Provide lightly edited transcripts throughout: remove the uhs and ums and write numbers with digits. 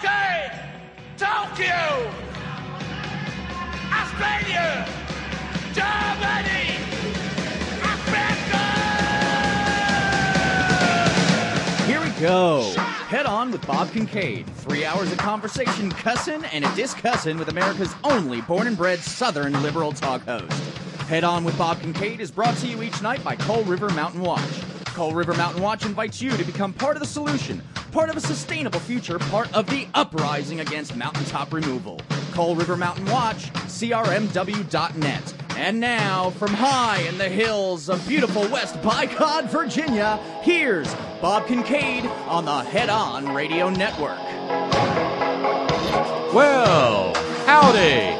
UK, Tokyo, Australia, Germany, Africa! Here we go. Head On with Bob Kincaid. 3 hours of conversation, cussin' and a discussin' with America's only born and bred Southern liberal talk host. Head On with Bob Kincaid is brought to you each night by Coal River Mountain Watch. Coal River Mountain Watch invites you to become part of the solution, part of a sustainable future, part of the uprising against mountaintop removal. Coal River Mountain Watch, crmw.net. And now, from high in the hills of beautiful West Bicod, Virginia, here's Bob Kincaid on the Head On Radio Network. Well, howdy.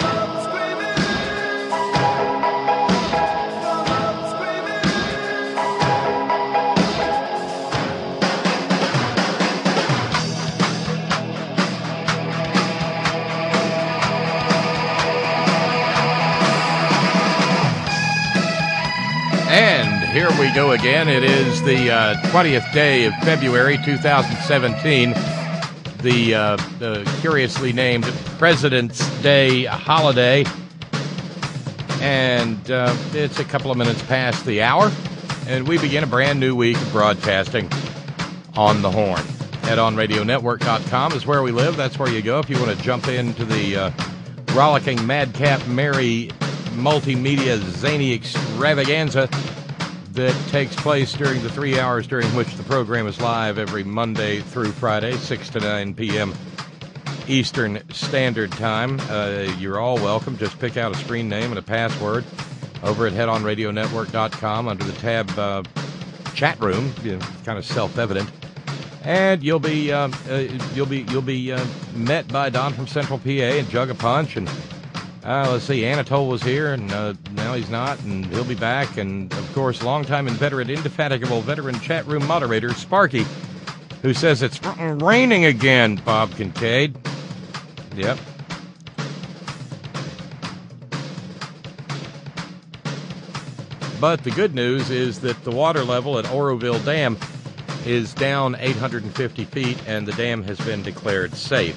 And here we go again. It is the 20th day of February 2017, the curiously named President's Day holiday. And it's a couple of minutes past the hour, and we begin a brand new week of broadcasting on the Horn. HeadOnRadioNetwork.com is where we live. That's where you go if you want to jump into the rollicking Madcap Mary multimedia zany extravaganza that takes place during the 3 hours during which the program is live every Monday through Friday, 6 to 9 p.m. Eastern Standard Time. You're all welcome. Just pick out a screen name and a password over at HeadOnRadioNetwork.com under the tab chat room. Kind of self-evident. And you'll be met by Don from Central PA and Jug a Punch. And let's see, Anatole was here, and now he's not, and he'll be back. And, of course, longtime inveterate, indefatigable veteran chat room moderator, Sparky, who says it's raining again, Bob Kincaid. Yep. But the good news is that the water level at Oroville Dam is down 850 feet, and the dam has been declared safe.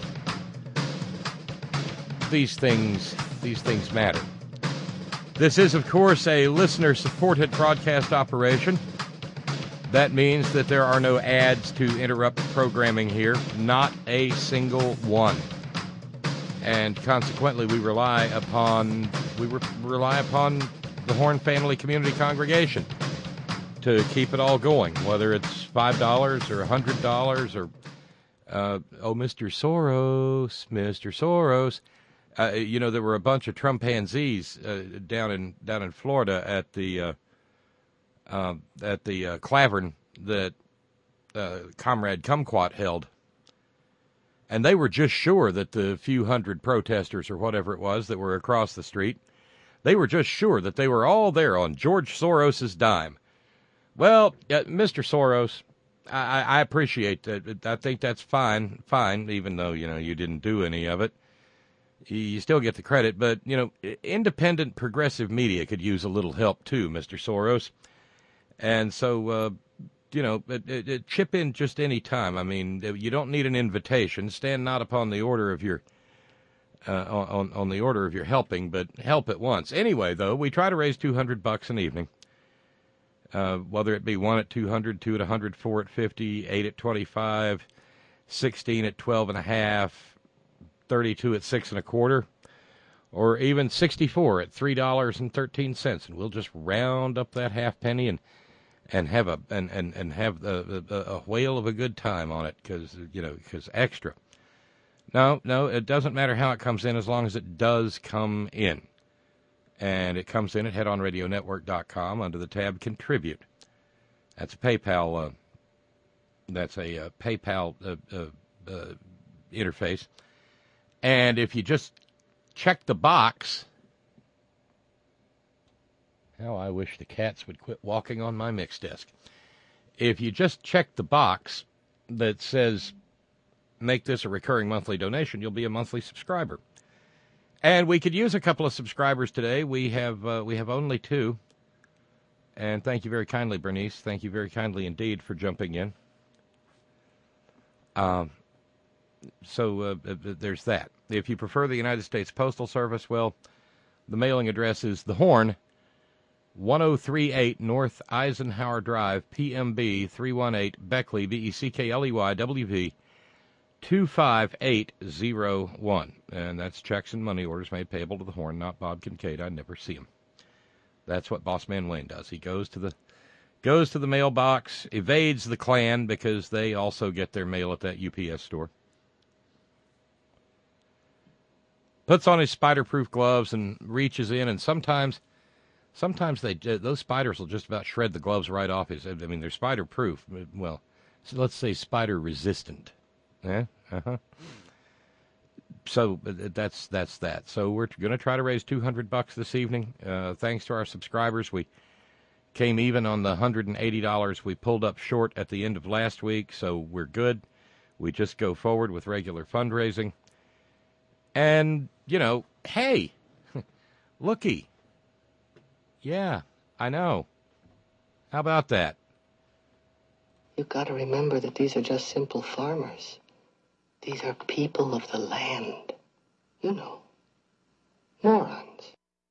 These things matter. This is, of course, a listener-supported broadcast operation. That means that there are no ads to interrupt programming here, not a single one. And consequently, we rely upon the Horn Family Community Congregation to keep it all going, whether it's $5 or $100 or Mr. Soros. There were a bunch of Trumpanzees down in Florida at the Clavern that Comrade Kumquat held, and they were just sure that the few hundred protesters or whatever it was that were across the street, they were just sure that they were all there on George Soros's dime. Well, Mr. Soros, I appreciate that. I think that's fine, even though you didn't do any of it. You still get the credit, but, independent progressive media could use a little help too, Mr. Soros. And so, chip in just any time. I mean, you don't need an invitation. Stand not upon the order of your, on the order of your helping, but help at once. Anyway, though, we try to raise $200 an evening. Whether it be 1 at 200, 2 at 100, 4 at 50, 8 at 25, 16 at 12.5, 32 at 6 1/4, or even 64 at $3.13, and we'll just round up that half penny and have a whale of a good time on it, because extra. No, it doesn't matter how it comes in as long as it does come in. And it comes in at headonradionetwork.com under the tab Contribute. That's a PayPal. PayPal interface. And if you just check the box, how I wish the cats would quit walking on my mix desk. If you just check the box that says make this a recurring monthly donation, you'll be a monthly subscriber. And we could use a couple of subscribers today. We have only 2. And thank you very kindly, Bernice. Thank you very kindly indeed for jumping in. there's that. If you prefer the United States Postal Service, well, the mailing address is The Horn, 1038 North Eisenhower Drive, PMB 318, Beckley, Beckley, WV 25801. And that's checks and money orders made payable to The Horn, not Bob Kincaid. I never see him. That's what Boss Man Wayne does. He goes to the mailbox, evades the Klan because they also get their mail at that UPS store. Puts on his spider-proof gloves and reaches in, and sometimes those spiders will just about shred the gloves right off his. I mean, they're spider-proof. Well, so let's say spider-resistant. Yeah. So that's that. So we're going to try to raise $200 this evening. Thanks to our subscribers, we came even on the $180 we pulled up short at the end of last week. So we're good. We just go forward with regular fundraising. And hey, looky. Yeah, I know. How about that? You've got to remember that these are just simple farmers. These are people of the land. Morons.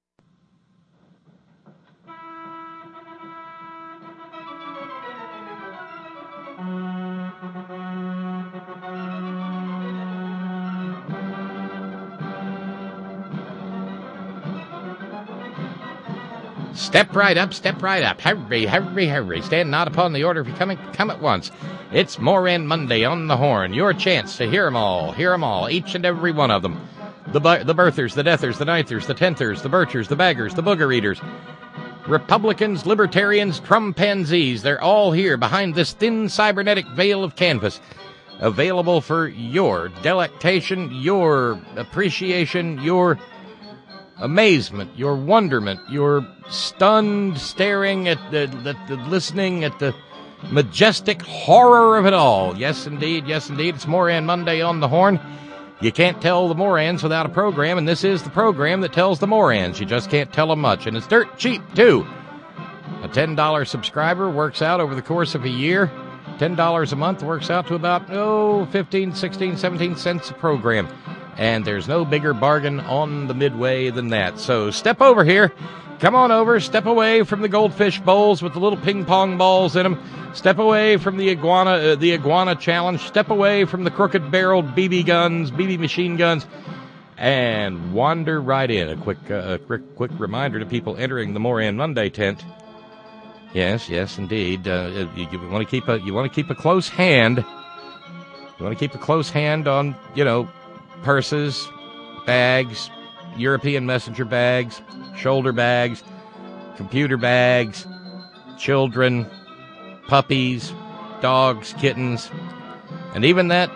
Step right up, step right up. Hurry, hurry, hurry. Stand not upon the order if you're coming, come at once. It's Moran Monday on the Horn. Your chance to hear 'em all, each and every one of them. The birthers, the deathers, the ninthers, the tenthers, the birchers, the baggers, the booger eaters. Republicans, libertarians, Trumpanzees, they're all here behind this thin cybernetic veil of canvas. Available for your delectation, your appreciation, your amazement, your wonderment, your stunned staring at the listening at the majestic horror of it all. Yes, indeed. It's Moran Monday on the Horn. You can't tell the Morans without a program, and this is the program that tells the Morans. You just can't tell them much, and it's dirt cheap, too. A $10 subscriber works out over the course of a year. $10 a month works out to about, 15, 16, 17 cents a program. And there's no bigger bargain on the midway than that. So step over here. Come on over. Step away from the goldfish bowls with the little ping pong balls in them. Step away from the iguana challenge. Step away from the crooked-barreled BB machine guns, and wander right in. A quick reminder to people entering the Moran Monday tent. Yes, indeed. You want to keep a close hand. You want to keep a close hand on purses, bags, European messenger bags, shoulder bags, computer bags, children, puppies, dogs, kittens, and even that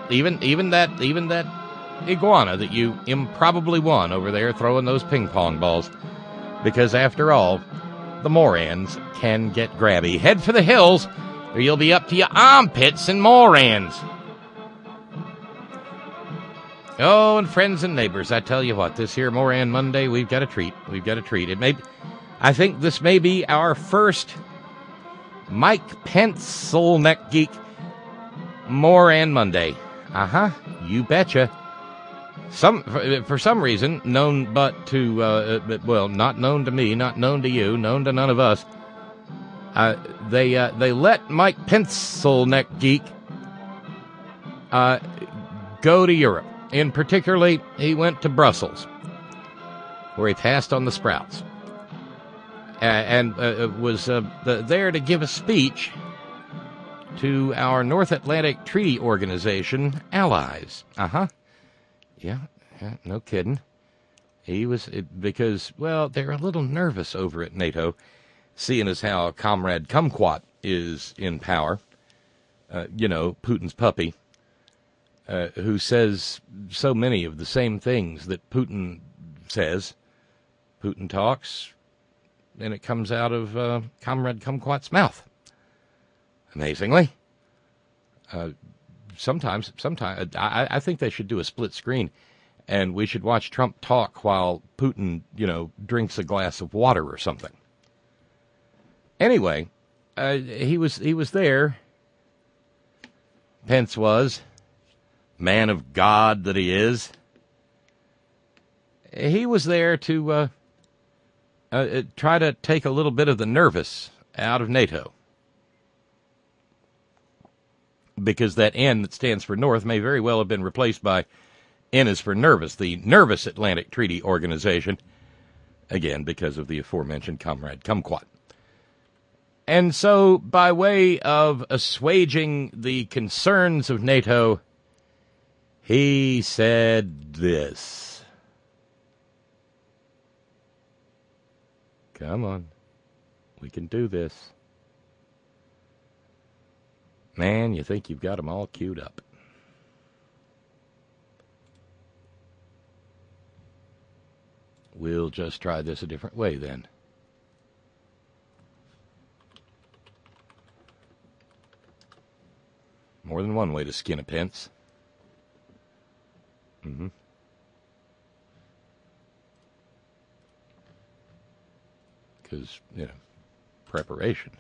iguana that you improbably won over there throwing those ping pong balls. Because after all, the Morans can get grabby. Head for the hills, or you'll be up to your armpits in Morans. Oh, and friends and neighbors, I tell you what, this here Moran Monday, we've got a treat. I think this may be our first Mike Pencilneck Geek Moran Monday. You betcha. For some reason, known but to, not known to me, not known to you, known to none of us, they let Mike Pencilneck Geek go to Europe. In particularly, he went to Brussels, where he passed on the sprouts, and was there to give a speech to our North Atlantic Treaty Organization allies. Yeah, no kidding. He was, because, they're a little nervous over at NATO, seeing as how Comrade Kumquat is in power, Putin's puppy. Who says so many of the same things that Putin says. Putin talks, and it comes out of Comrade Kumquat's mouth. Amazingly. Sometimes, I think they should do a split screen, and we should watch Trump talk while Putin, drinks a glass of water or something. Anyway, he was there. Pence was. man of God that he is, he was there to try to take a little bit of the nervous out of NATO. Because that N that stands for North may very well have been replaced by N is for nervous, the Nervous Atlantic Treaty Organization, again, because of the aforementioned Comrade Kumquat. And so, by way of assuaging the concerns of NATO, he said this. Come on, we can do this. Man, you think you've got them all queued up. We'll just try this a different way then. More than one way to skin a pence. Because, preparation.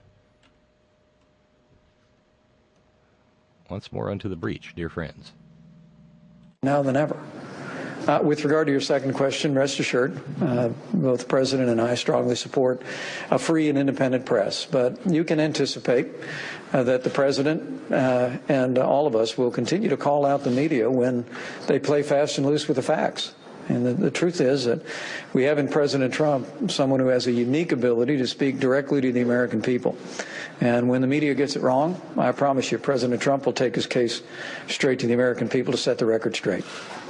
Once more unto the breach, dear friends. Now than ever. With regard to your second question, rest assured, both the President and I strongly support a free and independent press. But you can anticipate that the President and all of us will continue to call out the media when they play fast and loose with the facts. And the truth is that we have in President Trump someone who has a unique ability to speak directly to the American people. And when the media gets it wrong, I promise you, President Trump will take his case straight to the American people to set the record straight.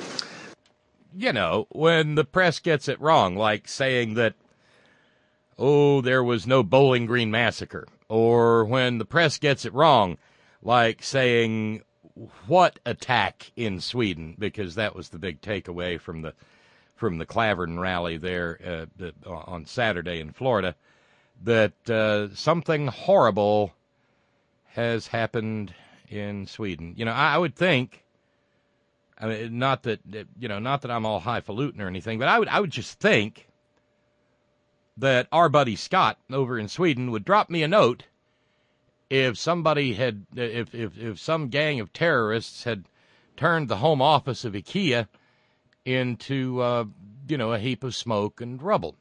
When the press gets it wrong, like saying that, there was no Bowling Green massacre, or when the press gets it wrong, like saying, what attack in Sweden, because that was the big takeaway from the Clavern rally there on Saturday in Florida, that something horrible has happened in Sweden. I would think, not that I'm all highfalutin or anything, but I would just think that our buddy Scott over in Sweden would drop me a note if somebody had, if some gang of terrorists had turned the home office of IKEA into, a heap of smoke and rubble.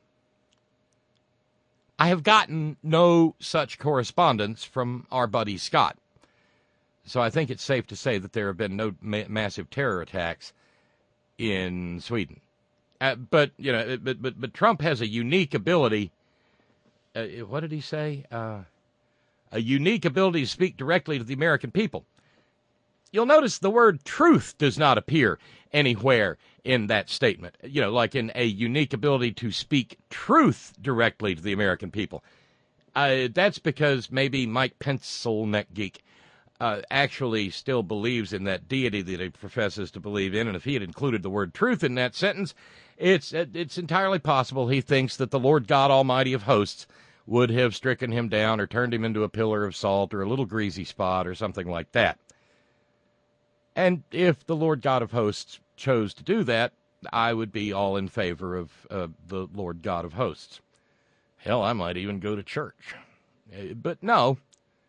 I have gotten no such correspondence from our buddy Scott. So I think it's safe to say that there have been no massive terror attacks in Sweden. But Trump has a unique ability. What did he say? A unique ability to speak directly to the American people. You'll notice the word truth does not appear anywhere in that statement. Like in a unique ability to speak truth directly to the American people. That's because maybe Mike Pencilneck Geek actually still believes in that deity that he professes to believe in, and if he had included the word truth in that sentence, it's entirely possible he thinks that the Lord God Almighty of hosts would have stricken him down or turned him into a pillar of salt or a little greasy spot or something like that. And if the Lord God of hosts chose to do that, I would be all in favor of the Lord God of hosts. Hell, I might even go to church. But no.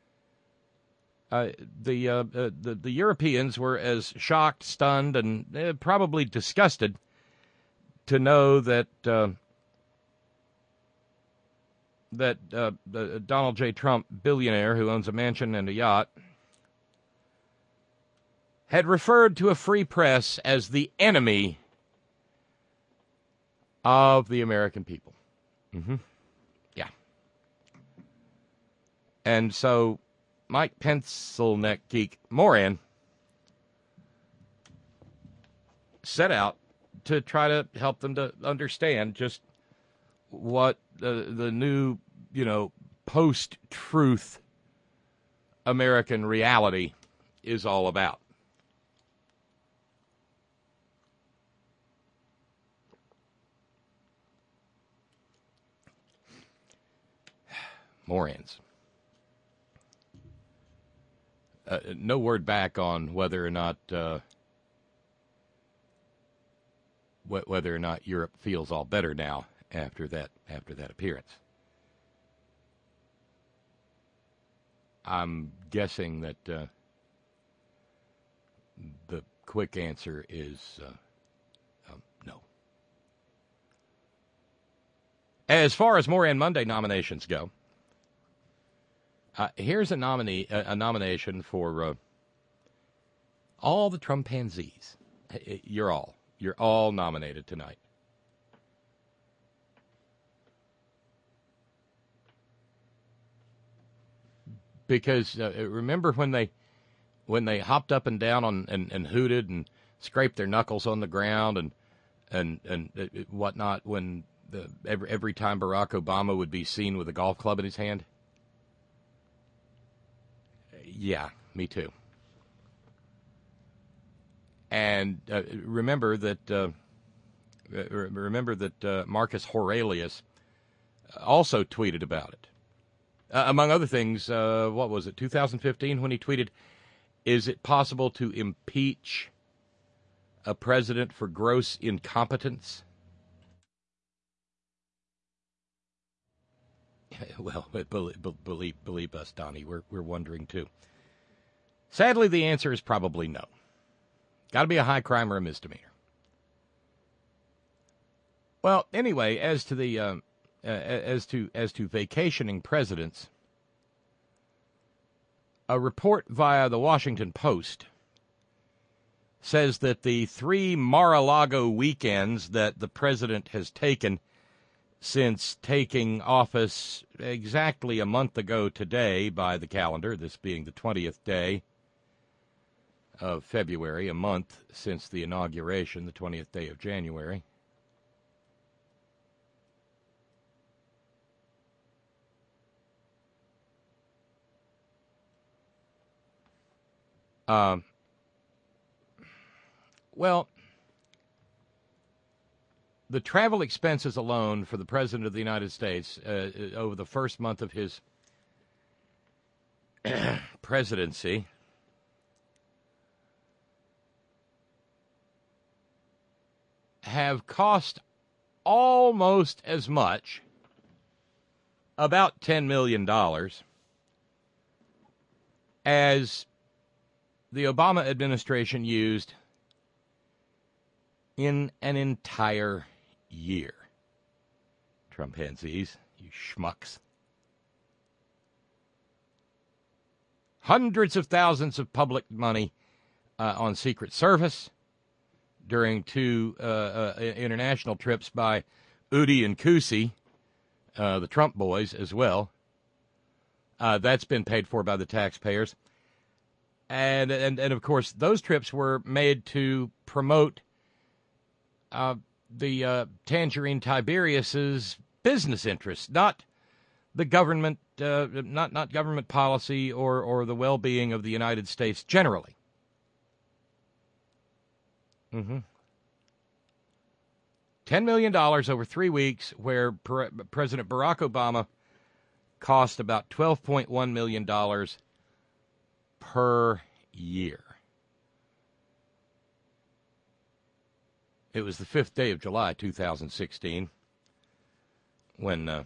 The Europeans were as shocked, stunned, and probably disgusted to know that Donald J. Trump, billionaire who owns a mansion and a yacht, had referred to a free press as the enemy of the American people. Yeah. And so Mike Pencilneck Geek Moran set out to try to help them to understand just what the new, post-truth American reality is all about. Morans. No word back on whether or not Europe feels all better now after that appearance. I'm guessing that the quick answer is no. As far as Moran Monday nominations go, here's a nomination for all the Trumpanzees. You're all nominated tonight. Because remember when they hopped up and down and hooted and scraped their knuckles on the ground and whatnot when every time Barack Obama would be seen with a golf club in his hand? Yeah, me too. And remember that Marcus Aurelius also tweeted about it. Among other things, what was it, 2015, when he tweeted, "Is it possible to impeach a president for gross incompetence?" Well, believe us, Donnie, we're wondering too. Sadly, the answer is probably no. Got to be a high crime or a misdemeanor. Well, anyway, as to the as to vacationing presidents, a report via the Washington Post says that the 3 Mar-a-Lago weekends that the president has taken since taking office exactly a month ago today by the calendar, this being the 20th day of February, a month since the inauguration, the 20th day of January. Well, the travel expenses alone for the President of the United States over the first month of his presidency have cost almost as much, about $10 million, as the Obama administration used in an entire year. Trumpanzees, you schmucks. Hundreds of thousands of public money on Secret Service during 2 international trips by Udi and Kusi, the Trump boys, as well. That's been paid for by the taxpayers. And of course, those trips were made to promote the Tangerine Tiberius's business interests, not the government, not government policy or the well-being of the United States generally. $10 million over 3 weeks, where President Barack Obama cost about $12.1 million per year. It was the 5th day of July, 2016, when the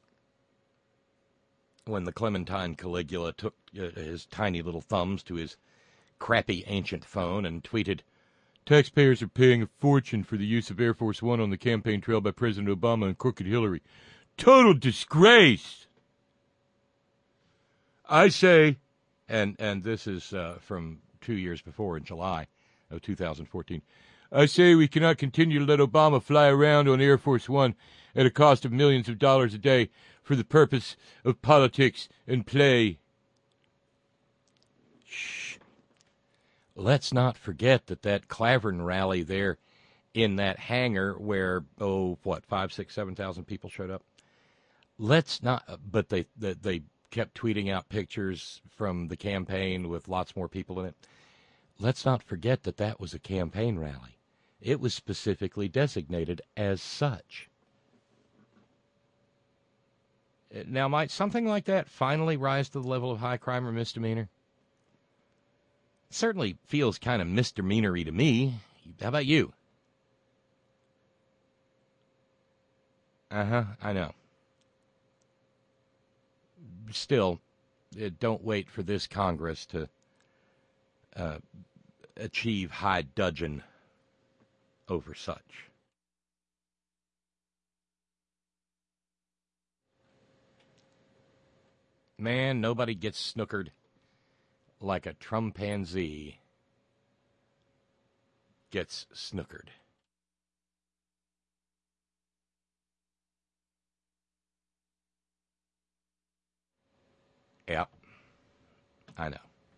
Clementine Caligula took his tiny little thumbs to his crappy ancient phone and tweeted, "Taxpayers are paying a fortune for the use of Air Force One on the campaign trail by President Obama and crooked Hillary. Total disgrace!" I say, and this is from 2 years before, in July of 2014, I say we cannot continue to let Obama fly around on Air Force One at a cost of millions of dollars a day for the purpose of politics and play. Shh. Let's not forget that Clavern rally there in that hangar where, 5, 6, 7,000 people showed up. Let's not, but they kept tweeting out pictures from the campaign with lots more people in it. Let's not forget that was a campaign rally. It was specifically designated as such. Now, might something like that finally rise to the level of high crime or misdemeanor? It certainly feels kind of misdemeanor-y to me. How about you? I know. Still, don't wait for this Congress to achieve high dudgeon over such. Man, nobody gets snookered like a Trumpanzee gets snookered. Yep, I know.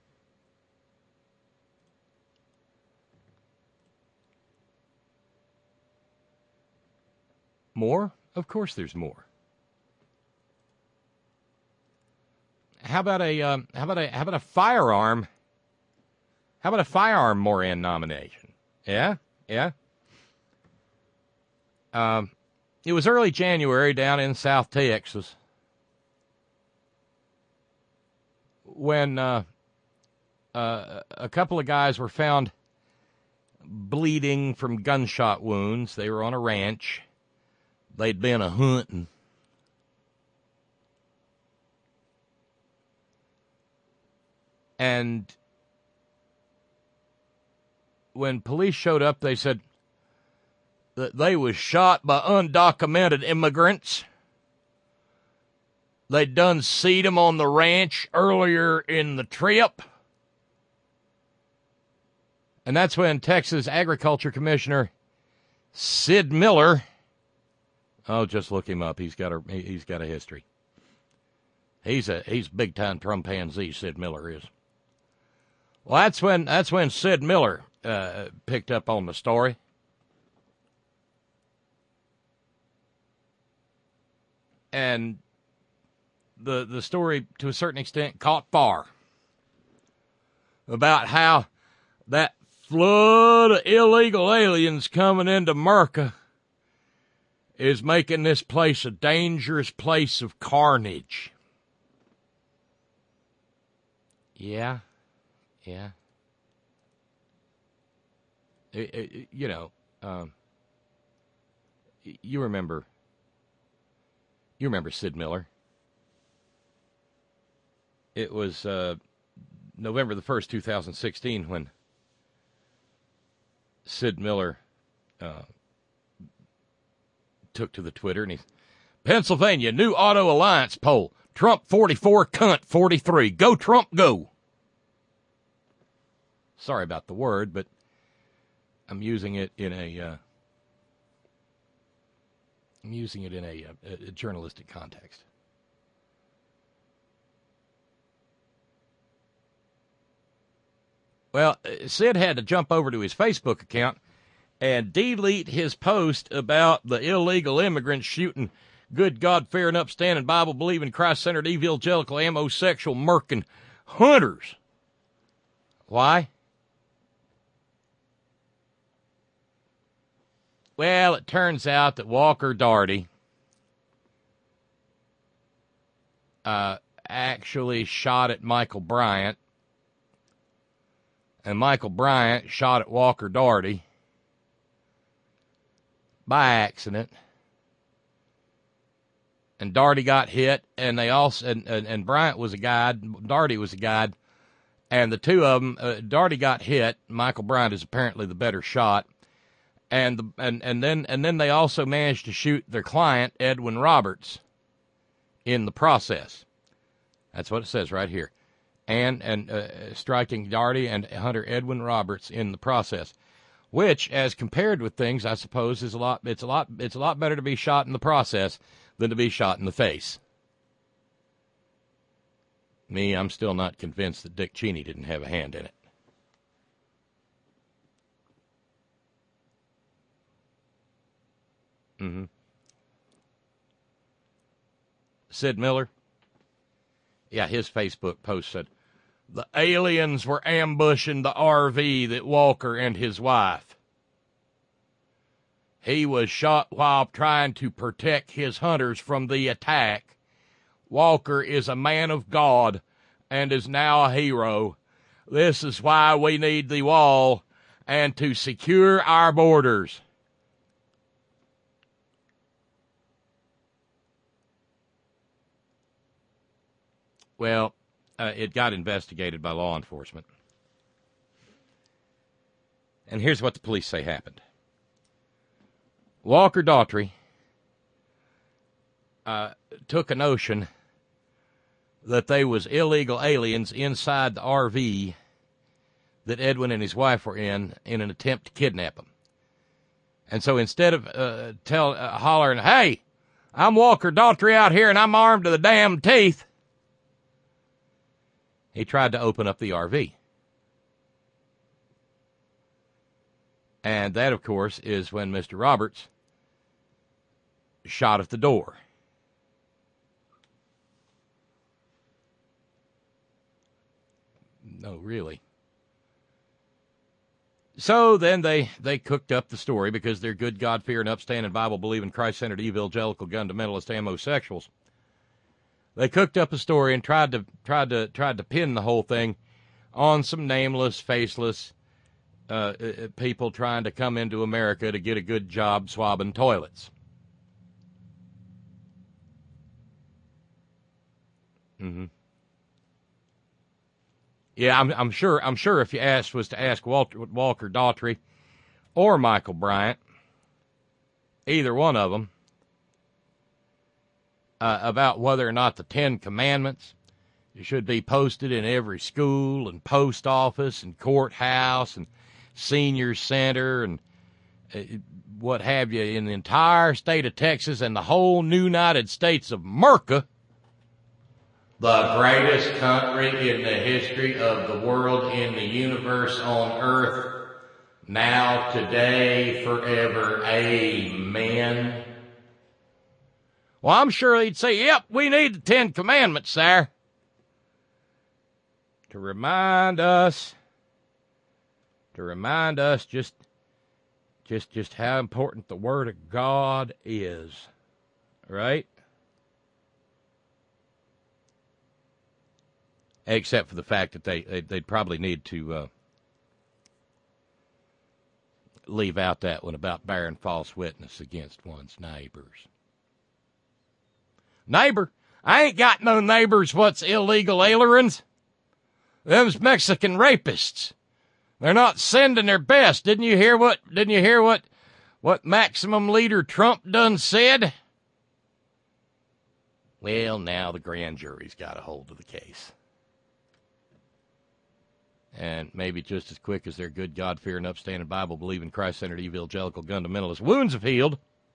More? Of course there's more. How about a firearm? How about a firearm Moran nomination? Yeah. It was early January down in South Texas when a couple of guys were found bleeding from gunshot wounds. They were on a ranch. They'd been a-hunting. And when police showed up, they said that they was shot by undocumented immigrants. They'd done seen them on the ranch earlier in the trip. And that's when Texas Agriculture Commissioner Sid Miller, oh, just look him up. He's got a history. He's big time Trumpanzee, Sid Miller is. Well, that's when Sid Miller picked up on the story. And the story, to a certain extent, caught fire about how that flood of illegal aliens coming into America is making this place a dangerous place of carnage. Yeah. You remember Sid Miller. It was November the 1st, 2016, when Sid Miller took to the Twitter, and Pennsylvania New Auto Alliance poll, Trump 44, cunt 43. Go Trump, go. Sorry about the word, but I'm using it in a journalistic context. Well, Sid had to jump over to his Facebook account and delete his post about the illegal immigrants shooting good, God-fearing, upstanding, Bible-believing, Christ-centered, evangelical, homosexual, Merkin hunters. Why? Well, it turns out that Walker Daugherty actually shot at Michael Bryant, and Michael Bryant shot at Walker Daugherty by accident. And Daugherty got hit, and they also and Bryant was a guide, Daugherty was a guide, and the two of them, Daugherty got hit. Michael Bryant is apparently the better shot, and then they also managed to shoot their client Edwin Roberts in the process. That's what it says right here, and striking Daugherty and Hunter Edwin Roberts in the process, which, as compared with things, I suppose is a lot better to be shot in the process than to be shot in the face. Me, I'm still not convinced that Dick Cheney didn't have a hand in it. Sid Miller, yeah, his Facebook post said, the aliens were ambushing the RV that Walker and his wife. He was shot while trying to protect his hunters from the attack. Walker is a man of God and is now a hero. This is why we need the wall and to secure our borders. Well, it got investigated by law enforcement. And here's what the police say happened. Walker Daughtry took a notion that they was illegal aliens inside the RV that Edwin and his wife were in an attempt to kidnap them. And so instead of hollering, "Hey, I'm Walker Daughtry out here and I'm armed to the damn teeth," he tried to open up the RV. And that, of course, is when Mr. Roberts shot at the door. No, really. So then they cooked up the story because they're good, God-fearing, upstanding, Bible-believing, Christ-centered, evangelical, fundamentalist, homosexuals. They cooked up a story and tried to pin the whole thing on some nameless, faceless people trying to come into America to get a good job swabbing toilets. Mm-hmm. Yeah, I'm sure if you was to ask Walker Daughtry or Michael Bryant, either one of them, about whether or not the Ten Commandments should be posted in every school and post office and courthouse and senior center and what have you in the entire state of Texas and the whole United States of America, the greatest country in the history of the world, in the universe, on earth, now, today, forever, amen. Well, I'm sure he'd say, "Yep, we need the Ten Commandments, sir, to remind us just how important the Word of God is," right? Except for the fact that they'd probably need to leave out that one about bearing false witness against one's neighbors. Neighbor? I ain't got no neighbors what's illegal aliens. Them's Mexican rapists. They're not sending their best. Didn't you hear what Maximum Leader Trump done said? Well, now the grand jury's got a hold of the case. And maybe just as quick as their good, God-fearing, upstanding, Bible-believing, Christ-centered, evangelical, fundamentalist wounds have healed,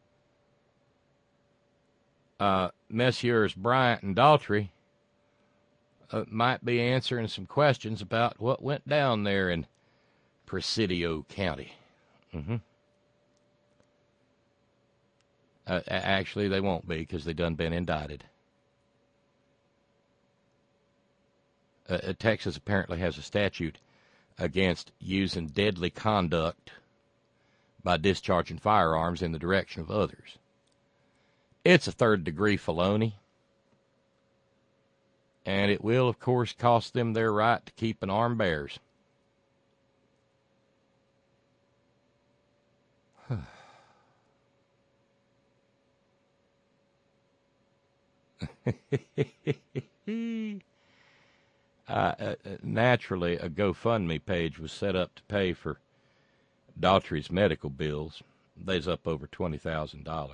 Messieurs Bryant and Daughtry might be answering some questions about what went down there in Presidio County. Mm-hmm. Actually, they won't be because they done been indicted. Texas apparently has a statute against using deadly conduct by discharging firearms in the direction of others. It's a third-degree felony, and it will, of course, cost them their right to keep and arm bears. Naturally, a GoFundMe page was set up to pay for Daughtry's medical bills. They's up over $20,000.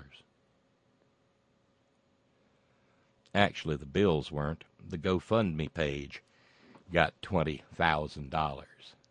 Actually, the bills weren't. The GoFundMe page got $20,000.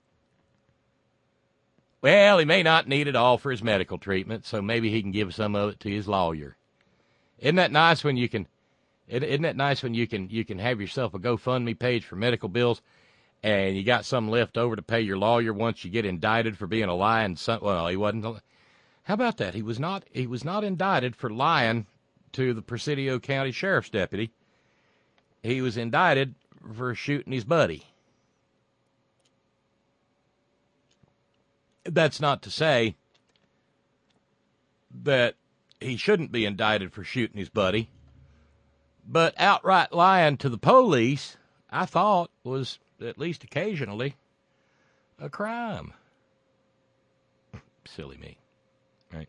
Well, he may not need it all for his medical treatment, so maybe he can give some of it to his lawyer. Isn't that nice when you can? Isn't it nice when you can have yourself a GoFundMe page for medical bills, and you got some left over to pay your lawyer once you get indicted for being a lying son? Well, he wasn't. How about that? He was not indicted for lying to the Presidio County Sheriff's deputy. He was indicted for shooting his buddy. That's not to say that he shouldn't be indicted for shooting his buddy. But outright lying to the police, I thought, was, at least occasionally, a crime. Silly me, right?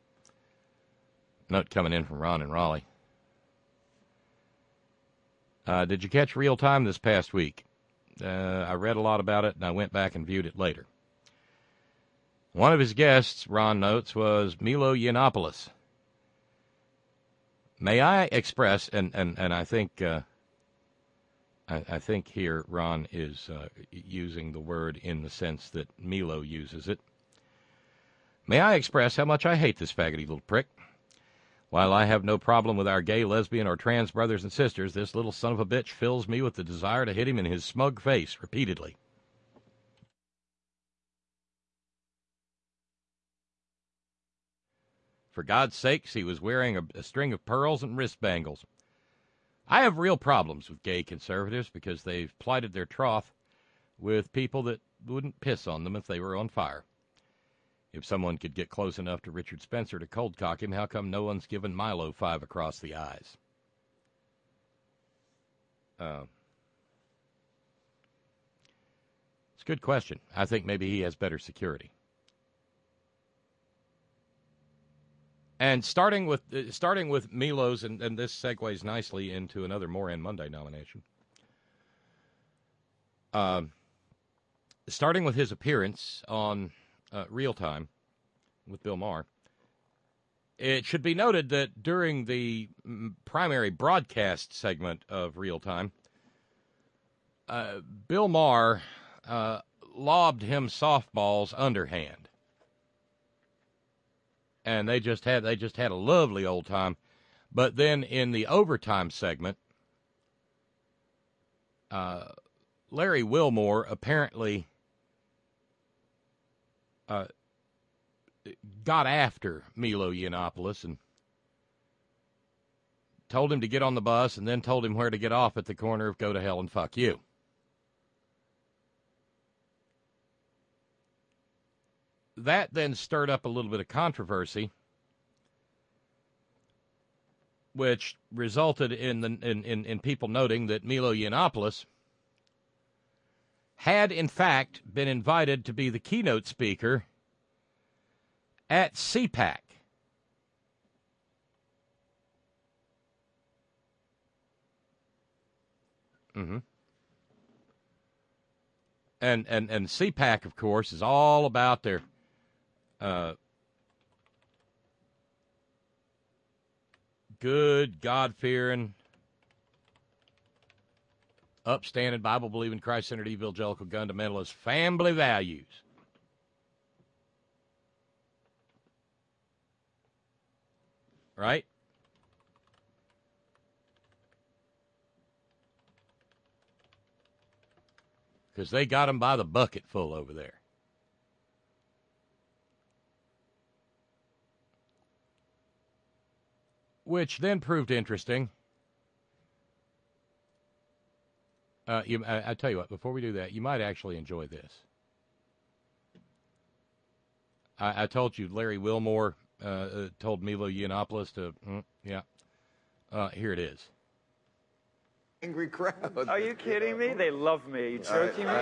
Note coming in from Ron in Raleigh. Did you catch Real Time this past week? I read a lot about it, and I went back and viewed it later. One of his guests, Ron notes, was Milo Yiannopoulos. May I express, and I think I think here Ron is using the word in the sense that Milo uses it. May I express how much I hate this faggoty little prick? While I have no problem with our gay, lesbian, or trans brothers and sisters, this little son of a bitch fills me with the desire to hit him in his smug face repeatedly. For God's sakes, he was wearing a string of pearls and wrist bangles. I have real problems with gay conservatives because they've plighted their troth with people that wouldn't piss on them if they were on fire. If someone could get close enough to Richard Spencer to cold cock him, how come no one's given Milo 5 across the eyes? It's a good question. I think maybe he has better security. And starting with Milo's, and this segues nicely into another Moran Monday nomination. Starting with his appearance on Real Time with Bill Maher, it should be noted that during the primary broadcast segment of Real Time, Bill Maher lobbed him softballs underhand. And they just had a lovely old time. But then in the overtime segment, Larry Wilmore apparently got after Milo Yiannopoulos and told him to get on the bus and then told him where to get off at the corner of Go to Hell and Fuck You. That then stirred up a little bit of controversy, which resulted in people noting that Milo Yiannopoulos had, in fact, been invited to be the keynote speaker at CPAC. Mm-hmm. And CPAC, of course, is all about their good, God-fearing, upstanding, Bible-believing, Christ-centered, evangelical, fundamentalist family values. Right? Because they got them by the bucket full over there. Which then proved interesting. I tell you what, before we do that, you might actually enjoy this. I told you Larry Wilmore told Milo Yiannopoulos to, here it is. Angry crowd. Are you kidding me? They love me. Are you joking me?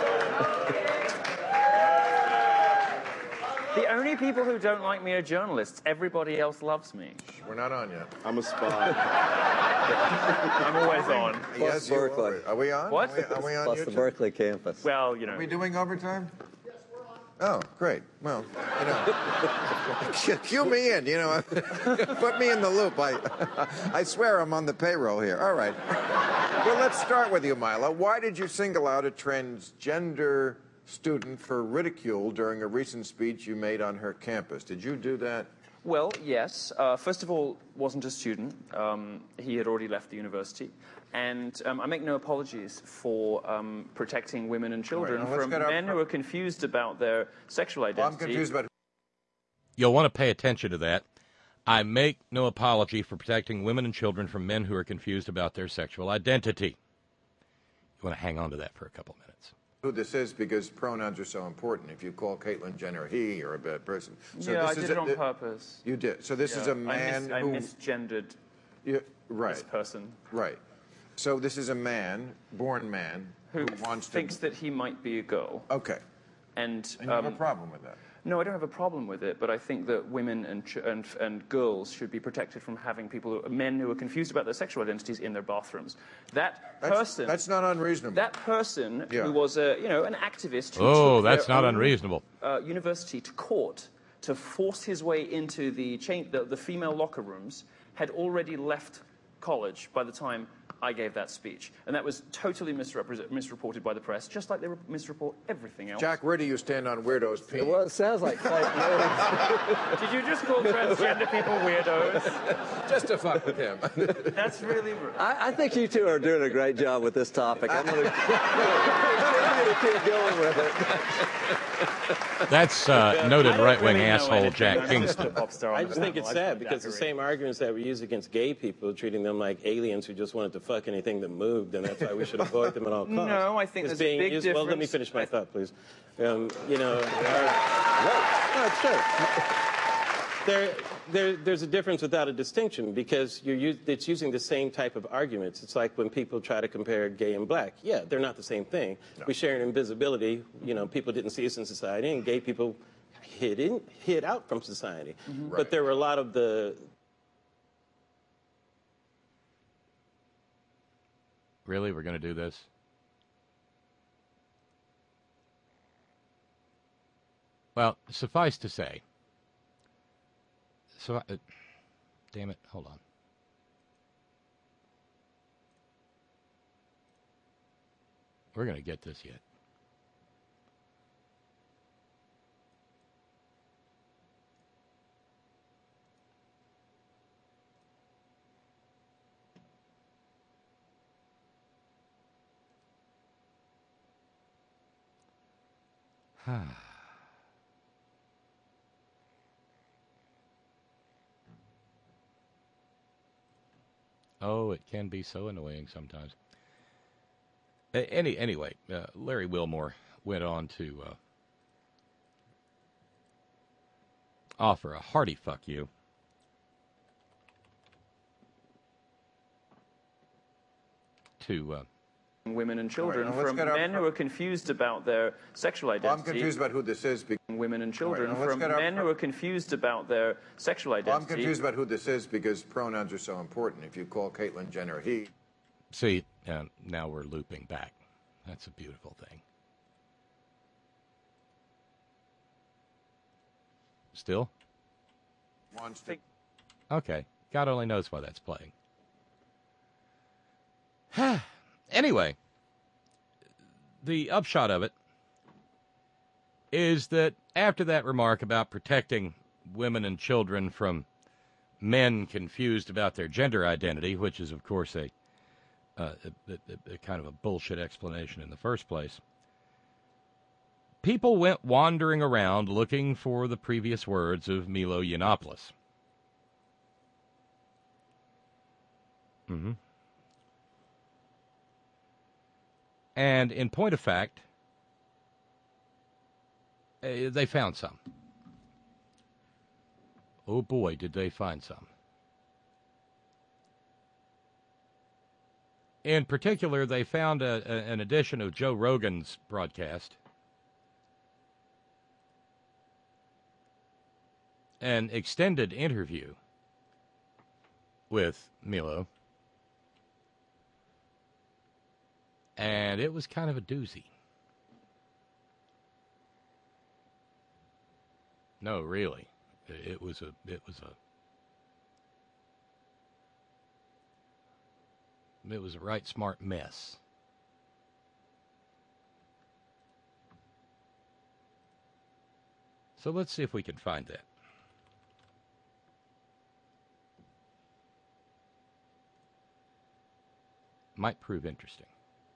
The only people who don't like me are journalists. Everybody else loves me. We're not on yet. I'm a spy. I'm always on. Yes, Berkeley. Are we on? What? Are we on Plus YouTube? the Berkeley campus. Well, you know. Are we doing overtime? Yes, we're on. Oh, great. Well, cue me in, Put me in the loop. I swear I'm on the payroll here. All right. Well, let's start with you, Milo. Why did you single out a transgender student for ridicule during a recent speech you made on her campus? Did you do that? Well, yes. First of all, wasn't a student. He had already left the university. And I make no apologies for protecting women and children from men who are confused about their sexual identity. Well, I'm confused about... You'll want to pay attention to that. I make no apology for protecting women and children from men who are confused about their sexual identity. You want to hang on to that for a couple minutes. Who this is, because pronouns are so important. If you call Caitlyn Jenner he, you're a bad person. So yeah, this I did it on purpose. You did. So this is a man I who... misgendered right. this person. Right. So this is a man, born man, who wants thinks that he might be a girl. Okay. And you have a problem with that? No, I don't have a problem with it, but I think that women and girls should be protected from having men who are confused about their sexual identities in their bathrooms. That's not unreasonable. That person who was an activist who took that's their not own, unreasonable. University to court to force his way into the female locker rooms had already left college by the time I gave that speech. And that was totally misreported by the press, just like they misreport everything else. Jack, where do you stand on weirdos' penis? Well, it sounds like fake news. Did you just call transgender people weirdos? Just to fuck with him. That's really rude. I think you two are doing a great job with this topic. I'm going to keep going with it. That's noted right-wing asshole Jack Kingston. I just think it's sad because the same arguments that we use against gay people, treating them like aliens who just wanted to fuck anything that moved, and that's why we should avoid them at all costs. No, I think there's a big difference. Well, let me finish my thought, please. No, it's true. There's a difference without a distinction because it's using the same type of arguments. It's like when people try to compare gay and black. Yeah, they're not the same thing. No. We share an invisibility. People didn't see us in society, and gay people hid out from society. Mm-hmm. Right. But there were a lot of the... Really? We're going to do this? Well, suffice to say... damn it, hold on. We're going to get this yet. Oh, it can be so annoying sometimes. Anyway, Larry Wilmore went on to offer a hearty fuck you to women and children from men who are confused about their sexual identity. Well, I'm confused about who this is. Women and children from men who are confused about their sexual identity. Well, I'm confused about who this is because pronouns are so important. If you call Caitlyn Jenner he. See, now we're looping back. That's a beautiful thing. Still? Wants to. Okay. God only knows why that's playing. Anyway, the upshot of it is that after that remark about protecting women and children from men confused about their gender identity, which is, of course, a kind of a bullshit explanation in the first place, people went wandering around looking for the previous words of Milo Yiannopoulos. Mm-hmm. And in point of fact, they found some. Oh boy, did they find some. In particular, they found an edition of Joe Rogan's broadcast. An extended interview with Milo. And it was kind of a doozy. No, really. It was a right smart mess. So let's see if we can find that. Might prove interesting.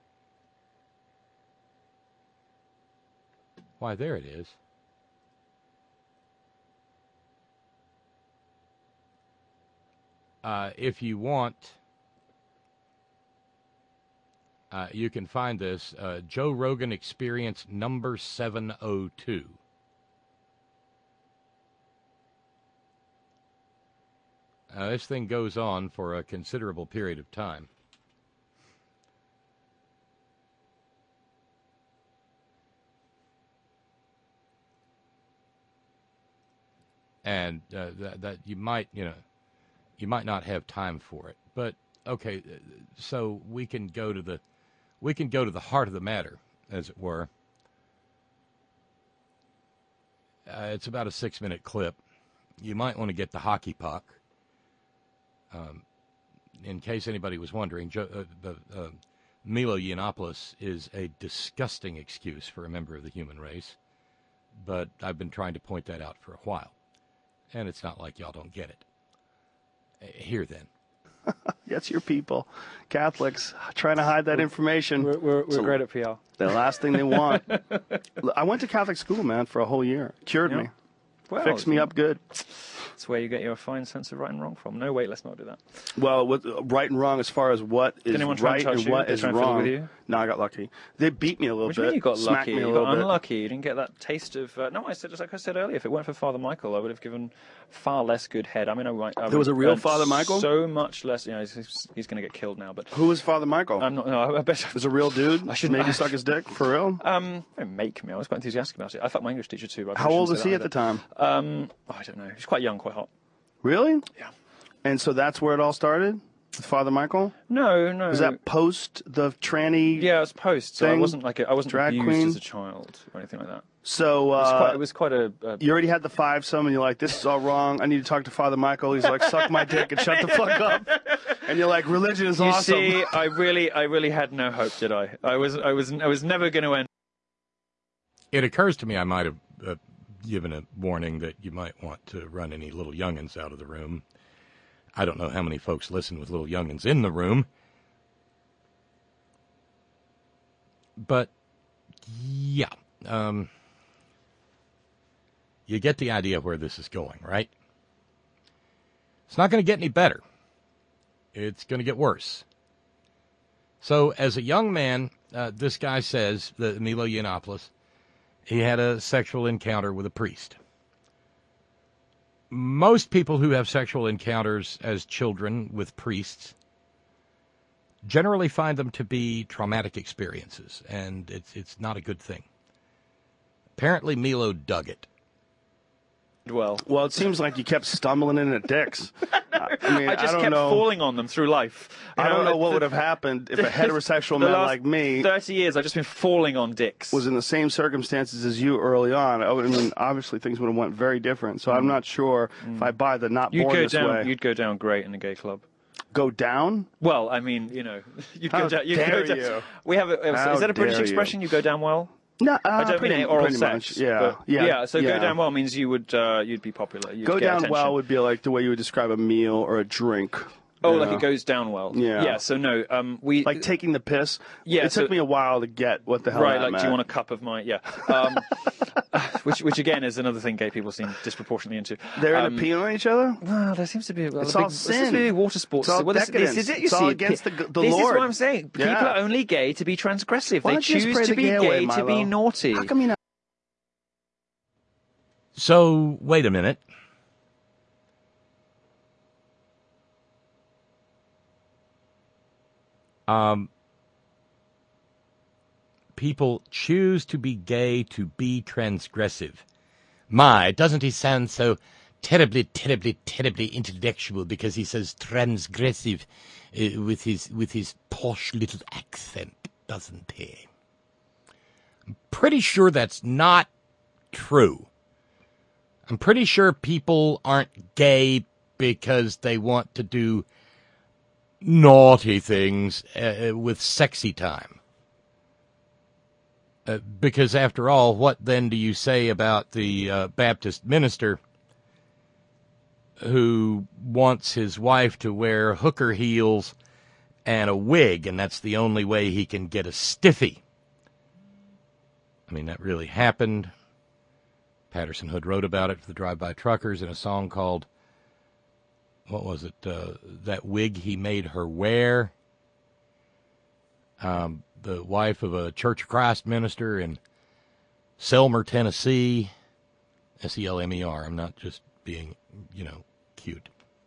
Why, there it is. If you want, you can find this, Joe Rogan Experience number 702. This thing goes on for a considerable period of time. and that you might not have time for it. But okay, so we can go to the heart of the matter, as it were. It's about a 6-minute clip. You might want to get the hockey puck. In case anybody was wondering, Milo Yiannopoulos is a disgusting excuse for a member of the human race, but I've been trying to point that out for a while, and it's not like y'all don't get it. Here, then. That's your people, Catholics, trying to hide that information. We're great at PR. The last thing they want. I went to Catholic school, man, for a whole year. Cured me. Well, Fixed me up good. That's where you get your fine sense of right and wrong from. No, wait, let's not do that. Well, right and wrong as far as what is right and what is wrong. With you? No, I got lucky. They beat me a little What bit. do you mean you got lucky? Me a you little got bit. unlucky. You didn't get that taste of... no, I said, just like I said earlier, if it weren't for Father Michael, I would have given far less good head. I mean, there was a real Father Michael? So much less... You know, he's going to get killed now, but... Who was Father Michael? I'm not... No, I bet... Was a real dude? I shouldn't... Maybe suck his dick? For real? Don't make me. I was quite enthusiastic about it. I fucked my English teacher too. But How old was he at the time? I don't know. He was quite young, quite hot. Really? Yeah. And so that's where it all started? With Father Michael? No. Was that post the tranny? Yeah, it was post. So I wasn't drag abused queen? as a child or anything like that. So it was quite a you already had the five-some, and you're like, "This is all wrong. I need to talk to Father Michael." He's like, "Suck my dick and shut the fuck up." And you're like, "Religion is awesome." You see, I really had no hope, did I? I was never going to end. It occurs to me I might have given a warning that you might want to run any little youngins out of the room. I don't know how many folks listen with little youngins in the room. But, yeah. You get the idea of where this is going, right? It's not going to get any better. It's going to get worse. So, as a young man, this guy says, Milo Yiannopoulos, he had a sexual encounter with a priest. Most people who have sexual encounters as children with priests generally find them to be traumatic experiences, and it's not a good thing. Apparently, Milo dug it. Well, it seems like you kept stumbling into dicks. I just kept falling on them through life. I don't know what would have happened if a heterosexual man like me, 30 years, I've just been falling on dicks, was in the same circumstances as you early on. I mean, obviously things would have went very different. So I'm not sure if I buy the not born this way. You'd go down great in a gay club. Go down? Well, I mean, you'd How go down. dare you? We have is that a British expression? You go down well. No, I don't mean oral sex. Much. Yeah. So go down well means you'd be popular. You'd go get down attention. well would be like the way you would describe a meal or a drink. Oh, like it goes down well. Yeah. Yeah. So no, we like taking the piss. Yeah. It took me a while to get what the hell. Right. That Like, meant. do you want a cup of my? Yeah. Which again is another thing gay people seem disproportionately into. They're into peeing on each other. Well, there seems to be it's all sin. There seems to be water sports. It's all decadence. This is it. You it's see, all against the this Lord. This is what I'm saying. People are only gay to be transgressive. Why they don't you just choose pray to the be gay away, to be Milo? naughty. How come you not? So, wait a minute. People choose to be gay to be transgressive. My, doesn't he sound so terribly, terribly, terribly intellectual because he says transgressive with his posh little accent, doesn't he? I'm pretty sure that's not true. I'm pretty sure people aren't gay because they want to do naughty things with sexy time. Because after all, what then do you say about the Baptist minister who wants his wife to wear hooker heels and a wig, and that's the only way he can get a stiffy? I mean, that really happened. Patterson Hood wrote about it for the Drive-By Truckers in a song called, what was it, That Wig He Made Her Wear. The wife of a Church of Christ minister in Selmer, Tennessee. Selmer. I'm not just being, cute.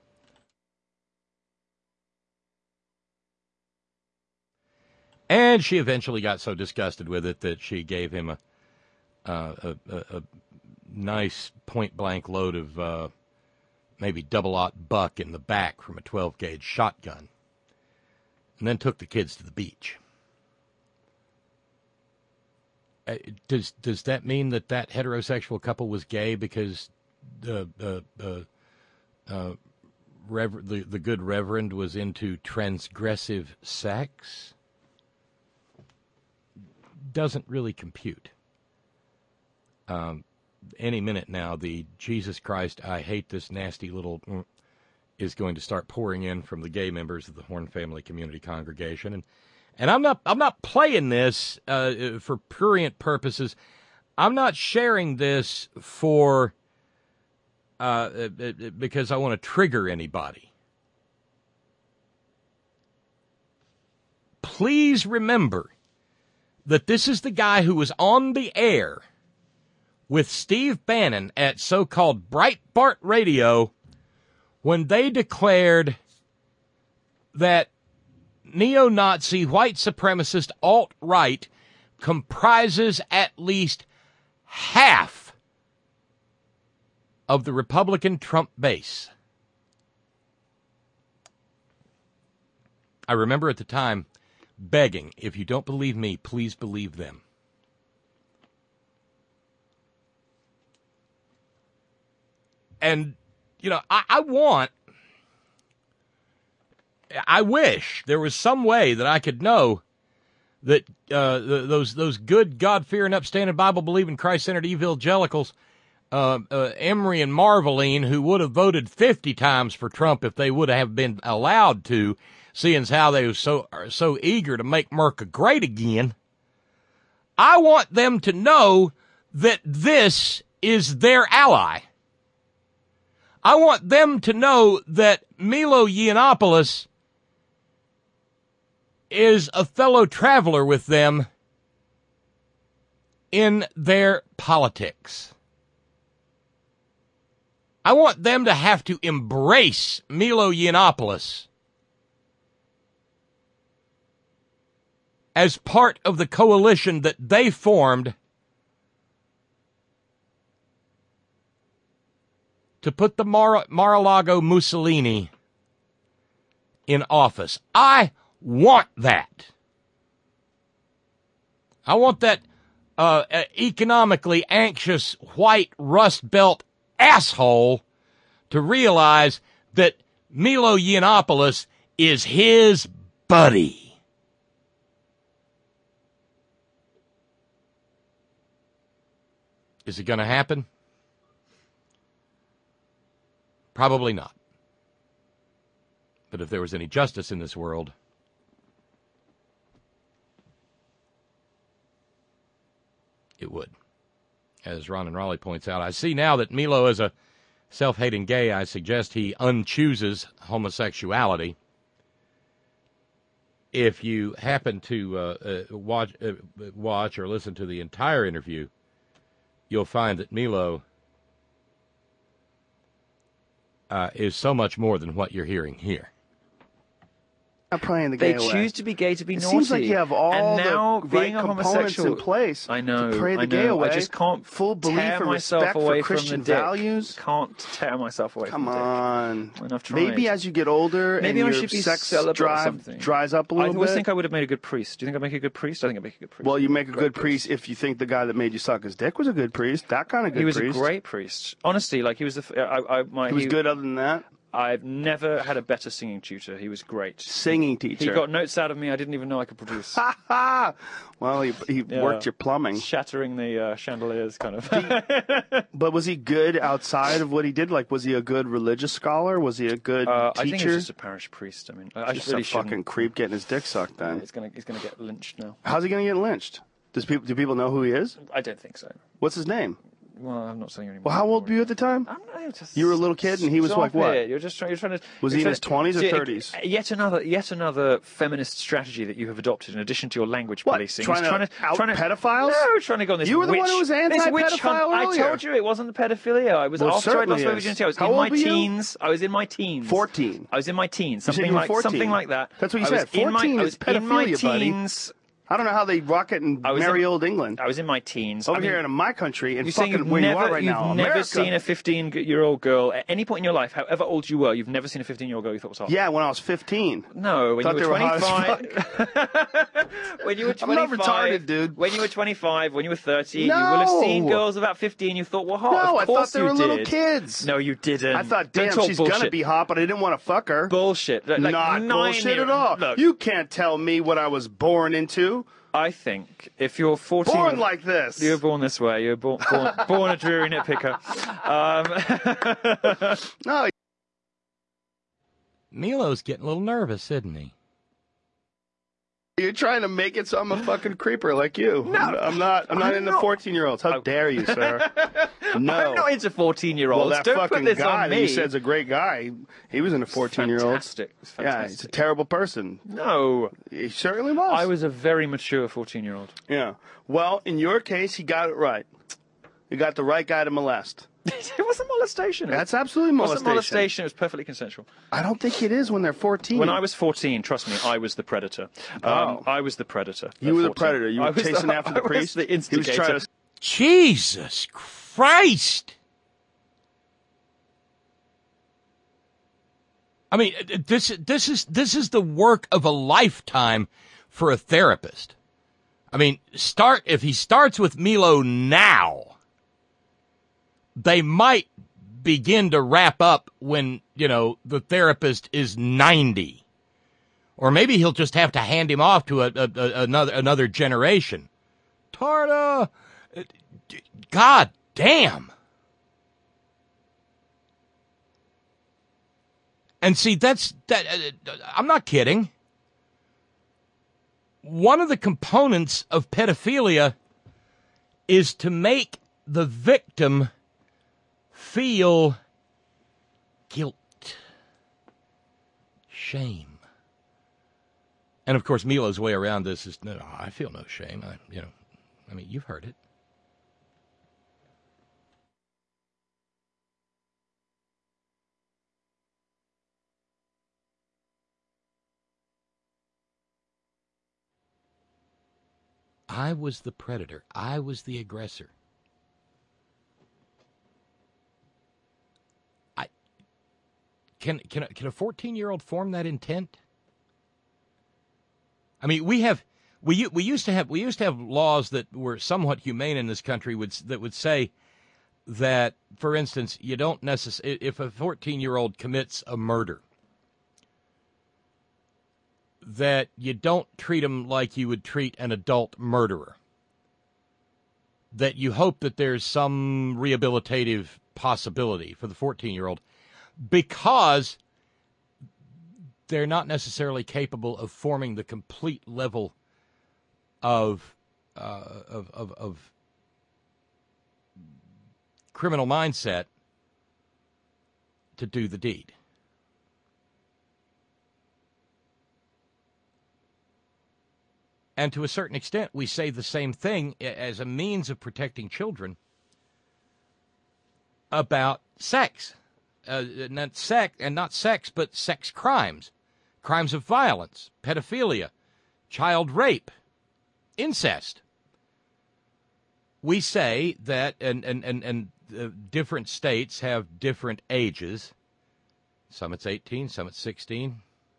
And she eventually got so disgusted with it that she gave him a nice point-blank load of maybe double-aught buck in the back from a 12-gauge shotgun, and then took the kids to the beach. Does that mean that heterosexual couple was gay because the good reverend was into transgressive sex? Doesn't really compute. Any minute now, the Jesus Christ, I hate this nasty little is going to start pouring in from the gay members of the Horn Family Community Congregation, and I'm not playing this for prurient purposes. I'm not sharing this for because I want to trigger anybody. Please remember that this is the guy who was on the air with Steve Bannon at so-called Breitbart Radio when they declared that neo-Nazi, white supremacist alt-right comprises at least half of the Republican Trump base. I remember at the time begging, if you don't believe me, please believe them. And, you know, I wish there was some way that I could know that those good, God-fearing, upstanding, Bible-believing, Christ-centered evangelicals, Emery and Marveline, who would have voted 50 times for Trump if they would have been allowed to, seeing as how they were so eager to make America great again, I want them to know that this is their ally. I want them to know that Milo Yiannopoulos is a fellow traveler with them in their politics. I want them to have to embrace Milo Yiannopoulos as part of the coalition that they formed to put the Mar-a-Lago Mussolini in office. I want that. I want that economically anxious white Rust Belt asshole to realize that Milo Yiannopoulos is his buddy. Is it going to happen? Probably not. But if there was any justice in this world, it would. As Ron and Raleigh points out, I see now that Milo is a self-hating gay. I suggest he unchooses homosexuality. If you happen to watch or listen to the entire interview, you'll find that Milo is so much more than what you're hearing here. Not playing the gay They away. choose to be gay to be it naughty. Seems like you have all and now the being right a homosexual in place. I know. To pray the I gay know. away. I just can't full belief tear and myself respect away for Christian from the dick. values. Can't tear myself away Come from the on. dick. I've tried. Maybe as you get older Maybe and I your should be sex celibate or drive something. dries up a I little always bit. think I would have made a good priest. Do you think I'd make a good priest? I think I'd make a good priest. Well, you make a good priest if you think the guy that made you suck his dick was a good priest. That kind of good priest. He was a great priest. Honestly, like he was. He was good other than that? I've never had a better singing tutor. He was great. Singing teacher. He got notes out of me I didn't even know I could produce. Well, he worked your plumbing. Shattering the chandeliers, kind of. But was he good outside of what he did? Like, was he a good religious scholar? Was he a good teacher? I think he was just a parish priest. I mean, I just really a fucking creep getting his dick sucked then. He's gonna get lynched now. How's he gonna get lynched? Do people know who he is? I don't think so. What's his name? Well, I'm not saying anymore. Well, how old were you at the time? You were a little kid, and he was like what? You're trying to. Was he in his 20s or 30s? Yet another feminist strategy that you have adopted in addition to your language What, policing. trying to out pedophiles? No, trying to go on this. You were the witch, one who was this witch hunt. anti-pedophile I earlier. told you it wasn't the pedophilia. I was Well, after I lost my certainly virginity. I was How in old my were you? teens. I was in my teens. 14. I was in my teens. You said Something you were like 14. something like that. That's what you I was said. 14 I is was in my pedophilia, buddy. teens. I don't know how they rock it in merry old England. I was in my teens. Over here in my country, and fucking where you are right now, You've never seen a 15-year-old girl at any point in your life, however old you were, you've never seen a 15-year-old girl you thought was hot? Yeah, when I was 15. No, when you were 25. When you were 25. I'm not retarded, dude. When you were 25, when you were 30, no. you will have seen girls about 15 you thought were hot. No, of course I thought they were little kids. No, you didn't. I thought, damn, she's going to be hot, but I didn't want to fuck her. Bullshit. Like not bullshit at all. Look, you can't tell me what I was born into. I think if you're 14... Born like this. You were born this way. You were born a dreary nitpicker. No. Milo's getting a little nervous, isn't he? You're trying to make it so I'm a fucking creeper like you. No, I'm not into 14-year-olds. How dare you, sir? No. I'm not into 14-year-olds. Well, that Don't fucking put this guy on that me. you said's a great guy. He was into 14-year-olds. Fantastic. Yeah, he's a terrible person. No. He certainly was. I was a very mature 14-year-old. Yeah. Well, in your case, he got it right. You got the right guy to molest. It wasn't molestation. That's absolutely molestation. It wasn't molestation. It was perfectly consensual. I don't think it is when they're 14. When I was 14, trust me, I was the predator. I was the predator. You were the predator. You were chasing after the priest. The instigator. He was trying to... Jesus Christ! I mean, this is the work of a lifetime for a therapist. I mean, if he starts with Milo now, they might begin to wrap up when, the therapist is 90. Or maybe he'll just have to hand him off to another generation. Tarda! God damn! And see, I'm not kidding. One of the components of pedophilia is to make the victim feel guilt, shame. And of course, Milo's way around this is, no, I feel no shame. I mean, you've heard it. I was the predator. I was the aggressor. Can a 14-year-old form that intent? I mean, we used to have laws that were somewhat humane in this country that would say that, for instance, you don't necessarily, if a 14-year-old commits a murder, that you don't treat him like you would treat an adult murderer. That you hope that there's some rehabilitative possibility for the 14-year-old because they're not necessarily capable of forming the complete level of criminal mindset to do the deed. And to a certain extent, we say the same thing as a means of protecting children about sex. Not sex, but sex crimes. Crimes of violence, pedophilia, child rape, incest. We say that, and different states have different ages. Some it's 18, some it's 16.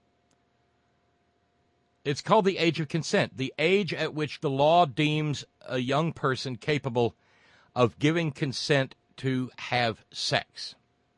It's called the age of consent, the age at which the law deems a young person capable of giving consent to have sex.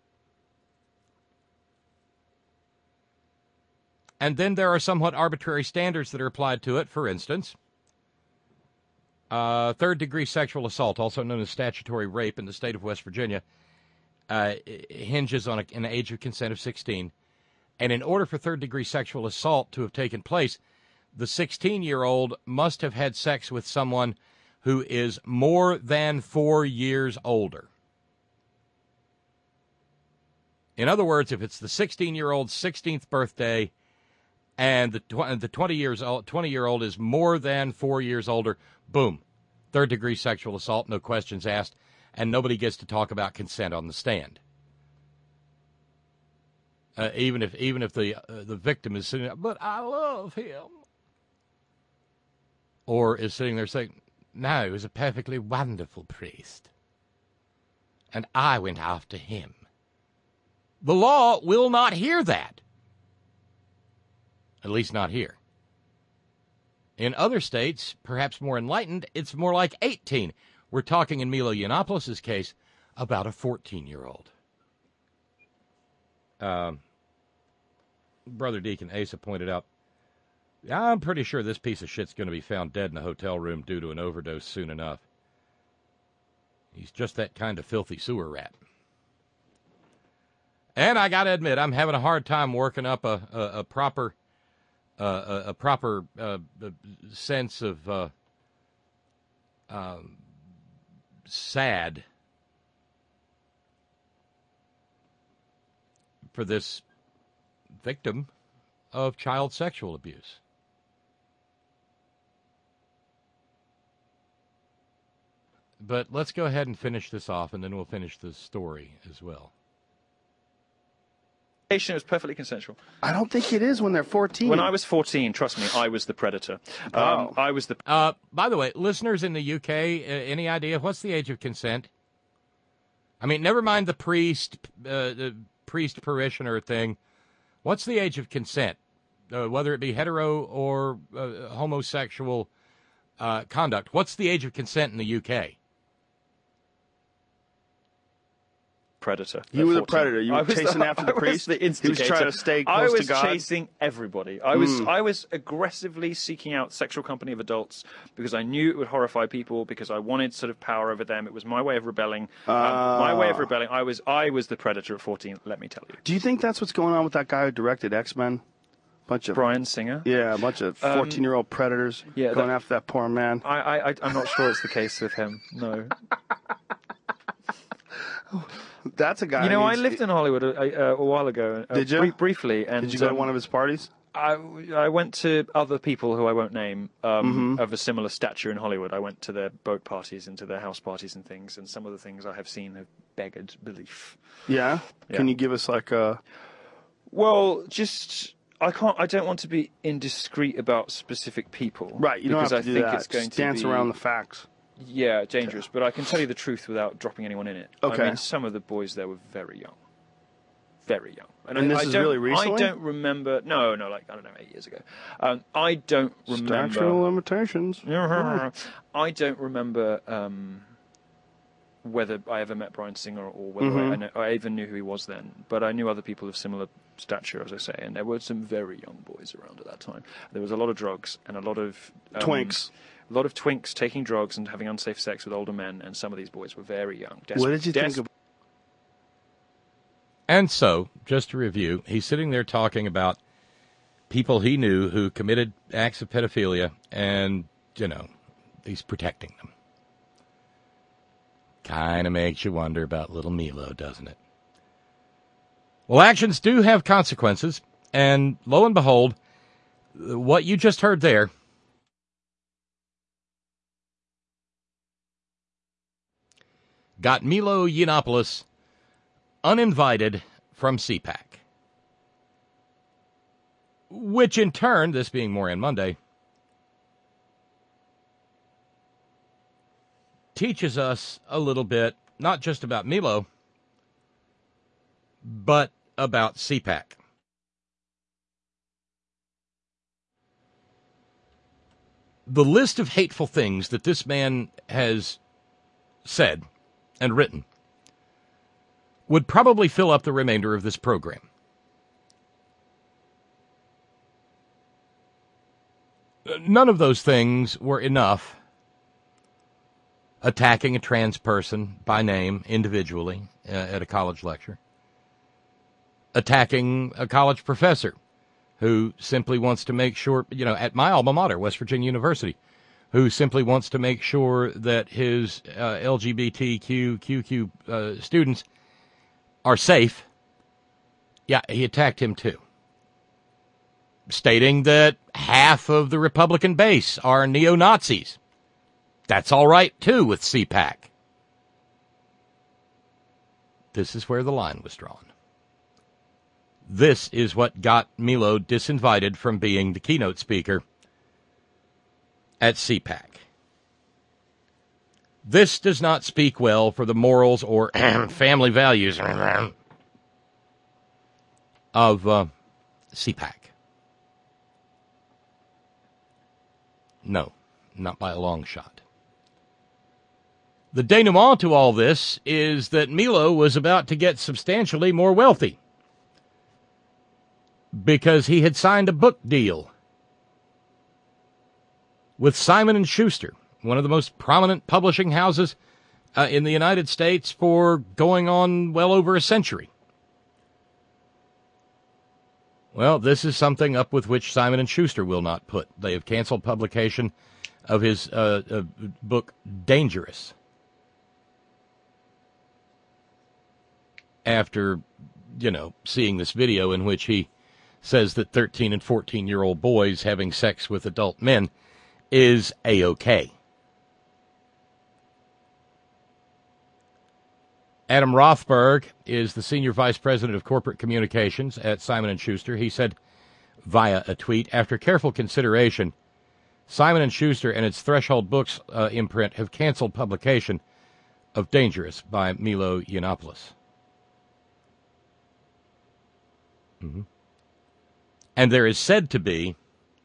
And then there are somewhat arbitrary standards that are applied to it. For instance, third-degree sexual assault, also known as statutory rape in the state of West Virginia, hinges on an age of consent of 16. And in order for third-degree sexual assault to have taken place, the 16-year-old must have had sex with someone who is more than 4 years older. In other words, if it's the 16-year-old's 16th birthday and the 20-year-old is more than 4 years older, boom, third-degree sexual assault, no questions asked, and nobody gets to talk about consent on the stand. Even if the victim is saying, but I love him. or is sitting there saying, no, he was a perfectly wonderful priest, and I went after him. The law will not hear that. At least not here. In other states, perhaps more enlightened, it's more like 18. We're talking in Milo Yiannopoulos' case about a 14-year-old. Brother Deacon Asa pointed out, I'm pretty sure this piece of shit's going to be found dead in a hotel room due to an overdose soon enough. He's just that kind of filthy sewer rat. And I got to admit, I'm having a hard time working up a proper sense of sad for this victim of child sexual abuse. But let's go ahead and finish this off, and then we'll finish the story as well. It was perfectly consensual. I don't think it is when they're 14. When I was 14, trust me, I was the predator. I was the... by the way, listeners in the UK, any idea what's the age of consent? I mean, never mind the priest-parishioner thing. What's the age of consent? Whether it be hetero or homosexual conduct. What's the age of consent in the UK? Predator. You were the predator. You were chasing after the priest. The instigator. He was trying to stay close to God. I was chasing everybody. I was aggressively seeking out sexual company of adults because I knew it would horrify people, because I wanted sort of power over them. It was my way of rebelling. My way of rebelling. I was the predator at 14, let me tell you. Do you think that's what's going on with that guy who directed X-Men? Bunch of Bryan Singer? Yeah, a bunch of 14-year-old predators going after that poor man. I'm not sure it's the case with him, no. That's a guy. You know, I lived in Hollywood a while ago. Did you? Briefly. And, did you go to one of his parties? I went to other people who I won't name of a similar stature in Hollywood. I went to their boat parties and to their house parties and things, and some of the things I have seen have beggared belief. Yeah? Can you give us like a... Well, just... I don't want to be indiscreet about specific people. Right, you don't have to do that. It's going just dance to be, around the facts. Yeah, dangerous. But I can tell you the truth without dropping anyone in it. Okay. I mean, some of the boys there were very young. Very young. And this is really recently? I don't remember... No, like, I don't know, 8 years ago. I don't remember... Statute of limitations. I don't remember whether I ever met Bryan Singer or whether I even knew who he was then. But I knew other people of similar stature, as I say, and there were some very young boys around at that time. There was a lot of drugs and a lot of... twinks. A lot of twinks taking drugs and having unsafe sex with older men, and some of these boys were very young. What did you think of... And so, just to review, he's sitting there talking about people he knew who committed acts of pedophilia, and, you know, he's protecting them. Kind of makes you wonder about little Milo, doesn't it? Well, actions do have consequences, and lo and behold, what you just heard there got Milo Yiannopoulos uninvited from CPAC. Which in turn, this being Moran Monday, teaches us a little bit, not just about Milo, but about CPAC. The list of hateful things that this man has said and written would probably fill up the remainder of this program. None of those things were enough. Attacking a trans person by name individually at a college lecture. Attacking a college professor who simply wants to make sure, you know, at my alma mater, West Virginia University, who simply wants to make sure that his LGBTQ students are safe. Yeah, he attacked him too. Stating that half of the Republican base are neo-Nazis. That's all right, too, with CPAC. This is where the line was drawn. This is what got Milo disinvited from being the keynote speaker at CPAC. This does not speak well for the morals or family values of CPAC. No, not by a long shot. The denouement to all this is that Milo was about to get substantially more wealthy because he had signed a book deal with Simon & Schuster, one of the most prominent publishing houses in the United States for going on well over a century. Well, this is something up with which Simon & Schuster will not put. They have canceled publication of his book, Dangerous, after, seeing this video in which he says that 13 and 14-year-old boys having sex with adult men is A-OK. Adam Rothberg is the Senior Vice President of Corporate Communications at Simon & Schuster. He said via a tweet, after careful consideration, Simon & Schuster and its Threshold Books imprint have canceled publication of Dangerous by Milo Yiannopoulos. Mm-hmm. And there is said to be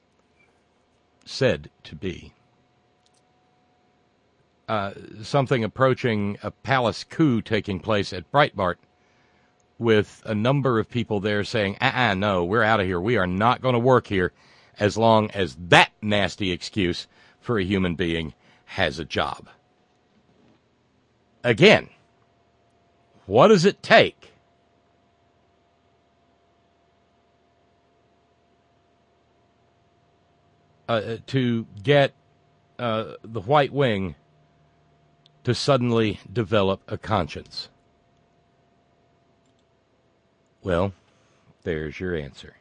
something approaching a palace coup taking place at Breitbart, with a number of people there saying, no, we're out of here. We are not going to work here as long as that nasty excuse for a human being has a job. Again, what does it take to get the White Wing to suddenly develop a conscience? Well, there's your answer.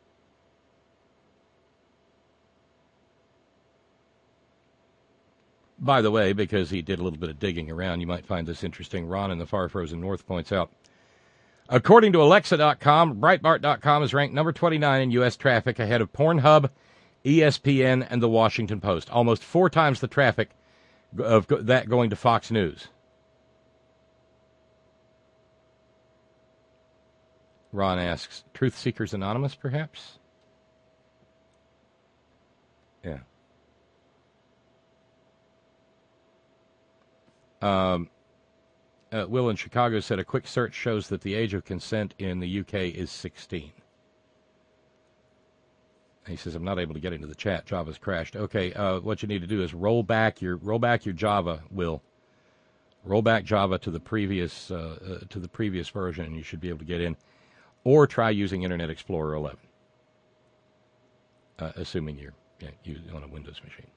By the way, because he did a little bit of digging around, you might find this interesting. Ron in the far frozen north points out, according to Alexa.com, Breitbart.com is ranked number 29 in U.S. traffic, ahead of Pornhub, ESPN, and The Washington Post. Almost 4 times the traffic of that going to Fox News. Ron asks, Truth Seekers Anonymous, perhaps? Yeah. Will in Chicago said a quick search shows that the age of consent in the UK is 16. He says, I'm not able to get into the chat. Java's crashed. Okay, what you need to do is roll back your Java, Will. Roll back Java to the previous version, and you should be able to get in. Or try using Internet Explorer 11, assuming you're on a Windows machine.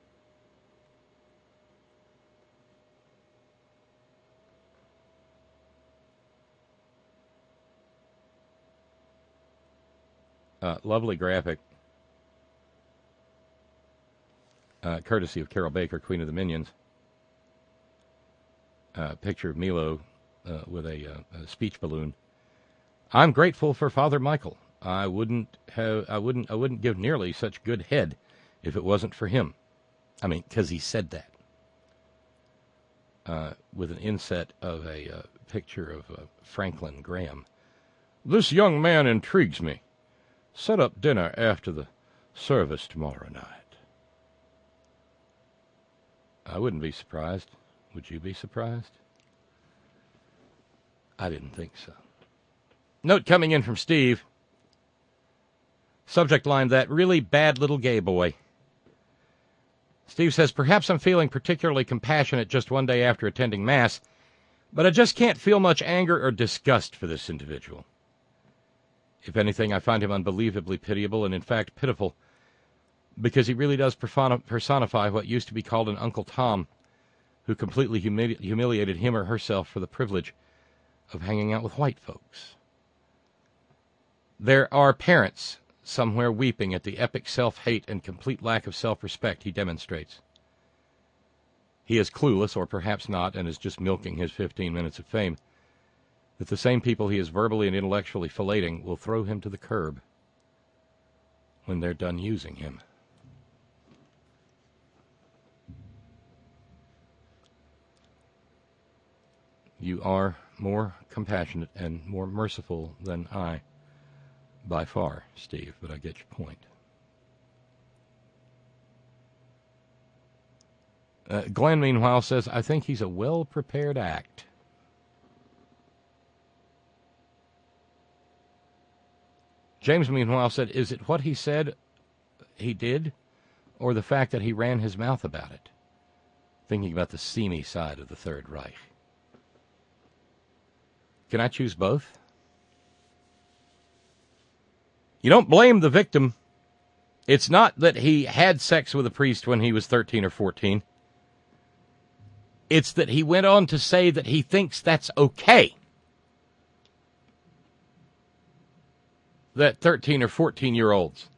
Lovely graphic. Courtesy of Carol Baker, Queen of the Minions. Picture of Milo with a speech balloon. I'm grateful for Father Michael. I wouldn't give nearly such good head if it wasn't for him. I mean, because he said that. With an inset of a picture of Franklin Graham. This young man intrigues me. Set up dinner after the service tomorrow night. I wouldn't be surprised. Would you be surprised? I didn't think so. Note coming in from Steve. Subject line, that really bad little gay boy. Steve says, perhaps I'm feeling particularly compassionate just one day after attending Mass, but I just can't feel much anger or disgust for this individual. If anything, I find him unbelievably pitiable and, in fact, pitiful, because he really does personify what used to be called an Uncle Tom, who completely humiliated him or herself for the privilege of hanging out with white folks. There are parents somewhere weeping at the epic self-hate and complete lack of self-respect he demonstrates. He is clueless, or perhaps not, and is just milking his 15 minutes of fame, that the same people he is verbally and intellectually filleting will throw him to the curb when they're done using him. You are more compassionate and more merciful than I, by far, Steve, but I get your point. Glenn, meanwhile, says, I think he's a well-prepared act. James, meanwhile, said, is it what he said he did, or the fact that he ran his mouth about it? Thinking about the seamy side of the Third Reich. Can I choose both? You don't blame the victim. It's not that he had sex with a priest when he was 13 or 14. It's that he went on to say that he thinks that's okay. That 13 or 14-year-olds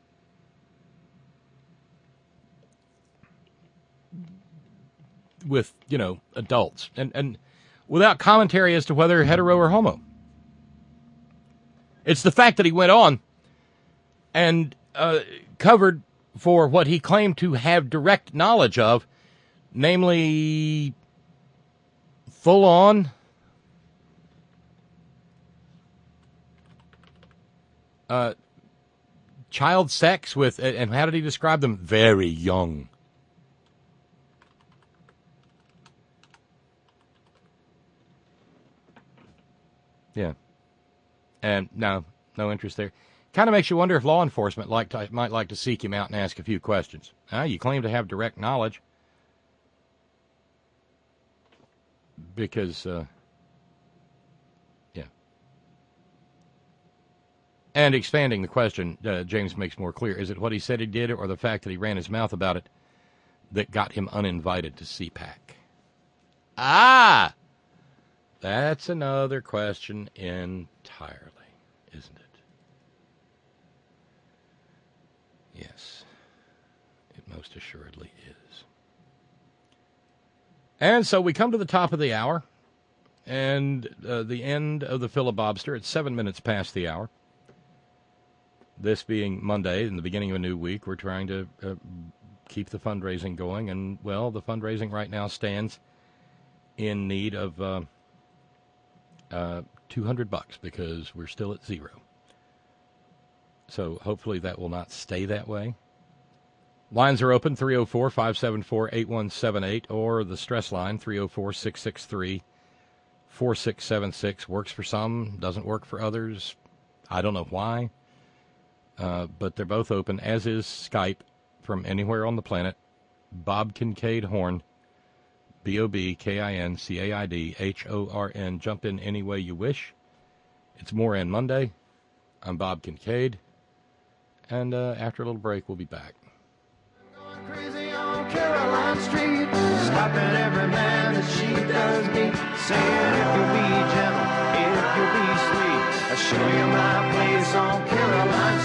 with, adults. And without commentary as to whether hetero or homo. It's the fact that he went on and covered for what he claimed to have direct knowledge of, namely full-on child sex with, and how did he describe them? Very young. Yeah. And no interest there. Kind of makes you wonder if law enforcement might like to seek him out and ask a few questions. You claim to have direct knowledge. Because, yeah. And expanding the question, James makes more clear. Is it what he said he did or the fact that he ran his mouth about it that got him uninvited to CPAC? Ah! That's another question entirely, isn't it? Yes, it most assuredly is. And so we come to the top of the hour and the end of the filibobster. It's 7 minutes past the hour. This being Monday and the beginning of a new week, we're trying to keep the fundraising going. And, well, the fundraising right now stands in need of $200 because we're still at zero. So hopefully that will not stay that way. Lines are open, 304-574-8178, or the stress line, 304-663-4676. Works for some, doesn't work for others. I don't know why. But they're both open, as is Skype from anywhere on the planet. Bob Kincaid Horn, BOBKINCAIDHORN. Jump in any way you wish. It's More In Monday. I'm Bob Kincaid. And after a little break, we'll be back. Going crazy on Caroline Street, stopping every man that she does meet, saying if you'll be gentle, if you'll be sweet, I'll show you my place on Caroline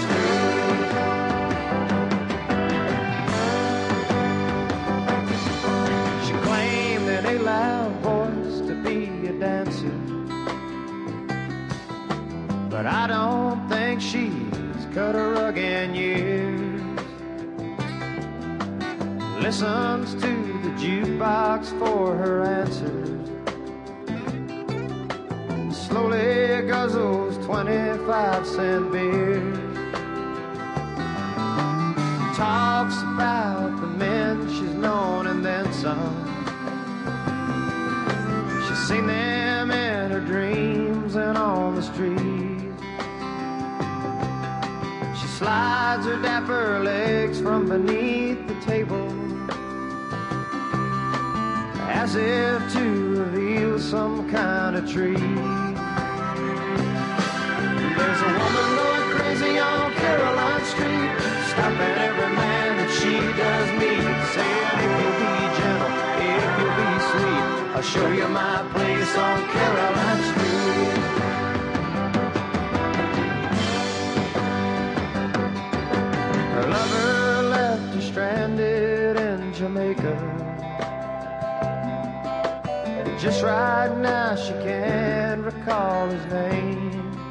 Street. She claimed in a loud voice to be a dancer, but I don't think she's cut a rug in years. Listens to the jukebox for her answers, slowly guzzles 25-cent beers, talks about the men she's known and then some. She's seen them in her dreams and on the street. She slides her dapper legs from beneath the table, as if to reveal some kind of treat. There's a woman going crazy on Caroline Street, stopping every man that she does meet, saying if you'll be gentle, if you'll be sweet, I'll show you my place on Caroline Street. Her lover left her stranded in Jamaica. Just right now she can't recall his name.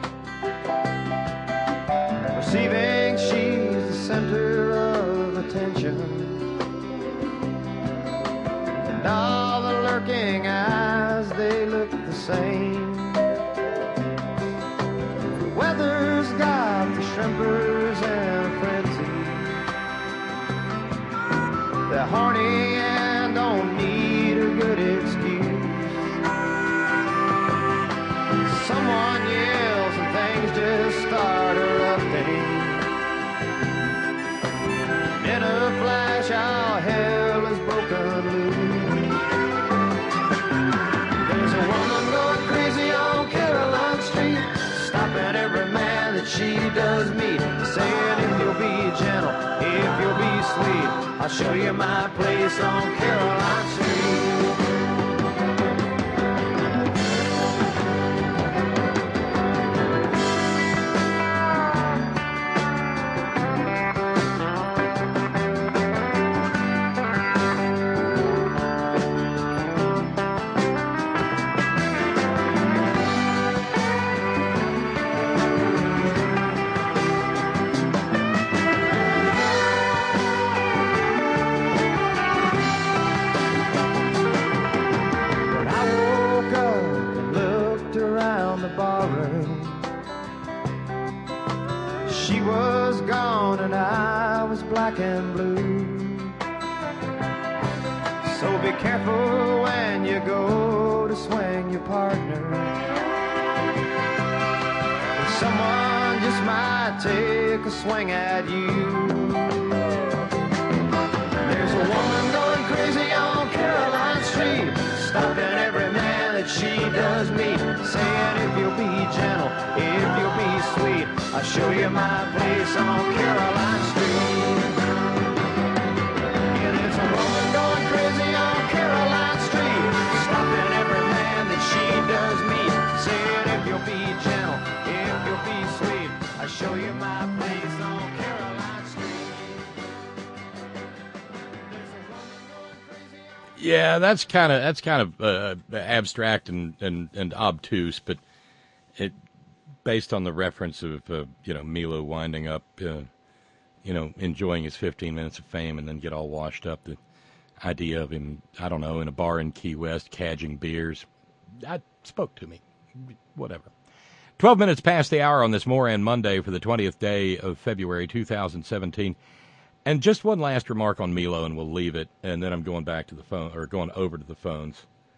Perceiving she's the center of attention, and all the lurking eyes, they look the same. The weather's got the shrimpers in a frenzy. They're horny and don't need a good excuse. Someone yells and things just start erupting. In a flash, all hell is broken loose. There's a woman going crazy on Caroline Street, stopping every man that she does meet, saying if you'll be gentle, if you'll be sweet, I'll show you my place on Caroline Street. She was gone and I was black and blue. So be careful when you go to swing your partner. Someone just might take a swing at you. There's a woman going crazy on Caroline Street, stopping every man that she does meet, saying if you'll be gentle, if you'll be sweet, I'll show you my place on Caroline Street. And it's a woman going crazy on Caroline Street, stopping every man that she does meet, saying if you'll be gentle, if you'll be sweet, I'll show you my place on Caroline Street. Yeah, that's kind of abstract and obtuse, but it based on the reference of Milo winding up enjoying his 15 minutes of fame and then get all washed up. The idea of him, I don't know, in a bar in Key West cadging beers, that spoke to me. Whatever. 12 minutes past the hour on this Moran Monday for the 20th day of February 2017. And just one last remark on Milo, and we'll leave it, and then I'm going back to the phone, or going over to the phones.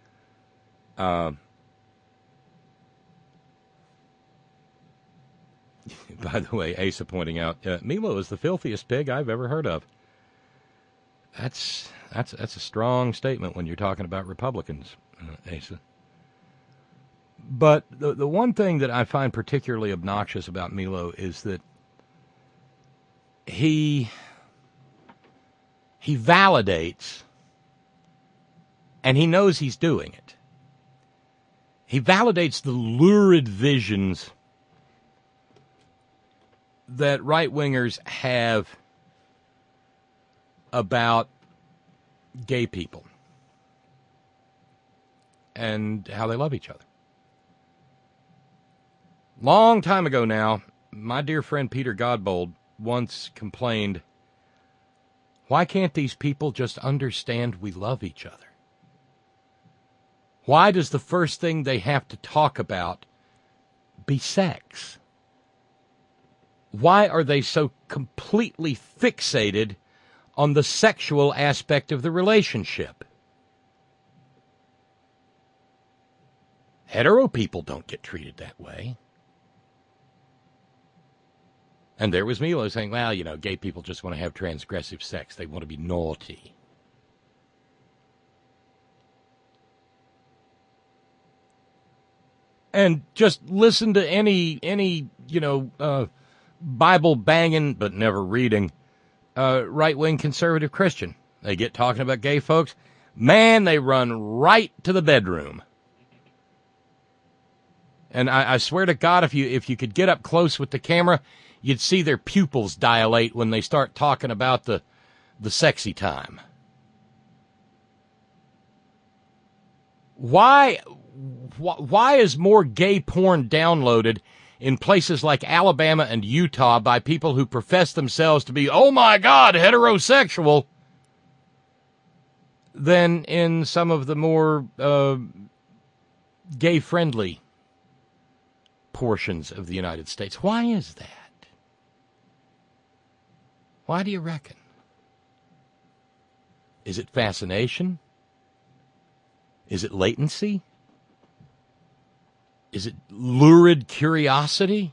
By the way, Asa pointing out, Milo is the filthiest pig I've ever heard of. That's a strong statement when you're talking about Republicans, Asa. But the one thing that I find particularly obnoxious about Milo is that he validates, and he knows he's doing it. He validates the lurid visions that right-wingers have about gay people and how they love each other. Long time ago now, my dear friend Peter Godbold once complained, why can't these people just understand we love each other? Why does the first thing they have to talk about be sex? Why are they so completely fixated on the sexual aspect of the relationship? Hetero people don't get treated that way. And there was Milo saying, well, gay people just want to have transgressive sex. They want to be naughty. And just listen to any Bible banging but never reading right-wing conservative Christian. They get talking about gay folks. Man, they run right to the bedroom. And I swear to God, if you could get up close with the camera, you'd see their pupils dilate when they start talking about the sexy time. Why is more gay porn downloaded in places like Alabama and Utah by people who profess themselves to be, oh my God, heterosexual, than in some of the more gay-friendly portions of the United States. Why is that? Why do you reckon? Is it fascination? Is it latency? Is it lurid curiosity?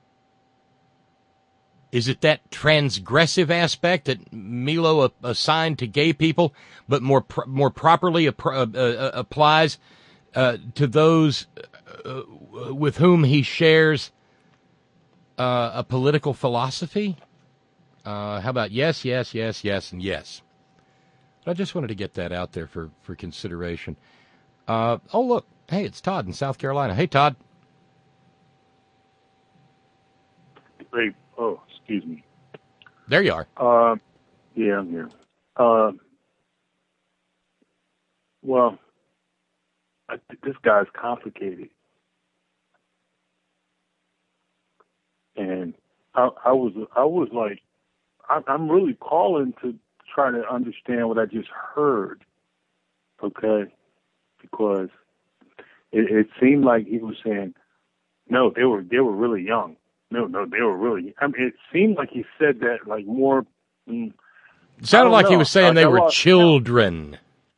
Is it that transgressive aspect that Milo assigned to gay people, but more properly applies to those with whom he shares a political philosophy? How about yes, yes, yes, yes, and yes? I just wanted to get that out there for consideration. Oh, look. Hey, it's Todd in South Carolina. Hey, Todd. Hey, oh, excuse me. There you are. Yeah, I'm here. Well, this guy's complicated. And I was like, I'm really calling to try to understand what I just heard. Okay? Because it seemed like he was saying, no, they were really young. No, they were really. I mean, it seemed like he said that like more. It sounded like he was saying they were children.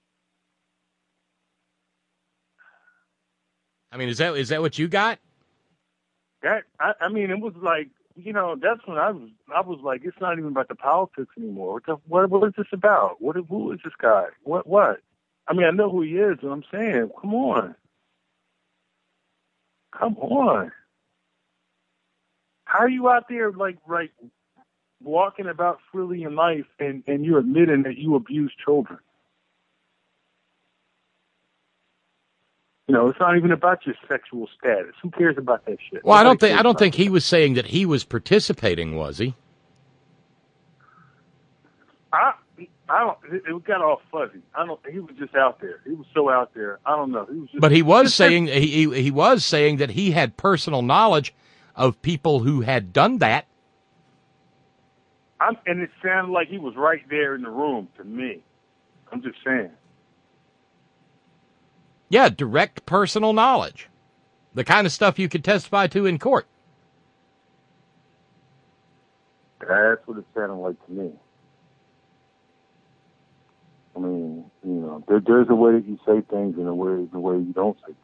I mean, is that what you got? That I mean, it was like, you know, that's when I was like, it's not even about the politics anymore. What is this about? Who is this guy? What? I mean, I know who he is, and I'm saying, come on. How are you out there like walking about freely in life and you're admitting that you abuse children? You know, it's not even about your sexual status. Who cares about that shit? Well, I don't think he was saying that he was participating, was he? It got all fuzzy. He was just out there. He was so out there. I don't know. But he was saying he was saying that he had personal knowledge of people who had done that. And it sounded like he was right there in the room to me. I'm just saying. Yeah, direct personal knowledge. The kind of stuff you could testify to in court. That's what it sounded like to me. I mean, you know, there's a way that you say things and a way you don't say things.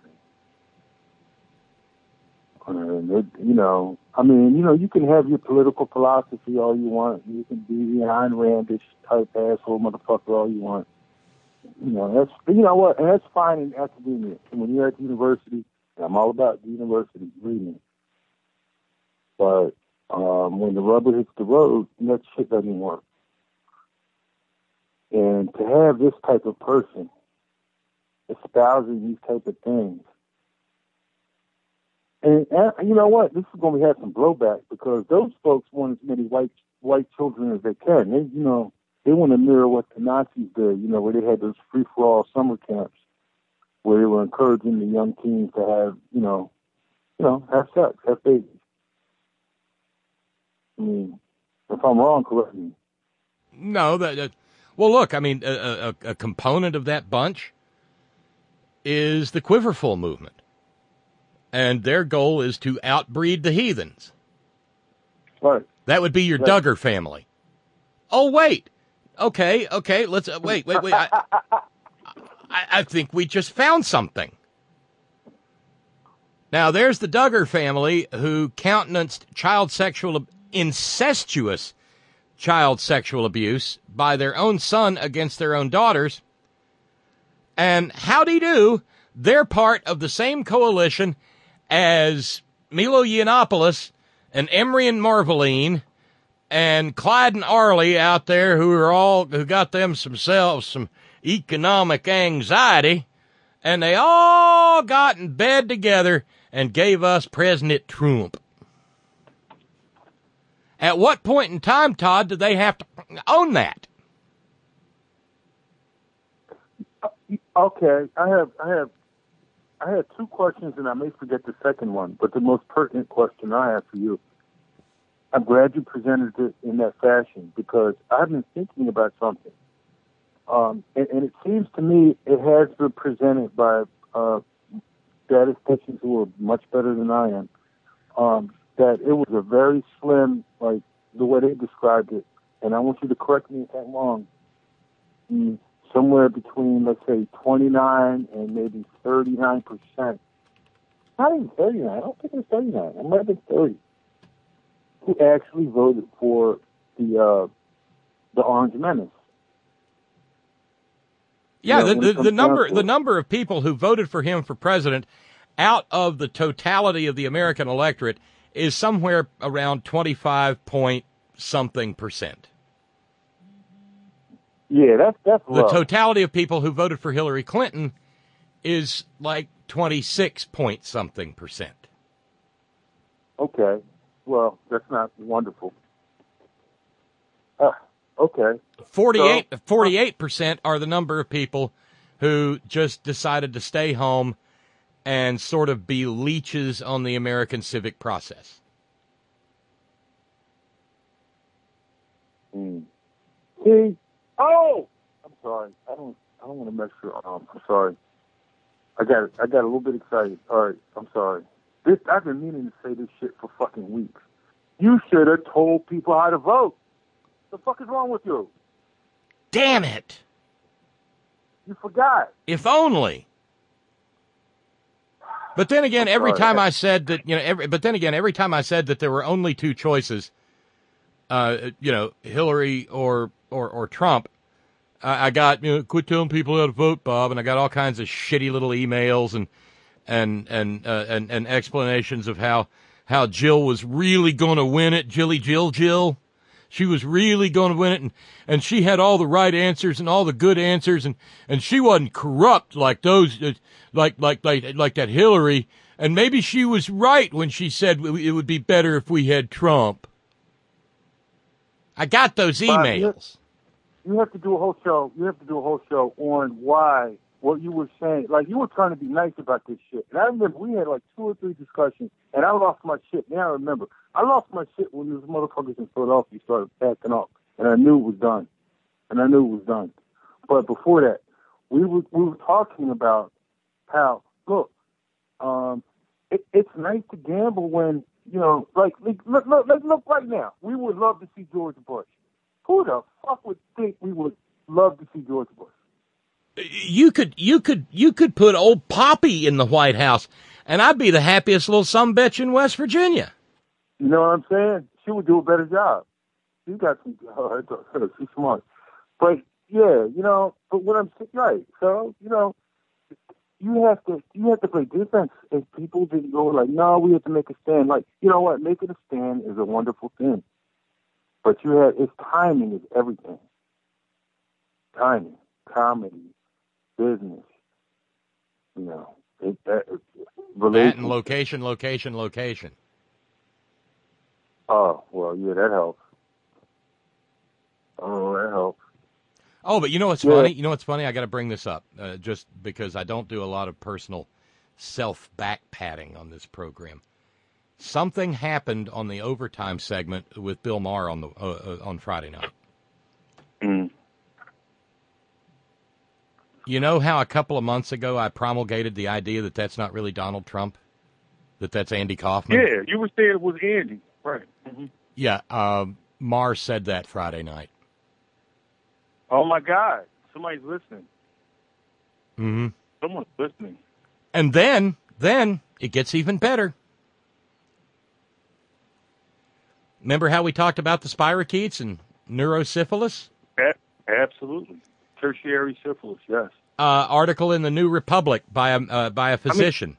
And you know, I mean, you know, you can have your political philosophy all you want. You can be the Ayn Randish type asshole motherfucker all you want. You know, that's fine in academia. And when you're at the university, I'm all about the university, believe me. But when the rubber hits the road, that shit doesn't work. And to have this type of person espousing these type of things, and you know what, this is going to have some blowback because those folks want as many white children as they can. They, you know, they want to mirror what the Nazis did. You know, where they had those free-for-all summer camps where they were encouraging the young teens to have, you know, have sex, have babies. I mean, if I'm wrong, correct me. No, well, look, I mean, a component of that bunch is the Quiverful movement. And their goal is to outbreed the heathens. Right. That would be your Duggar family. Oh, wait. Okay, let's, wait. I think we just found something. Now, there's the Duggar family who countenanced incestuous child sexual abuse by their own son against their own daughters. And howdy do, they're part of the same coalition as Milo Yiannopoulos and Emery and Marveline and Clyde and Arlie out there who got themselves some economic anxiety, and they all got in bed together and gave us President Trump. At what point in time, Todd, do they have to own that? Okay, I had two questions, and I may forget the second one, but the most pertinent question I have for you. I'm glad you presented it in that fashion because I've been thinking about something. And it seems to me it has been presented by statisticians who are much better than I am, that it was a very slim, like the way they described it, and I want you to correct me if I'm wrong, somewhere between, let's say, 29 and maybe 39%. Not even 39. I don't think it was 39. It might have been 30. Who actually voted for the Orange Menace. Yeah, the number of people who voted for him for president out of the totality of the American electorate is somewhere around 25-point-something%. Yeah, that's the rough. totality of people who voted for Hillary Clinton is like 26-point-something%. Okay. Well, that's not wonderful. Okay. 48% are the number of people who just decided to stay home and sort of be leeches on the American civic process. See? Oh! I'm sorry. I don't want to mess your arm. I'm sorry. I got a little bit excited. All right. I'm sorry. I've been meaning to say this shit for fucking weeks. You should have told people how to vote. What the fuck is wrong with you? Damn it. You forgot. If only. But then again, every time I said that, every time I said that there were only two choices, Hillary or Trump, I got, quit telling people how to vote, Bob, and I got all kinds of shitty little emails and explanations of how Jill was really going to win it, Jill. She was really going to win it, and she had all the right answers and all the good answers, and she wasn't corrupt like those, like that Hillary. And maybe she was right when she said it would be better if we had Trump. I got those emails. You have to do a whole show. You have to do a whole show on why what you were saying. Like, you were trying to be nice about this shit. And I remember we had like 2 or 3 discussions, and I lost my shit. Now I remember. I lost my shit when those motherfuckers in Philadelphia started acting up, and I knew it was done. But before that, we were talking about how, look, it's nice to gamble when, look right now. We would love to see George Bush. Who the fuck would think we would love to see George Bush? You could put old Poppy in the White House, and I'd be the happiest little sumbitch in West Virginia. You know what I'm saying? She would do a better job. She's got some. She's smart. But yeah, But what I'm saying, right? So you have to play defense. If people didn't go like, no, we have to make a stand. Like, you know what? Making a stand is a wonderful thing. But it's timing is everything. Timing, comedy, business. That and location. Oh, well, yeah, that helps. Oh, that helps. Oh, but you know what's funny? You know what's funny? I got to bring this up just because I don't do a lot of personal self-back-patting on this program. Something happened on the overtime segment with Bill Maher on Friday night. Mm. You know how a couple of months ago I promulgated the idea that that's not really Donald Trump? That that's Andy Kaufman? Yeah, you were saying it was Andy. Right. Mm-hmm. Yeah, Maher said that Friday night. Oh, my God. Somebody's listening. Mm-hmm. Someone's listening. And then it gets even better. Remember how we talked about the spirochetes and neurosyphilis? Absolutely. Tertiary syphilis, yes. Article in the New Republic by a physician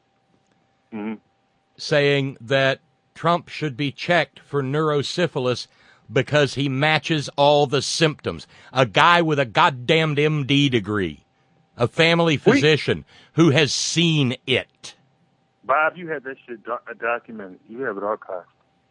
saying that Trump should be checked for neurosyphilis because he matches all the symptoms. A guy with a goddamned MD degree, a family physician who has seen it. Bob, you had that shit documented. You have it archived.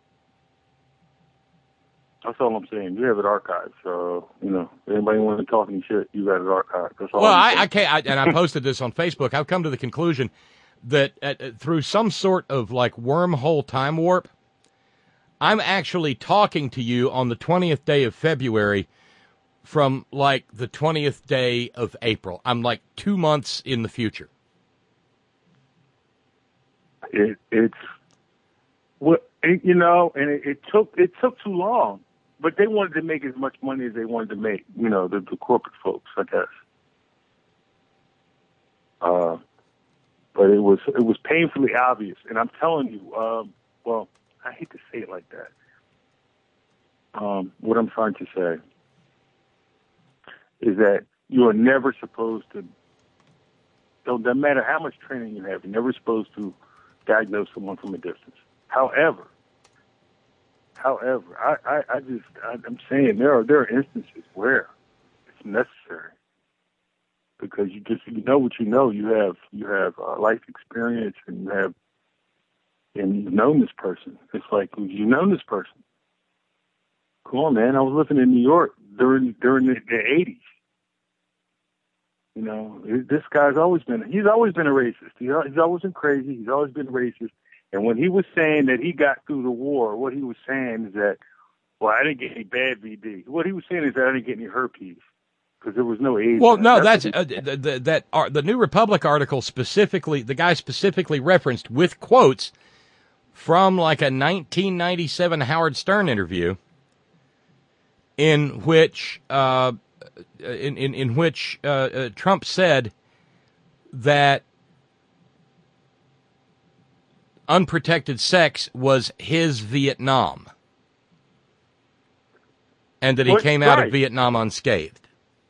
That's all I'm saying. You have it archived. So, anybody want to talk any shit, you got it archived. That's all. Well, I can't, and I posted this on Facebook. I've come to the conclusion that through some sort of like wormhole time warp, I'm actually talking to you on the 20th day of February from like the 20th day of April. I'm like 2 months in the future. it's what you know, and it took too long. But they wanted to make as much money as they wanted to make. You know, the corporate folks, I guess. But it was painfully obvious, and I'm telling you, well, I hate to say it like that. What I'm trying to say is that you are never supposed to, no matter how much training you have, you're never supposed to diagnose someone from a distance. However, I'm saying there are instances where it's necessary. Because you know what you know. You have life experience, and you've known this person. It's like you've known this person. Come on, man. I was living in New York during the 80s. You know, this guy's always been a racist. He's always been crazy. He's always been racist. And when he was saying that he got through the war, what he was saying is that, well, I didn't get any bad VD. What he was saying is that I didn't get any herpes. Because there was no AIDS. Well, no, that's the New Republic article specifically. The guy specifically referenced with quotes from like a 1997 Howard Stern interview, in which Trump said that unprotected sex was his Vietnam, and that he came out of Vietnam unscathed.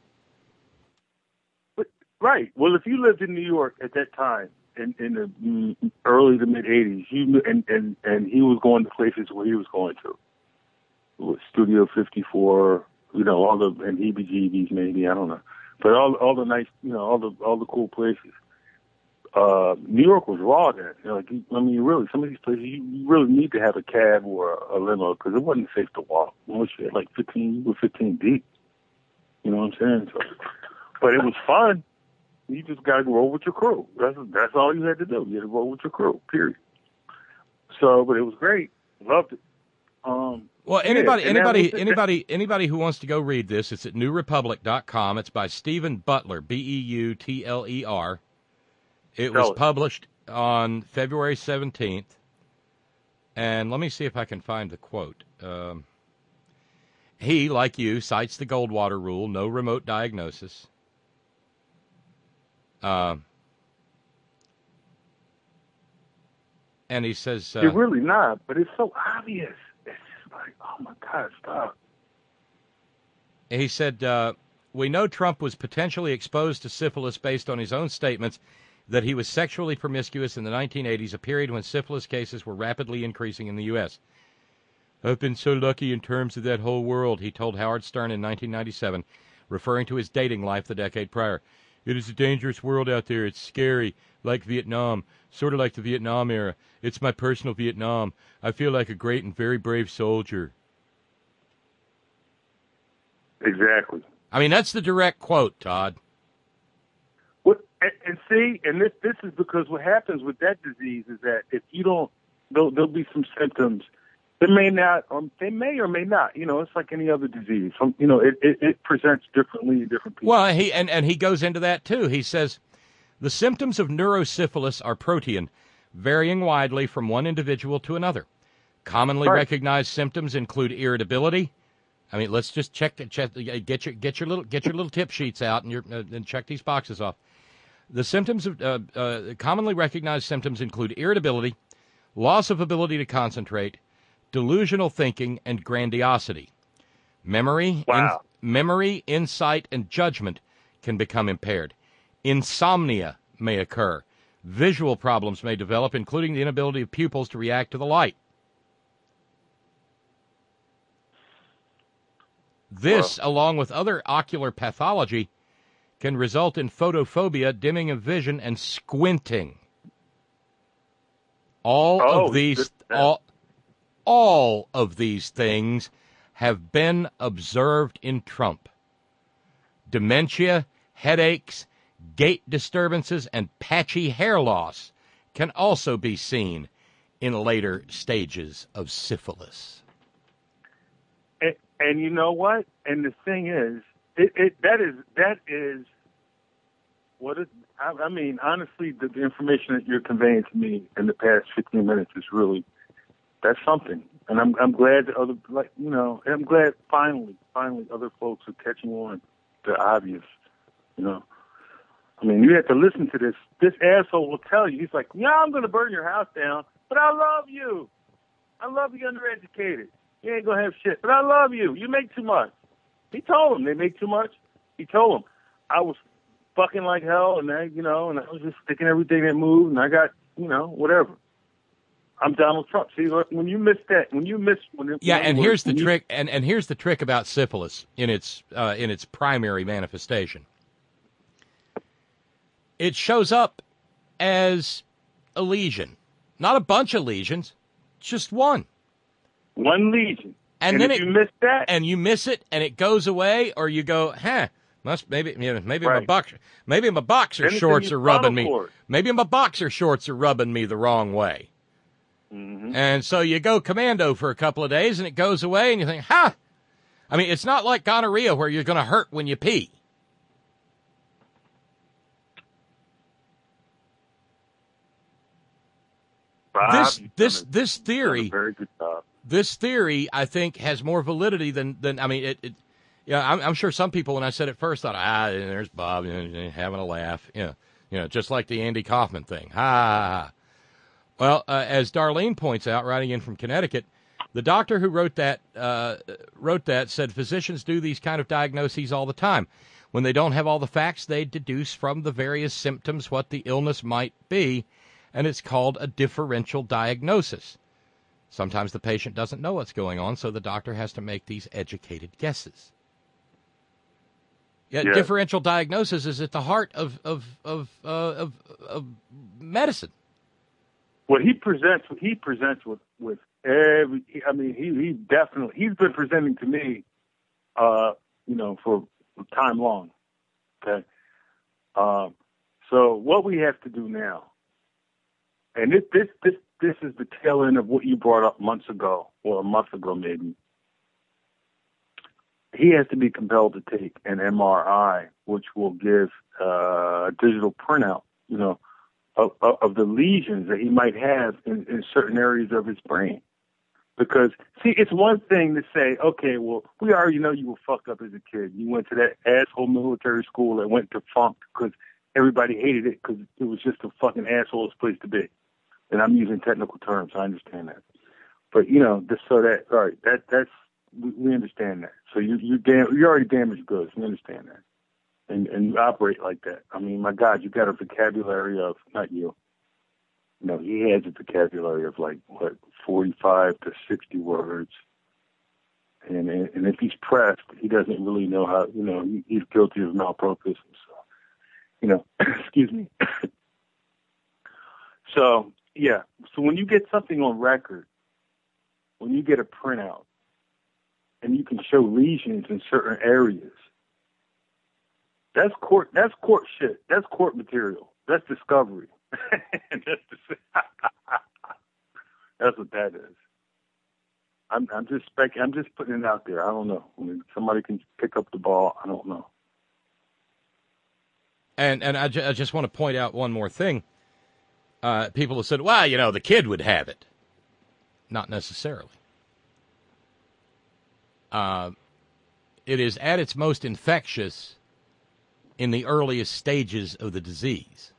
Right. Well, if you lived in New York at that time, in the early to mid '80s, you knew, and he was going to places where he was going to. It was Studio 54, you know, all the and heebie-jeebies maybe, I don't know, but all the nice, you know, all the cool places. New York was raw then. You know, like, I mean, really, some of these places you really need to have a cab or a limo because it wasn't safe to walk. Once you had like 15 deep. You know what I'm saying? So, but it was fun. You just got to roll with your crew. That's all you had to do. You had to roll with your crew, period. So, but it was great. Loved it. Well, anybody who wants to go read this, it's at newrepublic.com. It's by Stephen Butler, Beutler. It was published on February 17th. And let me see if I can find the quote. He, like you, cites the Goldwater rule, no remote diagnosis. And he says... You're really not, but it's so obvious. It's just like, oh, my God, stop. He said, we know Trump was potentially exposed to syphilis based on his own statements that he was sexually promiscuous in the 1980s, a period when syphilis cases were rapidly increasing in the U.S. I've been so lucky in terms of that whole world, he told Howard Stern in 1997, referring to his dating life the decade prior. It is a dangerous world out there. It's scary, like Vietnam, sort of like the Vietnam era. It's my personal Vietnam. I feel like a great and very brave soldier. Exactly. I mean, that's the direct quote, Todd. And see, and this is because what happens with that disease is that if you don't, there'll be some symptoms. They may not, they may or may not. You know, it's like any other disease. You know, it presents differently in different people. Well, he goes into that too. He says the symptoms of neurosyphilis are protean, varying widely from one individual to another. Commonly recognized symptoms include irritability. I mean, let's just get your little tip sheets out and check these boxes off. The symptoms of commonly recognized symptoms include irritability, loss of ability to concentrate, delusional thinking, and grandiosity. Memory, insight, and judgment can become impaired. Insomnia may occur. Visual problems may develop, including the inability of pupils to react to the light. This, along with other ocular pathology, can result in photophobia, dimming of vision, and squinting. All of these things have been observed in Trump. Dementia, headaches, gait disturbances, and patchy hair loss can also be seen in later stages of syphilis. And you know what? And the thing is, that is I mean, honestly, the information that you're conveying to me in the past 15 minutes is really, that's something. And I'm glad that I'm glad finally other folks are catching on to the obvious, you know. I mean, you have to listen to this. This asshole will tell you, he's like, yeah, I'm going to burn your house down, but I love you. I love you undereducated. You ain't going to have shit, but I love you. You make too much. He told them they make too much. He told them I was fucking like hell, and I was just sticking everything that moved, and I got, whatever. I'm Donald Trump. See, look, when you miss that, here's the trick, and here's the trick about syphilis in its primary manifestation. It shows up as a lesion, not a bunch of lesions, just one. One lesion, and then if you miss that, and you miss it, and it goes away, or you go, maybe my boxer shorts are rubbing me. Maybe my boxer shorts are rubbing me the wrong way. Mm-hmm. And so you go commando for a couple of days, and it goes away, and you think, I mean, it's not like gonorrhea where you're going to hurt when you pee. This theory, very good job. This theory, I think, has more validity than I mean, I'm sure some people, when I said it first, thought, there's Bob having a laugh, just like the Andy Kaufman thing. Well, as Darlene points out, writing in from Connecticut, the doctor who wrote that said physicians do these kind of diagnoses all the time. When they don't have all the facts, they deduce from the various symptoms what the illness might be, and it's called a differential diagnosis. Sometimes the patient doesn't know what's going on, so the doctor has to make these educated guesses. Yeah. Differential diagnosis is at the heart of medicine. Well, he presents with every. I mean, he's been presenting to me, for time long. Okay. So what we have to do now, and this is the tail end of what you brought up months ago, or a month ago maybe. He has to be compelled to take an MRI, which will give a digital printout, of the lesions that he might have in certain areas of his brain. Because, see, it's one thing to say, okay, well, we already know you were fucked up as a kid. You went to that asshole military school that went defunct because everybody hated it because it was just a fucking asshole's place to be. And I'm using technical terms. I understand that. But, that's, we understand that. So you already damaged goods. We understand that. And you operate like that. I mean, my God, you got a vocabulary of, not you. No, he has a vocabulary of 45 to 60 words. And if he's pressed, he doesn't really know how, he's guilty of malpractice. So, excuse me. So, yeah. So when you get something on record, when you get a printout, and you can show lesions in certain areas, that's court shit. That's court material. That's discovery. That's what that is. I'm just putting it out there. I don't know. I mean, somebody can pick up the ball. I don't know. And I just want to point out one more thing. People have said, well, the kid would have it. Not necessarily. It is at its most infectious in the earliest stages of the disease.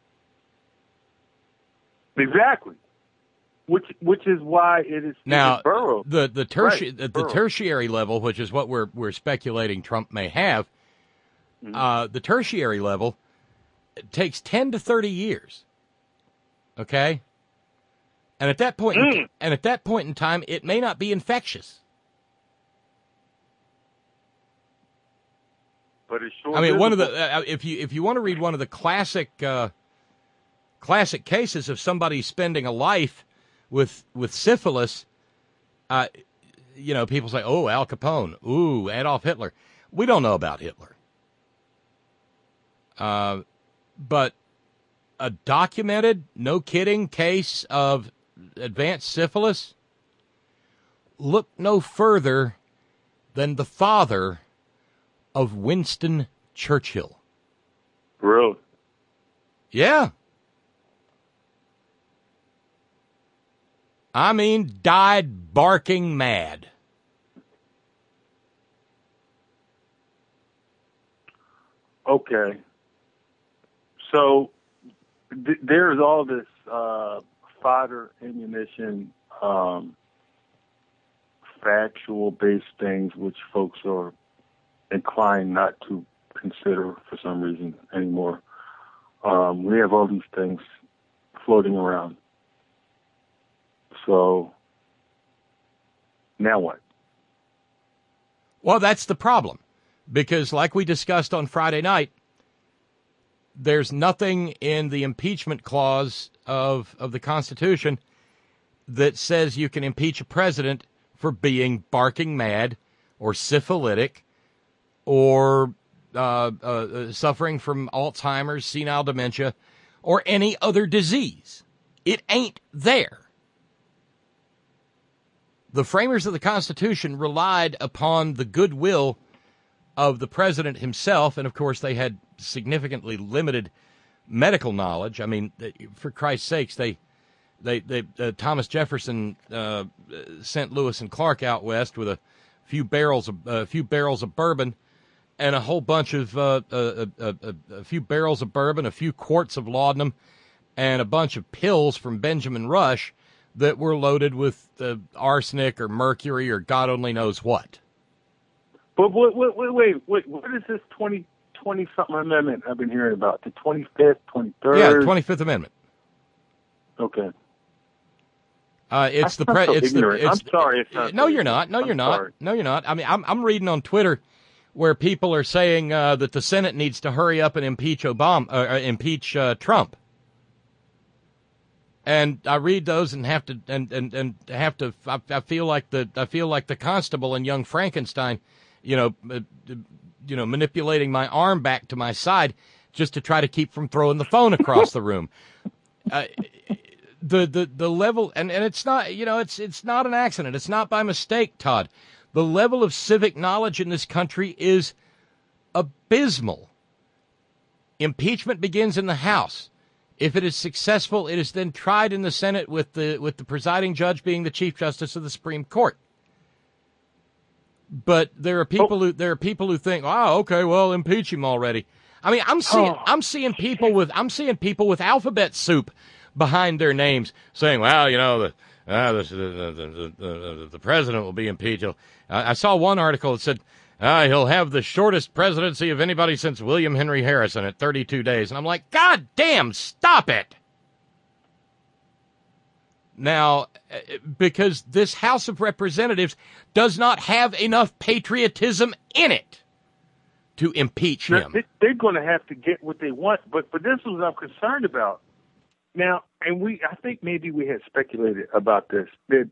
Exactly. Which is why it is now burrowed. The tertiary level, which is what we're speculating Trump may have. Mm-hmm. The tertiary level takes 10 to 30 years. Okay, and at that point, in time, it may not be infectious. But it's sure. I mean, one of the if you want to read one of the classic cases of somebody spending a life with syphilis, people say, "Oh, Al Capone, ooh, Adolf Hitler." We don't know about Hitler, but a documented, no kidding, case of advanced syphilis. Look no further than the father of Winston Churchill. Really? Yeah. I mean, died barking mad. Okay. So there's all this fodder, ammunition, factual-based things which folks are inclined not to consider for some reason anymore. We have all these things floating around. So now what? Well, that's the problem. Because like we discussed on Friday night, there's nothing in the impeachment clause of the Constitution that says you can impeach a president for being barking mad or syphilitic or suffering from Alzheimer's, senile dementia, or any other disease. It ain't there. The framers of the Constitution relied upon the goodwill of the president himself, and of course they had significantly limited medical knowledge. I mean, for Christ's sakes, Thomas Jefferson sent Lewis and Clark out west with a few barrels of bourbon and a whole bunch of a few barrels of bourbon, a few quarts of laudanum, and a bunch of pills from Benjamin Rush that were loaded with arsenic or mercury or God only knows what. But wait, what is this 20-something amendment I've been hearing about? The 25th, 23rd? Yeah, the 25th Amendment. Okay. It's the I'm sorry. No, you're not. No, you're not. No, you're not. I mean, I'm reading on Twitter where people are saying that the Senate needs to hurry up and impeach impeach Trump. And I read those and have to I feel like the constable in Young Frankenstein, manipulating my arm back to my side just to try to keep from throwing the phone across the room. The level, and it's not, it's not an accident. It's not by mistake, Todd. The level of civic knowledge in this country is abysmal. Impeachment begins in the House. If it is successful, it is then tried in the Senate with the presiding judge being the Chief Justice of the Supreme Court. But there are people who think, oh, okay, well, impeach him already. I mean, I'm seeing people with alphabet soup behind their names saying, well, the president will be impeached. I saw one article that said he'll have the shortest presidency of anybody since William Henry Harrison at 32 days. And I'm like, God damn, stop it. Now, because this House of Representatives does not have enough patriotism in it to impeach him. They're going to have to get what they want, but this is what I'm concerned about. Now, and I think maybe we had speculated about this,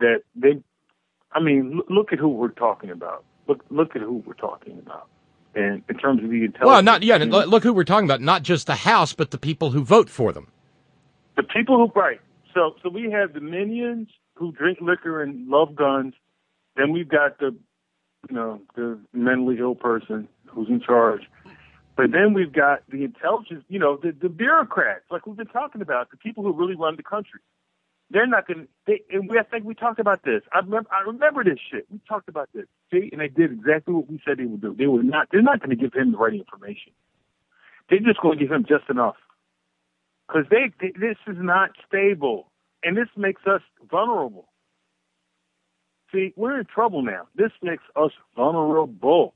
look at who we're talking about. Look at who we're talking about. And in terms of the intelligence. Well, look who we're talking about, not just the House, but the people who vote for them. The people who, right. So we have the minions who drink liquor and love guns. Then we've got the mentally ill person who's in charge. But then we've got the intelligence, the bureaucrats, like we've been talking about, the people who really run the country. They're not going to, I think we talked about this. I remember this shit. We talked about this. See, and they did exactly what we said they would do. They're not going to give him the right information. They're just going to give him just enough. Because this is not stable. And this makes us vulnerable. See, we're in trouble now. This makes us vulnerable.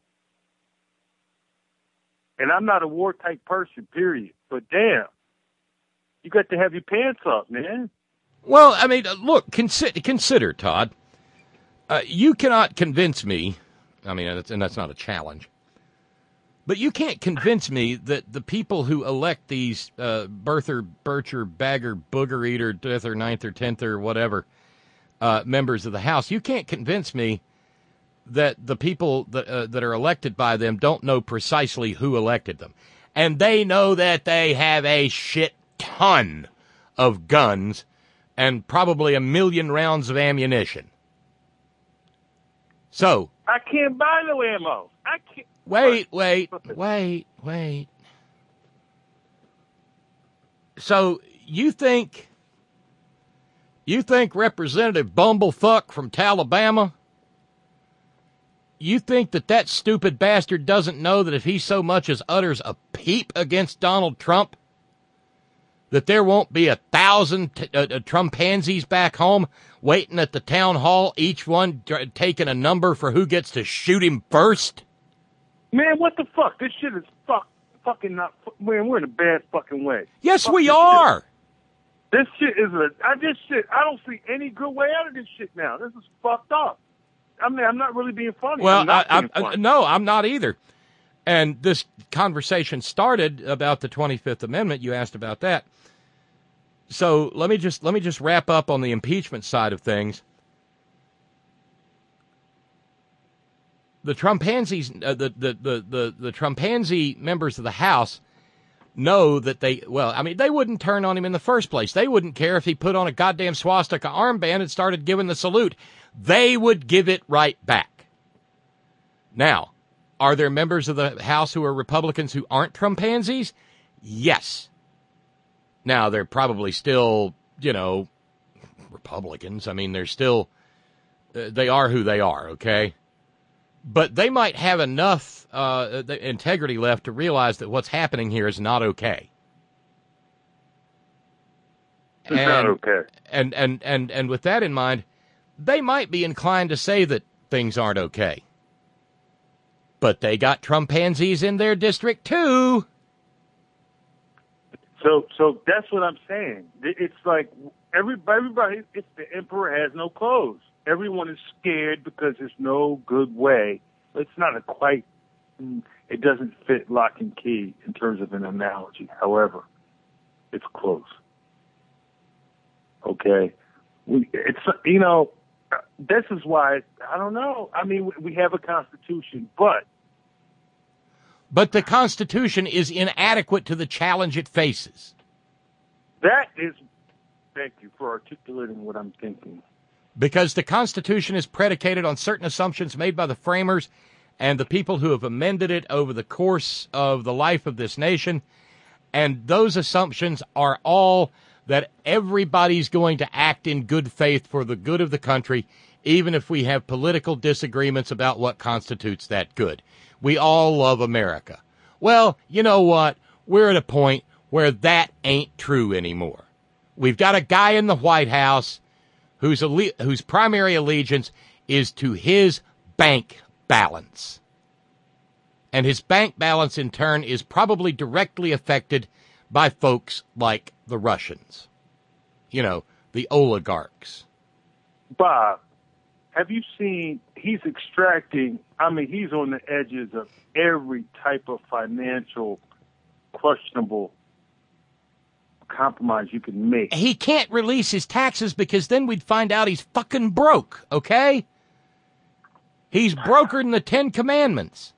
And I'm not a war-type person, period. But damn, you got to have your pants up, man. Well, I mean, look, consider, Todd. You cannot convince me, and that's not a challenge, but you can't convince me that the people who elect these birther, bircher, bagger, booger eater, 5th or 9th or 10th or whatever members of the House, you can't convince me that the people that are elected by them don't know precisely who elected them. And they know that they have a shit ton of guns and probably 1 million rounds of ammunition. So I can't buy no ammo. I can't. Wait. So you think Representative Bumblefuck from Alabama, you think that stupid bastard doesn't know that if he so much as utters a peep against Donald Trump, that there won't be 1,000 Trumpansies back home waiting at the town hall, each one taking a number for who gets to shoot him first? Man, what the fuck? This shit is fucking not. Man, we're in a bad fucking way. Yes, we are. This shit is I don't see any good way out of this shit now. This is fucked up. I mean, I'm not really being funny. Well, No, I'm not either. And this conversation started about the 25th Amendment. You asked about that. So let me just wrap up on the impeachment side of things. The Trumpansies, the Trumpansy members of the House know that they wouldn't turn on him in the first place. They wouldn't care if he put on a goddamn swastika armband and started giving the salute. They would give it right back. Now, are there members of the House who are Republicans who aren't Trumpansies? Yes. Now, they're probably still, Republicans. I mean, they're still, they are who they are, okay? But they might have enough integrity left to realize that what's happening here is not okay. It's not okay. And with that in mind, they might be inclined to say that things aren't okay. But they got Trumpansies in their district, too. So that's what I'm saying. It's like everybody, it's the emperor has no clothes. Everyone is scared because there's no good way. It's not it doesn't fit lock and key in terms of an analogy. However, it's close. Okay? This is why, I don't know. I mean, we have a Constitution, but the Constitution is inadequate to the challenge it faces. Thank you for articulating what I'm thinking. Because the Constitution is predicated on certain assumptions made by the framers and the people who have amended it over the course of the life of this nation. And those assumptions are all that everybody's going to act in good faith for the good of the country, even if we have political disagreements about what constitutes that good. We all love America. Well, you know what? We're at a point where that ain't true anymore. We've got a guy in the White House whose primary allegiance is to his bank balance. And his bank balance, in turn, is probably directly affected by folks like the Russians. The oligarchs. Bob, have you seen, he's extracting, he's on the edges of every type of financial questionable compromise you can make. He can't release his taxes because then we'd find out he's fucking broke, okay? He's broker than the Ten Commandments.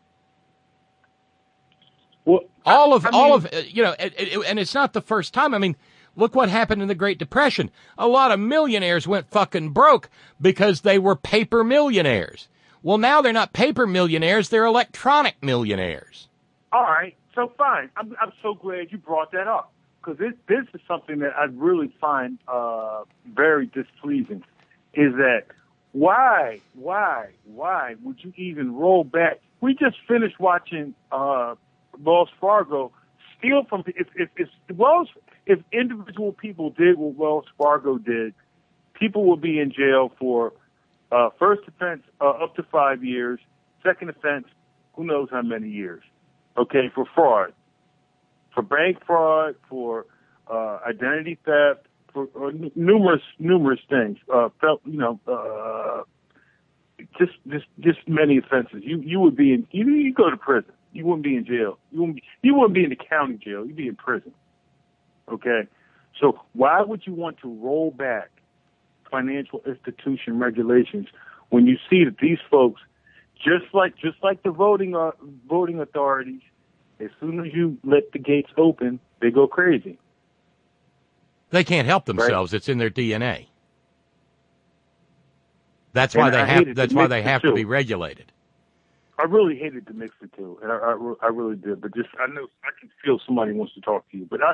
Well, and it's not the first time. I mean, look what happened in the Great Depression. A lot of millionaires went fucking broke because they were paper millionaires. Well, now they're not paper millionaires, they're electronic millionaires. All right, so fine. I'm so glad you brought that up. Because this is something that I really find very displeasing, is that why would you even roll back? We just finished watching Wells Fargo steal from if individual people did what Wells Fargo did, people would be in jail for first offense up to 5 years, second offense who knows how many years. Okay, for fraud. For bank fraud, for identity theft, for numerous things. Just many offenses. You would be in. You go to prison. You wouldn't be in jail. You wouldn't be in the county jail. You'd be in prison. Okay, so why would you want to roll back financial institution regulations when you see that these folks, just like the voting authorities, as soon as you let the gates open, they go crazy. They can't help themselves. Right? It's in their DNA. That's why they have to be regulated. I really hated to mix the two, and I really did. But just I know I can feel somebody wants to talk to you, but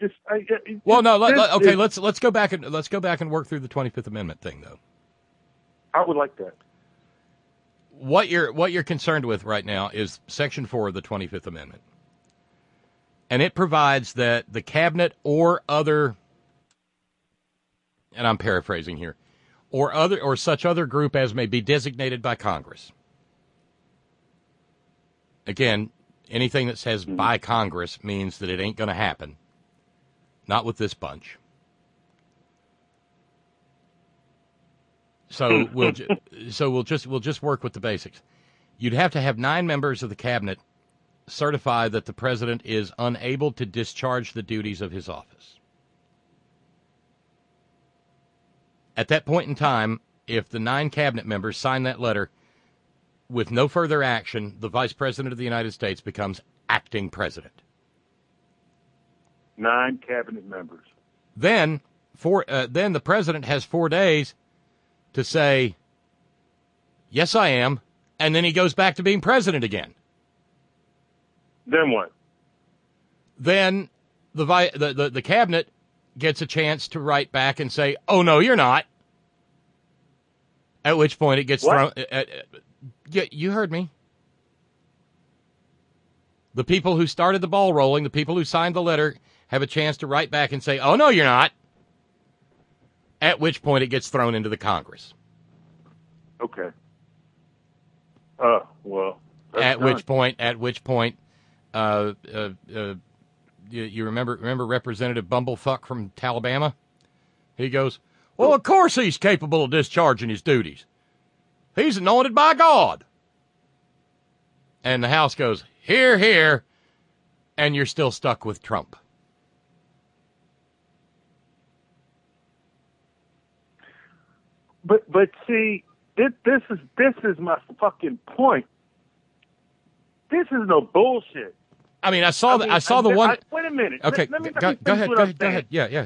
let's go back and work through the 25th Amendment thing, though. I would like that. What you're concerned with right now is Section 4 of the 25th Amendment, and it provides that the cabinet or other, and I'm paraphrasing here, or such other group as may be designated by Congress. Again, anything that says by Congress means that it ain't going to happen. Not with this bunch. So we'll just work with the basics. You'd have to have 9 members of the cabinet certify that the president is unable to discharge the duties of his office. At that point in time, if the 9 cabinet members sign that letter with no further action, the Vice President of the United States becomes acting president. 9 cabinet members. Then the president has 4 days to say, yes, I am, and then he goes back to being president again. Then what? Then the cabinet gets a chance to write back and say, oh, no, you're not. At which point it gets thrown... Yeah, you heard me. The people who started the ball rolling, the people who signed the letter, have a chance to write back and say, oh, no, you're not. At which point it gets thrown into the Congress. Okay. Well. At which point, you remember Representative Bumblefuck from Alabama? He goes, well, of course he's capable of discharging his duties. He's anointed by God. And the House goes, hear, hear, and you're still stuck with Trump. But see, this is my fucking point. This is no bullshit. I mean, I saw the one. Wait a minute. Okay, let me go ahead. Yeah.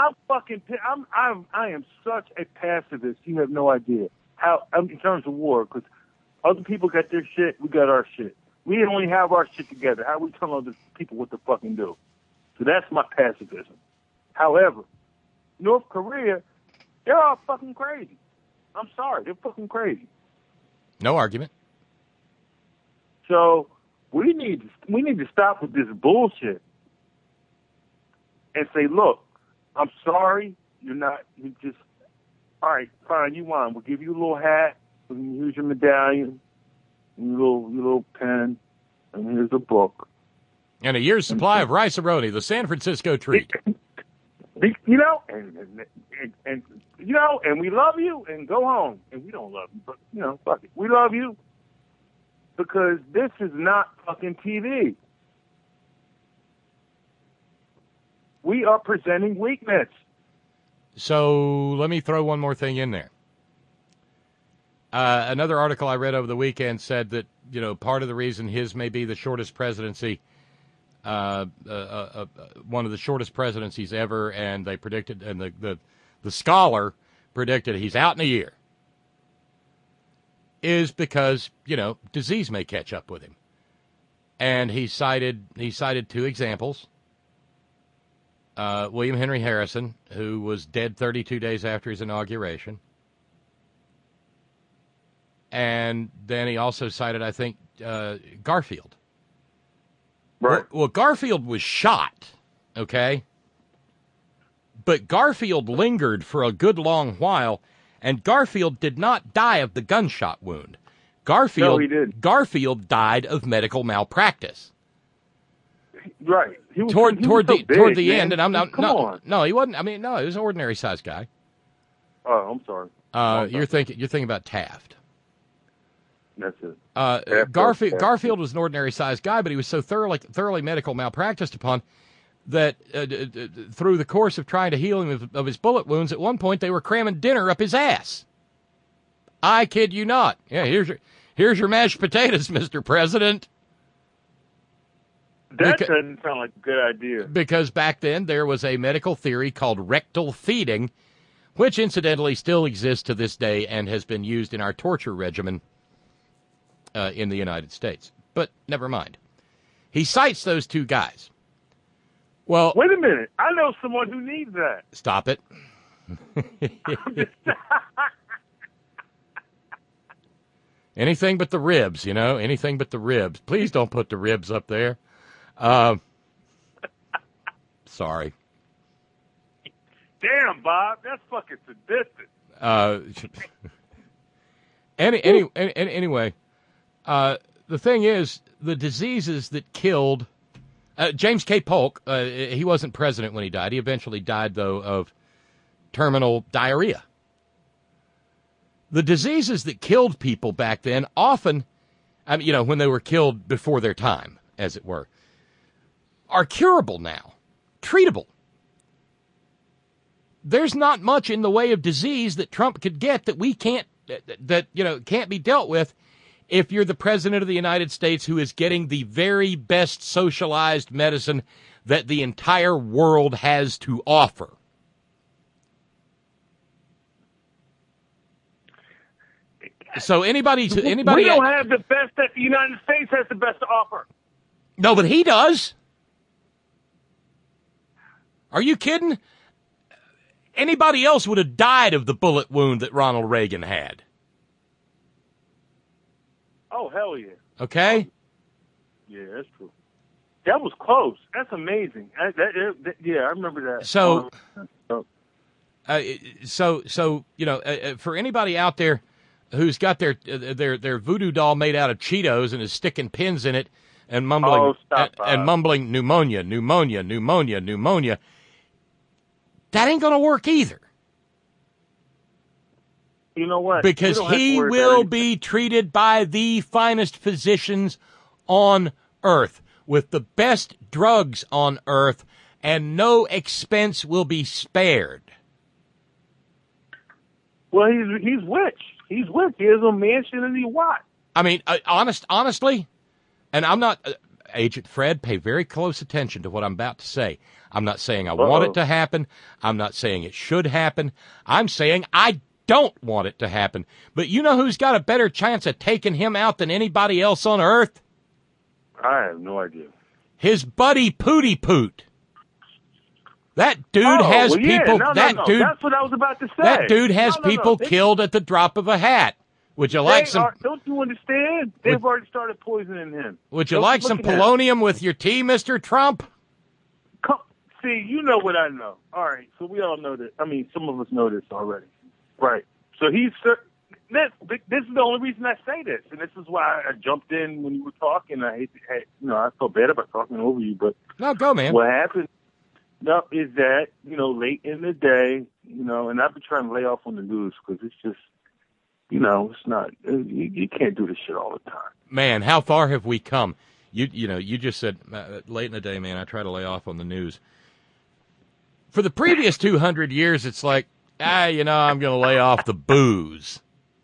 I am such a pacifist. You have no idea how, in terms of war, because other people got their shit, we got our shit. We only have our shit together. How we tell other people what to fucking do? So that's my pacifism. However, North Korea, they're all fucking crazy. I'm sorry, they're fucking crazy. No argument. So we need to stop with this bullshit and say, look, I'm sorry, you just, all right, fine, you won. We'll give you a little hat, and here's your medallion, and your little pen, and here's a book. And a year's supply of rice-a-roni, the San Francisco treat. You know, and we love you, and go home. And we don't love you, but, fuck it. We love you because this is not fucking TV. We are presenting weakness. So let me throw one more thing in there. Another article I read over the weekend said that, part of the reason his may be the shortest presidency, one of the shortest presidencies ever, and they predicted, and the scholar predicted he's out in a year, is because, disease may catch up with him. And he cited 2 examples. William Henry Harrison, who was dead 32 days after his inauguration. And then he also cited, I think, Garfield. Right. Well, Garfield was shot, okay? But Garfield lingered for a good long while, and Garfield did not die of the gunshot wound. No, he did. Garfield died of medical malpractice. Right. Toward the man. end, and I'm not. Come on. No, he wasn't. I mean, no, he was an ordinary sized guy. Oh, I'm sorry. You're thinking about Taft. That's it. Garfield was an ordinary sized guy, but he was so thoroughly medical malpracticed upon that through the course of trying to heal him of his bullet wounds, at one point they were cramming dinner up his ass. I kid you not. Yeah, here's your mashed potatoes, Mr. President. That doesn't sound like a good idea. Because back then there was a medical theory called rectal feeding, which incidentally still exists to this day and has been used in our torture regimen in the United States. But never mind. He cites those two guys. Well, wait a minute. I know someone who needs that. Stop it. Anything but the ribs, anything but the ribs. Please don't put the ribs up there. Sorry. Damn, Bob, that's fucking sadistic. Anyway, the thing is, the diseases that killed James K. Polk, he wasn't president when he died. He eventually died, though, of terminal diarrhea. The diseases that killed people back then often, when they were killed before their time, as it were, are curable now, treatable. There's not much in the way of disease that Trump could get that we can't, can't be dealt with if you're the president of the United States who is getting the very best socialized medicine that the entire world has to offer. So anybody, we don't have the best that the United States has the best to offer. No, but he does. Are you kidding? Anybody else would have died of the bullet wound that Ronald Reagan had. Oh, hell yeah. Okay? Yeah, that's true. That was close. That's amazing. Yeah, I remember that. So, for anybody out there who's got their voodoo doll made out of Cheetos and is sticking pins in it and mumbling mumbling pneumonia, that ain't going to work either. You know what? Because he will be treated by the finest physicians on earth with the best drugs on earth, and no expense will be spared. Well, he's rich. He's rich. He has a mansion and he what? I mean, honestly, and I'm not... Agent Fred, pay very close attention to what I'm about to say. I'm not saying I want it to happen. I'm not saying it should happen. I'm saying I don't want it to happen. But you know who's got a better chance of taking him out than anybody else on earth? I have no idea. His buddy Pootie Poot. That dude has people... Dude, that's what I was about to say. That dude has people killed at the drop of a hat. Would you like some... Don't you understand? They've already started poisoning him. Would you like some polonium with your tea, Mr. Trump? See, you know what I know. All right, so we all know that. I mean, some of us know this already. Right. So this is the only reason I say this, and this is why I jumped in when you were talking. I felt bad about talking over you, but... No, go, man. What happened is that, late in the day, and I've been trying to lay off on the news because it's just, it's not, you can't do this shit all the time. Man, how far have we come? You just said, late in the day, man, I try to lay off on the news. For the previous 200 years, it's like, I'm going to lay off the booze.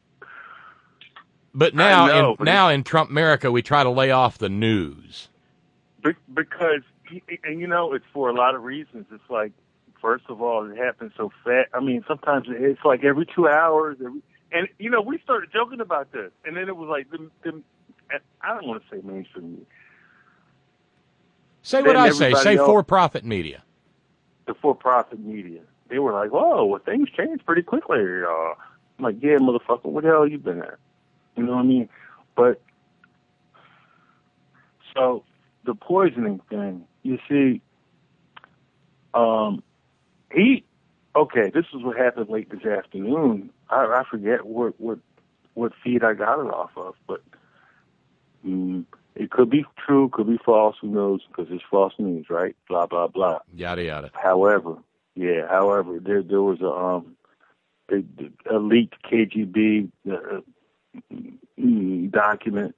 But now in Trump America, we try to lay off the news. Because, it's for a lot of reasons. It's like, first of all, it happens so fast. I mean, sometimes it's like every 2 hours, and we started joking about this, and then it was like, I don't want to say mainstream media. Say what I say. Say for-profit media. The for-profit media. They were like, "Oh, well, things changed pretty quickly." I'm like, "Yeah, motherfucker, what the hell you been at?" You know what I mean? But so the poisoning thing, you see, this is what happened late this afternoon. I forget what feed I got it off of, but it could be true, could be false, who knows, because it's false news, right? Blah, blah, blah. Yada, yada. However, there was a leaked KGB document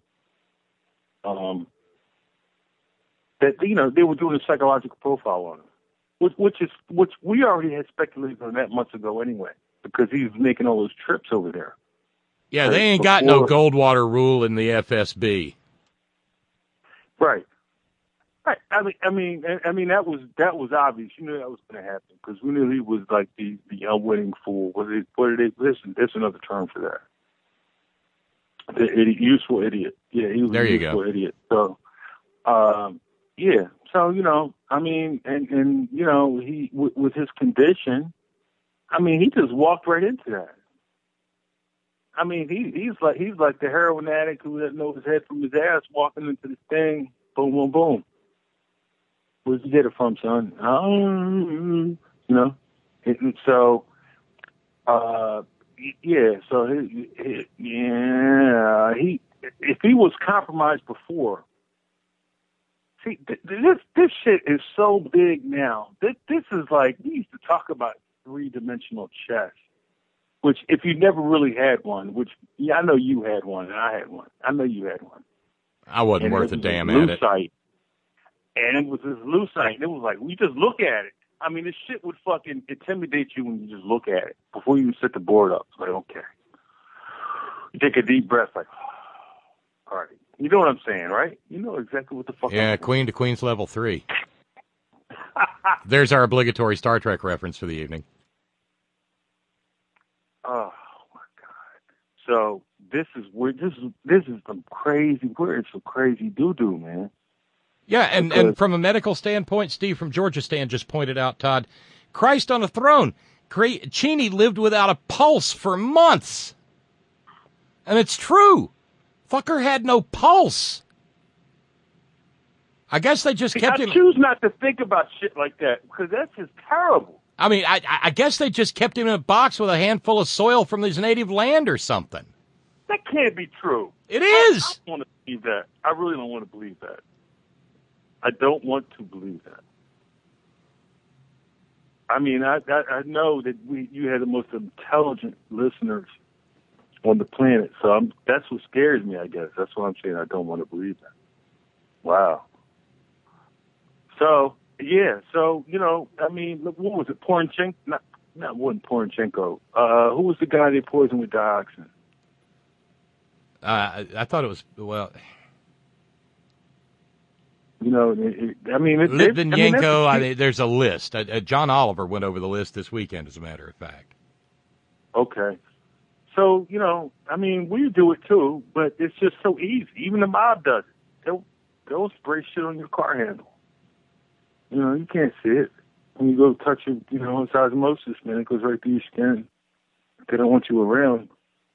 that, they were doing a psychological profile on him, which we already had speculated on that months ago anyway, because he was making all those trips over there. Yeah, they ain't got no Goldwater rule in the FSB. Right. I mean, that was obvious. You knew that was going to happen because we knew he was like the unwitting fool. There's another term for that. Useful idiot. Yeah, he was there a you useful go. idiot. So, yeah. So, I mean, and he, with his condition, I mean, he just walked right into that. I mean, he's like the heroin addict who doesn't know his head from his ass, walking into this thing, boom, boom, boom. Where'd you get it from, son? And so, yeah. So if he was compromised before, see, this shit is so big now. This is like, we used to talk about 3-dimensional chess. Which, if you never really had one, which, yeah, I know you had one, and I had one. I know you had one. I wasn't worth a damn at it. And it was this lucite. It was like, we just look at it. I mean, this shit would fucking intimidate you when you just look at it before you even set the board up. It's like, okay. You take a deep breath, like, all right. You know what I'm saying, right? You know exactly what the fuck Yeah, Queen to Queen's level 3. There's our obligatory Star Trek reference for the evening. Oh my God! So this is some crazy. We're in some crazy doo doo, man. Yeah, and from a medical standpoint, Steve from Georgia Stand just pointed out, Todd, Christ on a throne. Cheney lived without a pulse for months, and it's true. Fucker had no pulse. I guess they just kept him. I choose not to think about shit like that because that's just terrible. I mean, I guess they just kept him in a box with a handful of soil from his native land or something. That can't be true. It is. I don't want to believe that. I really don't want to believe that. I don't want to believe that. I mean, I know that you had the most intelligent listeners on the planet, so that's what scares me, I guess. That's what I'm saying. I don't want to believe that. Wow. So... yeah, so, I mean, what was it, Poroshenko? Wasn't Poroshenko. Who was the guy they poisoned with dioxin? I thought it was, well... Litvinenko, there's a list. John Oliver went over the list this weekend, as a matter of fact. Okay. So, I mean, we do it too, but it's just so easy. Even the mob does it. They'll spray shit on your car handle. You can't see it. When you go touch it, it's osmosis, man. It goes right through your skin. They don't want you around.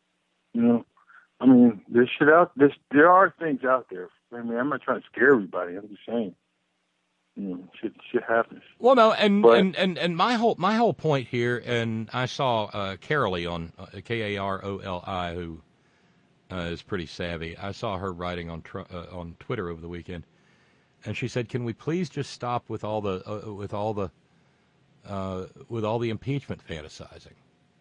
I mean, there's shit out. There are things out there. I mean, I'm not trying to scare everybody. I'm just saying, shit happens. Well, no, and my whole point here, and I saw Carolee on Karoli, who is pretty savvy. I saw her writing on Twitter over the weekend. And she said, "Can we please just stop with all the impeachment fantasizing?"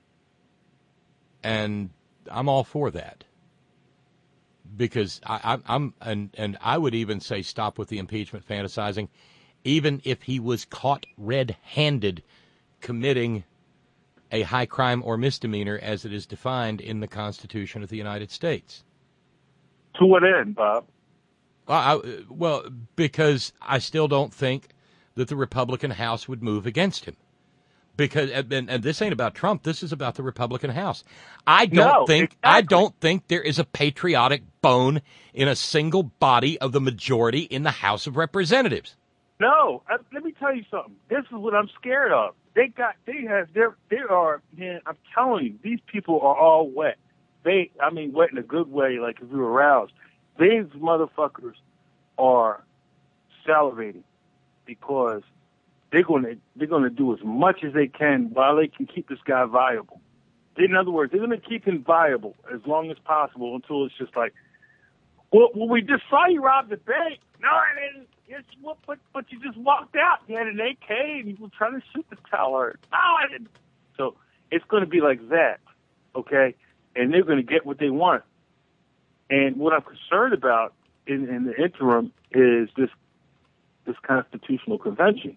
And I'm all for that, because I would even say stop with the impeachment fantasizing, even if he was caught red-handed committing a high crime or misdemeanor as it is defined in the Constitution of the United States. To what end, Bob? Well, because I still don't think that the Republican House would move against him. Because, and this ain't about Trump. This is about the Republican House. I don't think there is a patriotic bone in a single body of the majority in the House of Representatives. No, let me tell you something. This is what I'm scared of. They are, man, I'm telling you, these people are all wet. Wet in a good way, like if you're aroused. These motherfuckers are salivating because they're gonna do as much as they can while they can keep this guy viable. In other words, they're gonna keep him viable as long as possible until it's just like, well, we just saw you rob the bank. No, I didn't. But you just walked out. You had an AK and you were trying to shoot the teller. No, I didn't. So it's going to be like that, okay? And they're going to get what they want. And what I'm concerned about in the interim is this constitutional convention.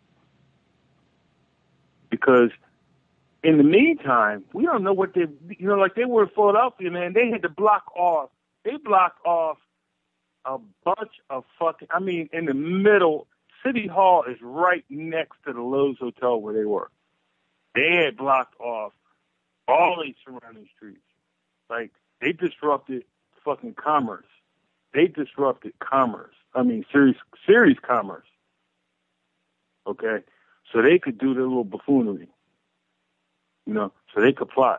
Because in the meantime, we don't know what they, like they were in Philadelphia, man, they had to blocked off a bunch of in the middle. City Hall is right next to the Lowe's Hotel where they were. They had blocked off all these surrounding streets. Like, they disrupted fucking commerce. They disrupted commerce. I mean, serious commerce. Okay? So they could do their little buffoonery. You know, so they could plot.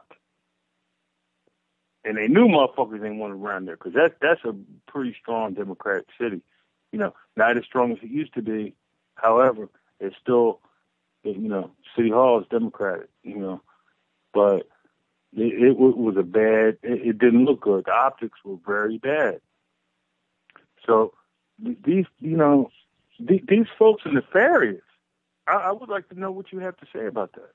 And they knew motherfuckers ain't want around there, because that's a pretty strong Democratic city. You know, not as strong as it used to be. However, it's still, you know, City Hall is Democratic, you know. But it was a bad, it didn't look good. The optics were very bad. So these, you know, these folks are nefarious. I would like to know what you have to say about that.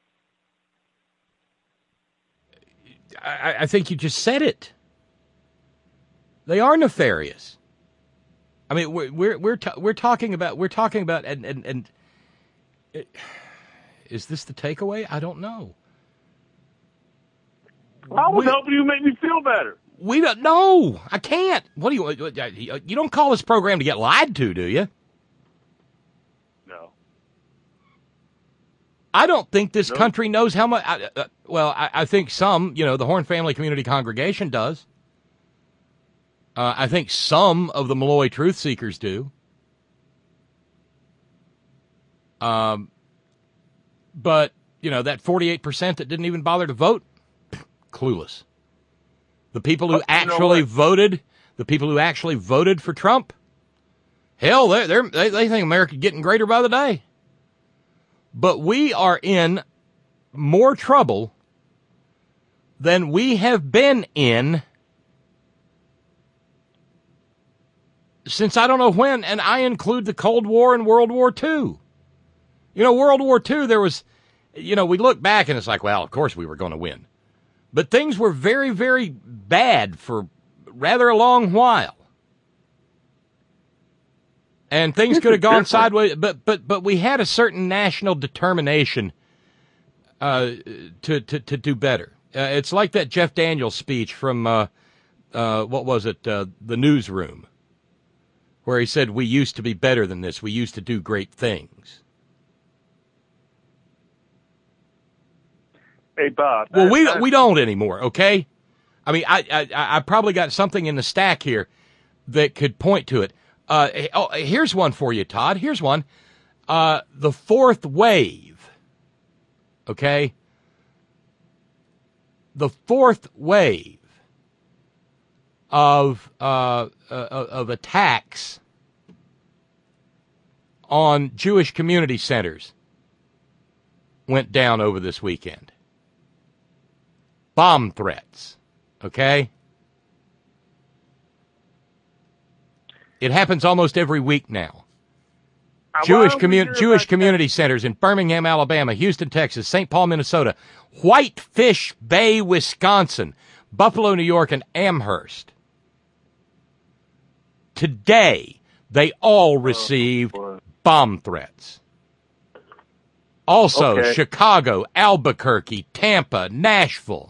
I think you just said it. They are nefarious. I mean, we're talking about and is this the takeaway? I don't know. I was hoping you make me feel better. We don't know. I can't. What do you don't call this program to get lied to, do you? No. I don't think this country knows how much. I think some, you know, the Horn Family Community Congregation does. I think some of the Malloy Truth Seekers do. But, you know, that 48% that didn't even bother to vote, clueless. The people who actually voted, for Trump, hell, they think America's getting greater by the day. But we are in more trouble than we have been in since I don't know when, and I include the Cold War and World War II. You know, World War II, there was, you know, we look back and it's like, well, of course we were going to win. But things were very, very bad for rather a long while. And things could have gone sideways, but we had a certain national determination to do better. It's like that Jeff Daniels speech from, what was it, The Newsroom, where he said, we used to be better than this. We used to do great things. Hey, Bob. Well, we don't anymore, okay? I mean, I probably got something in the stack here that could point to it. Here's one for you, Todd. Here's one. The fourth wave, okay? The fourth wave of attacks on Jewish community centers went down over this weekend. Bomb threats, okay? It happens almost every week now. Jewish community centers in Birmingham, Alabama, Houston, Texas, St. Paul, Minnesota, Whitefish Bay, Wisconsin, Buffalo, New York, and Amherst. Today, they all received bomb threats. Also, Chicago, Albuquerque, Tampa, Nashville.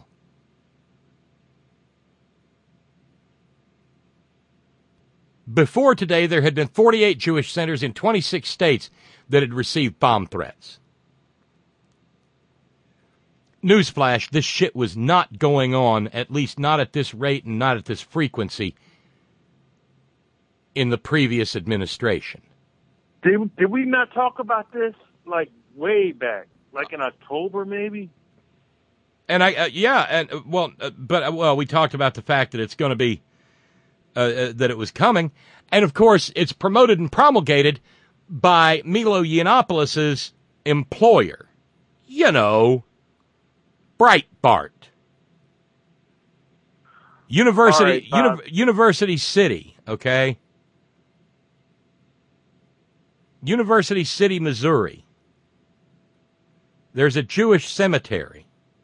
Before today, there had been 48 Jewish centers in 26 states that had received bomb threats. Newsflash, this shit was not going on, at least not at this rate and not at this frequency, in the previous administration. Did we not talk about this, like, way back? Like in October, maybe? And we talked about the fact that it's going to be, that it was coming. And, of course, it's promoted and promulgated by Milo Yiannopoulos' employer. You know, Breitbart. University City, okay? University City, Missouri. There's a Jewish cemetery.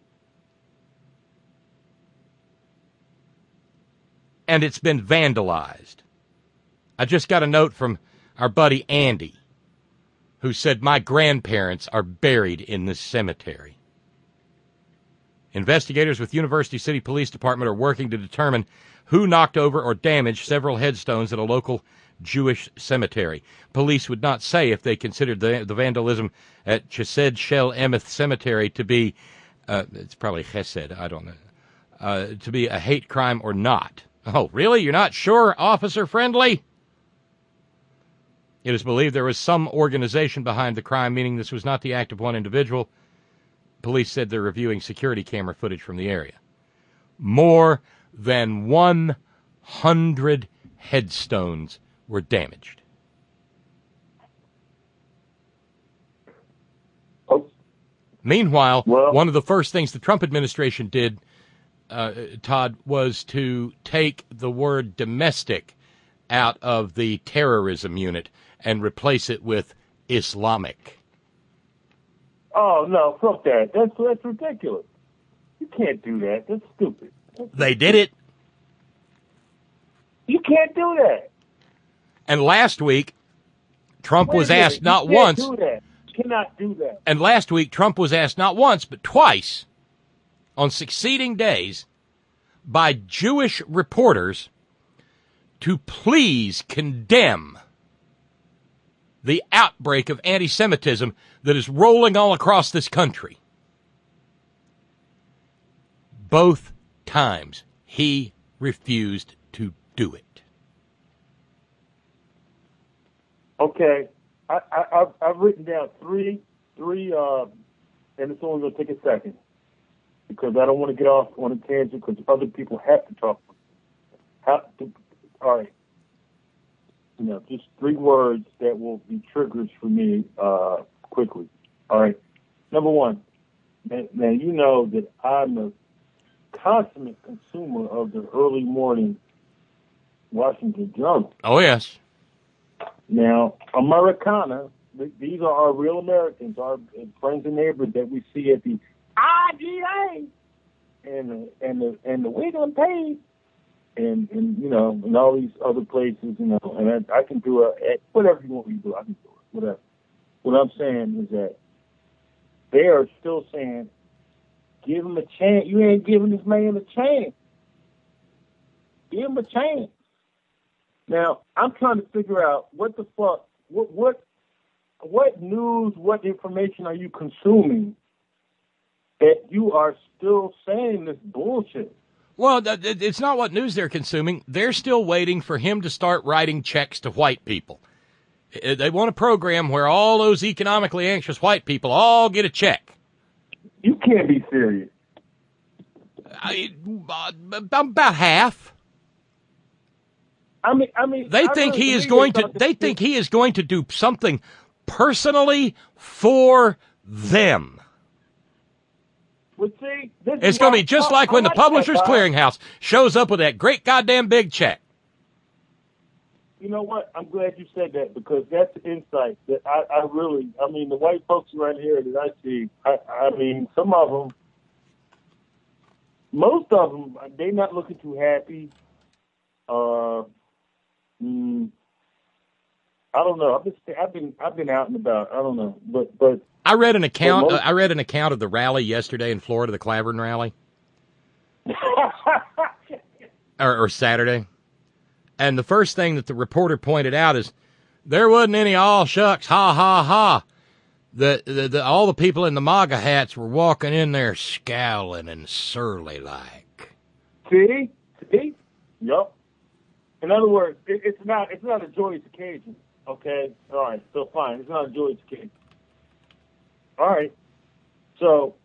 And it's been vandalized. I just got a note from our buddy Andy, who said, my grandparents are buried in this cemetery. Investigators with University City Police Department are working to determine who knocked over or damaged several headstones at a local Jewish cemetery. Police would not say if they considered the vandalism at Chesed Shel Emeth Cemetery to be, it's probably Chesed, I don't know, to be a hate crime or not. Oh, really? You're not sure, officer friendly? It is believed there was some organization behind the crime, meaning this was not the act of one individual. Police said they're reviewing security camera footage from the area. More than 100 headstones were damaged. Meanwhile, one of the first things the Trump administration did, Todd, was to take the word domestic out of the terrorism unit and replace it with Islamic. Oh, no, fuck that. That's ridiculous. You can't do that. That's stupid. They did it. You can't do that. And last week, Trump was asked not You can't once. do that. You cannot do that. And last week, Trump was asked not once, but twice on succeeding days by Jewish reporters to please condemn the outbreak of anti-Semitism that is rolling all across this country. Both times he refused to do it. Okay, I've written down three, and it's only going to take a second because I don't want to get off on a tangent because other people have to talk. All right. You know, just 3 words that will be triggers for me quickly. All right. Number 1, now you know that I'm a consummate consumer of the early morning Washington Journal. Oh, yes. Now, Americana, these are our real Americans, our friends and neighbors that we see at the IGA and the Wheatland page. And you know, and all these other places, you know, and I can do whatever you want me to do, I can do it, whatever. What I'm saying is that they are still saying, give him a chance. You ain't giving this man a chance. Give him a chance. Now, I'm trying to figure out what the fuck, what news, what information are you consuming that you are still saying this bullshit? Well, it's not what news they're consuming. They're still waiting for him to start writing checks to white people. They want a program where all those economically anxious white people all get a check. You can't be serious. About half. I mean, they think he is going to. They think he is going to do something personally for them. Well, see, it's going to be just like when the Publishers Clearinghouse shows up with that great goddamn big check. You know what? I'm glad you said that because that's the insight that I mean, the white folks around here that I see, I mean, some of them, most of them, they're not looking too happy. I don't know. I've been out and about. I don't know, but I read an account. I read an account of the rally yesterday in Florida, the Clavern rally, or Saturday. And the first thing that the reporter pointed out is there wasn't any all shucks, ha ha ha. All the people in the MAGA hats were walking in there scowling and surly like. See, yup. In other words, it's not a joyous occasion. Okay, all right, so fine. It's not a joyous occasion. All right, so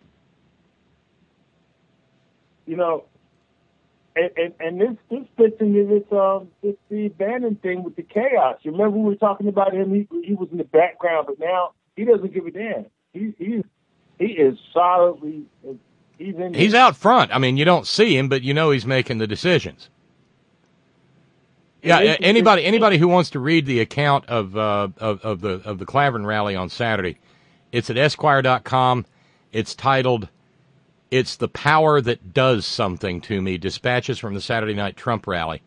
you know, and this fits into this the Bannon thing with the chaos. You remember we were talking about him? He was in the background, but now he doesn't give a damn. He is solidly he's out front. I mean, you don't see him, but you know he's making the decisions. Yeah, anybody who wants to read the account of the Clavern rally on Saturday, it's at Esquire.com. It's titled, "It's the Power That Does Something to Me, Dispatches from the Saturday Night Trump Rally."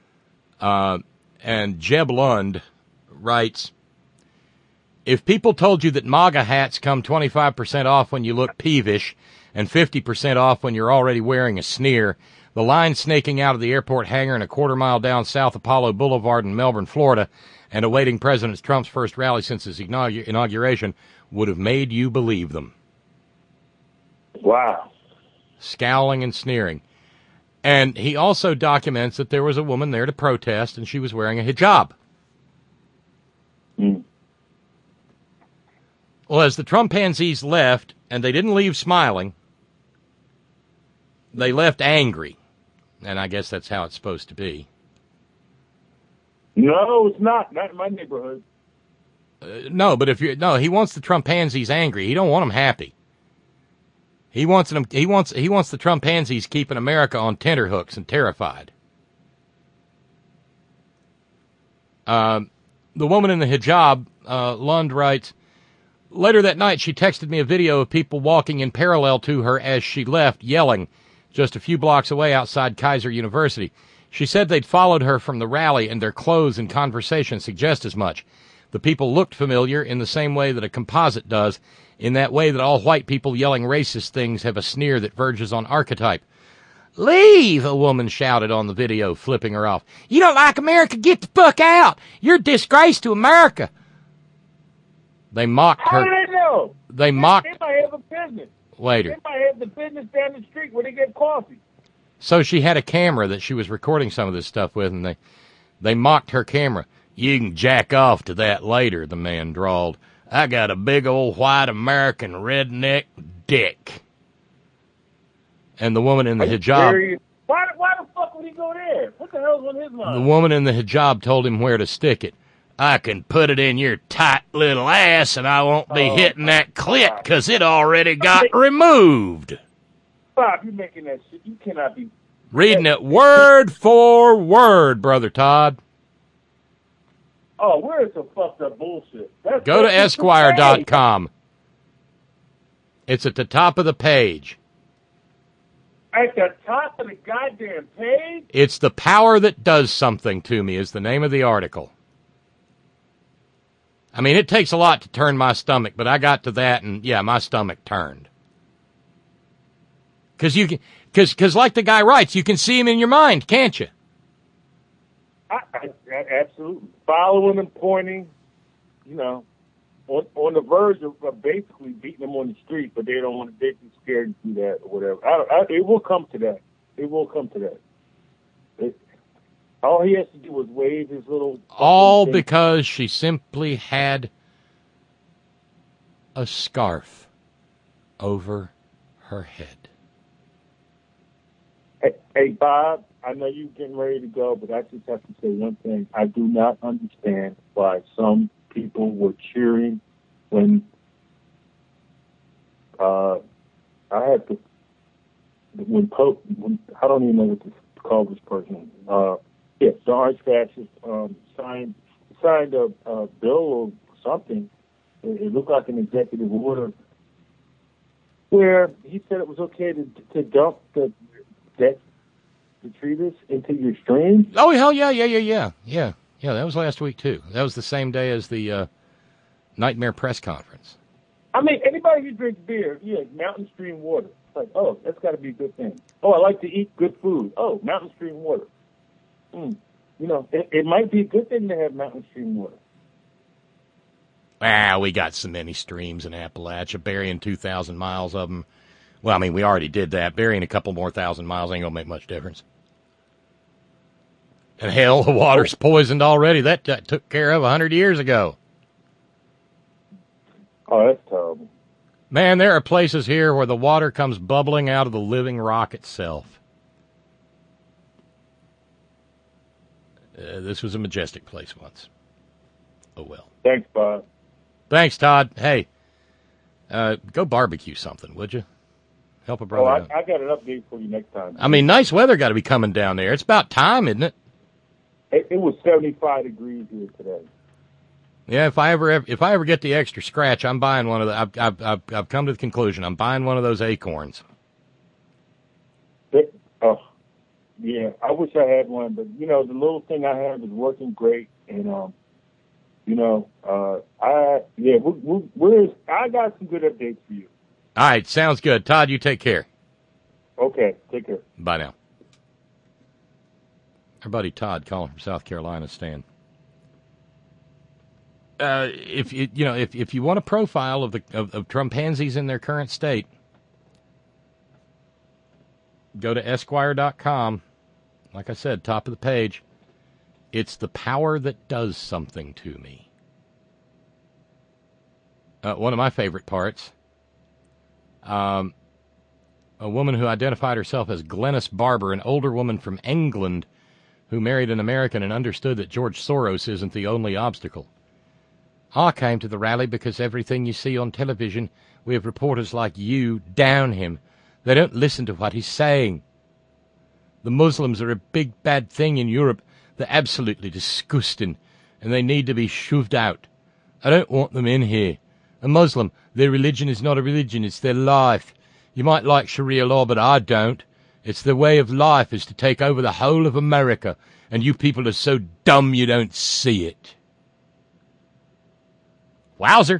And Jeb Lund writes, "If people told you that MAGA hats come 25% off when you look peevish and 50% off when you're already wearing a sneer, the line snaking out of the airport hangar and a quarter-mile down South Apollo Boulevard in Melbourne, Florida, and awaiting President Trump's first rally since his inauguration would have made you believe them." Wow. Scowling and sneering. And he also documents that there was a woman there to protest, and she was wearing a hijab. Mm. Well, as the Trumpanzees left, and they didn't leave smiling, they left angry. And I guess that's how it's supposed to be. No, it's not. Not in my neighborhood. No, but he wants the Trumpanzees angry. He don't want them happy. He wants the Trumpanzees keeping America on tenterhooks and terrified. The woman in the hijab, Lund writes, later that night she texted me a video of people walking in parallel to her as she left, yelling, just a few blocks away outside Kaiser University. She said they'd followed her from the rally, and their clothes and conversation suggest as much. The people looked familiar in the same way that a composite does, in that way that all white people yelling racist things have a sneer that verges on archetype. Leave, a woman shouted on the video, flipping her off. You don't like America? Get the fuck out. You're a disgrace to America. They mocked her. How do they know? They mocked. They might have a business. Later. They might have the business down the street where they get coffee. So she had a camera that she was recording some of this stuff with, and they mocked her camera. You can jack off to that later, the man drawled. I got a big old white American redneck dick. And the woman in the hijab... Why the fuck would he go there? What the hell's on his mind? The woman in the hijab told him where to stick it. I can put it in your tight little ass and I won't be hitting that clit because it already got removed. Bob, you're making that shit. You cannot be... Reading it word for word, Brother Todd. Oh, where is the fucked up bullshit? Go to Esquire.com. It's at the top of the page. At the top of the goddamn page? It's The Power That Does Something to Me is the name of the article. I mean, it takes a lot to turn my stomach, but I got to that and, yeah, my stomach turned. Because like the guy writes, you can see him in your mind, can't you? Absolutely. Following and pointing, on the verge of basically beating them on the street, but they don't want to, they're too scared to do that or whatever. It will come to that. It will come to that. All he has to do is wave his little... All because she simply had a scarf over her head. Hey, Bob, I know you're getting ready to go, but I just have to say one thing. I do not understand why some people were cheering when I don't even know what to call this person. The arch-fascist signed a bill or something. It looked like an executive order where he said it was okay to dump the detritus into your stream. Oh, hell yeah. Yeah, that was last week, too. That was the same day as the Nightmare press conference. I mean, anybody who drinks beer, mountain stream water. It's like, oh, that's got to be a good thing. Oh, I like to eat good food. Oh, mountain stream water. It might be a good thing to have mountain stream water. We got so many streams in Appalachia, burying 2,000 miles of them. Well, I mean, we already did that. Burying a couple more thousand miles ain't going to make much difference. And hell, the water's poisoned already. That took care of 100 years ago. Oh, that's terrible. Man, there are places here where the water comes bubbling out of the living rock itself. This was a majestic place once. Oh, well. Thanks, Bob. Thanks, Todd. Hey, go barbecue something, would you? Help a brother out. I got an update for you next time. I mean, nice weather got to be coming down there. It's about time, isn't it? It was 75 degrees here today. Yeah, if I ever get the extra scratch, I'm buying one of the. I've come to the conclusion I'm buying one of those acorns. Yeah, I wish I had one, but the little thing I have is working great, and I got some good updates for you. All right, sounds good. Todd, you take care. Okay, take care. Bye now. Our buddy Todd calling from South Carolina, Stan. If you want a profile of Trumpanzees in their current state, go to Esquire.com. Like I said, top of the page. It's the power that does something to me. One of my favorite parts. A woman who identified herself as Glenys Barber, an older woman from England who married an American and understood that George Soros isn't the only obstacle. I came to the rally because everything you see on television, we have reporters like you down him. They don't listen to what he's saying. The Muslims are a big bad thing in Europe. They're absolutely disgusting, and they need to be shoved out. I don't want them in here. A Muslim, their religion is not a religion, it's their life. You might like Sharia law, but I don't. It's their way of life is to take over the whole of America, and you people are so dumb you don't see it. Wowzer.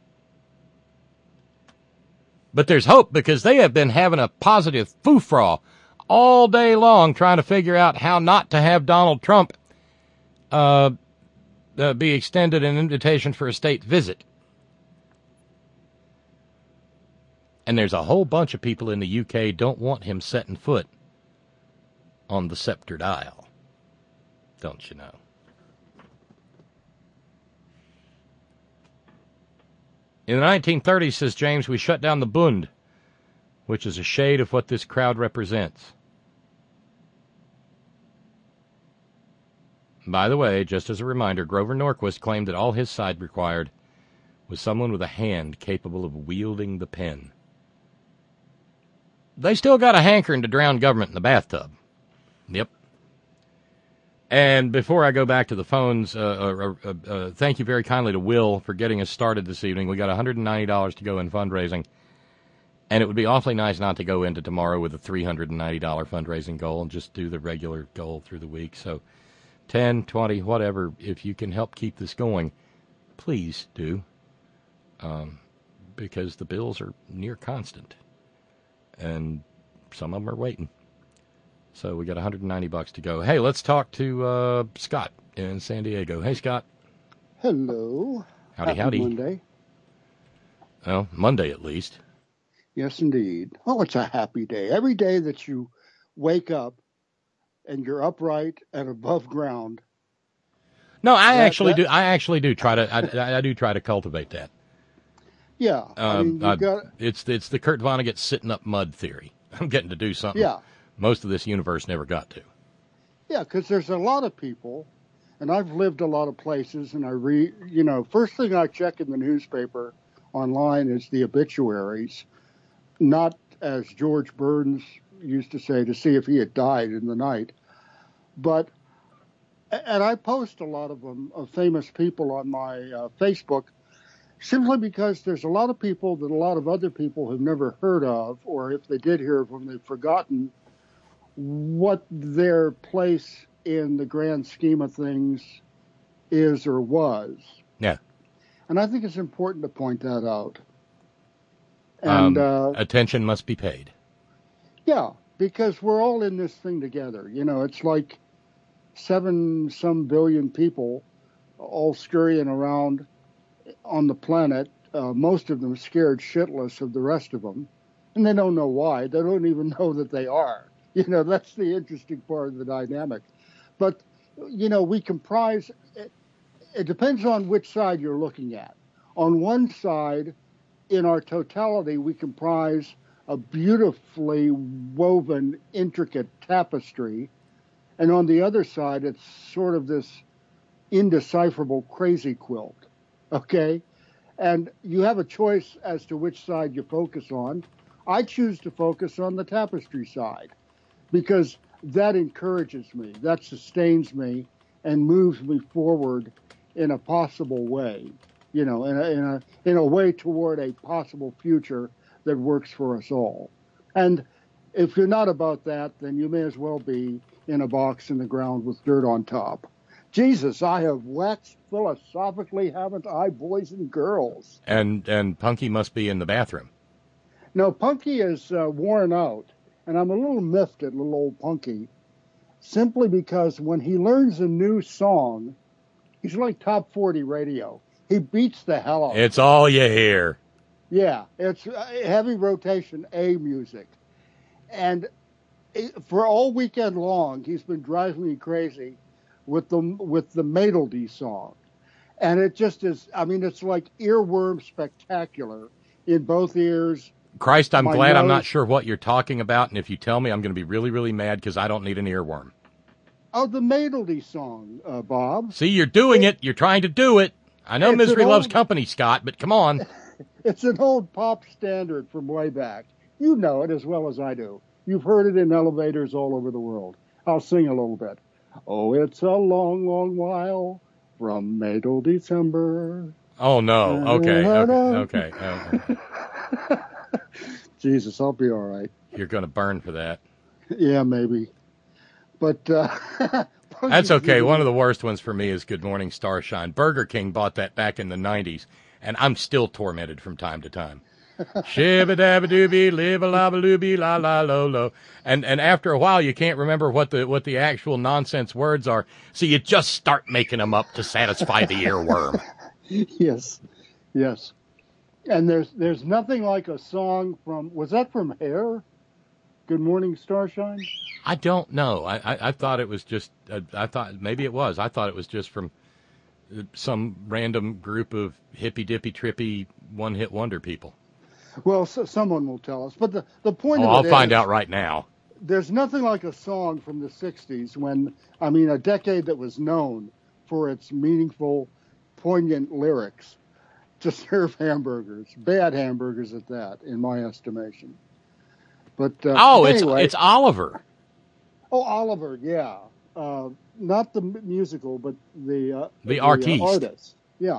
But there's hope, because they have been having a positive foofraw all day long trying to figure out how not to have Donald Trump be extended an invitation for a state visit. And there's a whole bunch of people in the UK don't want him setting foot on the sceptered isle. Don't you know? In the 1930s, says James, we shut down the Bund, which is a shade of what this crowd represents. By the way, just as a reminder, Grover Norquist claimed that all his side required was someone with a hand capable of wielding the pen. They still got a hankering to drown government in the bathtub. Yep. And before I go back to the phones, thank you very kindly to Will for getting us started this evening. We got $190 to go in fundraising. And it would be awfully nice not to go into tomorrow with a $390 fundraising goal and just do the regular goal through the week. So 10, 20, whatever, if you can help keep this going, please do. Because the bills are near constant. And some of them are waiting. So we got $190 to go. Hey, let's talk to Scott in San Diego. Hey, Scott. Hello. Howdy, Happy howdy. Monday. Well, Monday at least. Yes, indeed. Oh, it's a happy day. Every day that you wake up and you're upright and above ground. No, I actually do try to. I do try to cultivate that. Yeah, it's the Kurt Vonnegut sitting up mud theory. I'm getting to do something. Yeah. Most of this universe never got to. Yeah, because there's a lot of people, and I've lived a lot of places, and I read. First thing I check in the newspaper online is the obituaries, not as George Burns used to say, to see if he had died in the night, and I post a lot of them, of famous people on my Facebook. Simply because there's a lot of people that a lot of other people have never heard of, or if they did hear of them, they've forgotten what their place in the grand scheme of things is or was. Yeah. And I think it's important to point that out. And attention must be paid. Yeah, because we're all in this thing together. It's like 7-some billion people all scurrying around on the planet, most of them scared shitless of the rest of them, and they don't know why. They don't even know that they are. That's the interesting part of the dynamic. But, we comprise, it depends on which side you're looking at. On one side, in our totality, we comprise a beautifully woven, intricate tapestry, and on the other side, it's sort of this indecipherable crazy quilt. Okay? And you have a choice as to which side you focus on. I choose to focus on the tapestry side because that encourages me, that sustains me, and moves me forward in a possible way, in a way toward a possible future that works for us all. And if you're not about that, then you may as well be in a box in the ground with dirt on top. Jesus, I have waxed philosophically, haven't I, boys and girls? And Punky must be in the bathroom. No, Punky is worn out, and I'm a little miffed at little old Punky, simply because when he learns a new song, he's like top 40 radio. He beats the hell out of it. It's all you hear. Yeah, it's heavy rotation A music. And for all weekend long, he's been driving me crazy with the Madeldy song. And it just is, I mean, it's like earworm spectacular in both ears. Christ, I'm glad nose. I'm not sure what you're talking about, and if you tell me, I'm going to be really, really mad because I don't need an earworm. Oh, the Madeldy song, Bob. See, you're doing it. You're trying to do it. I know misery loves company, Scott, but come on. It's an old pop standard from way back. You know it as well as I do. You've heard it in elevators all over the world. I'll sing a little bit. Oh, it's a long, long while from May till December. Oh, no. Okay. Jesus, I'll be all right. You're going to burn for that. Yeah, maybe. But that's okay. One of the worst ones for me is Good Morning Starshine. Burger King bought that back in the 90s, and I'm still tormented from time to time. Shibba-dabba-dooby, liba-labba-looby, la-la-lo-lo. And after a while, you can't remember what the actual nonsense words are, so you just start making them up to satisfy the earworm. Yes. And there's nothing like a song was that from Hair? Good Morning Starshine? I don't know. I thought it was just, I thought maybe it was. I thought it was just from some random group of hippy-dippy-trippy one-hit wonder people. Well, someone will tell us. But the point of it I'll find out right now. There's nothing like a song from the 60s a decade that was known for its meaningful, poignant lyrics to serve hamburgers. Bad hamburgers at that, in my estimation. But anyway, it's Oliver. Oh, Oliver, yeah. Not the musical, but the artiste. Artist. Yeah.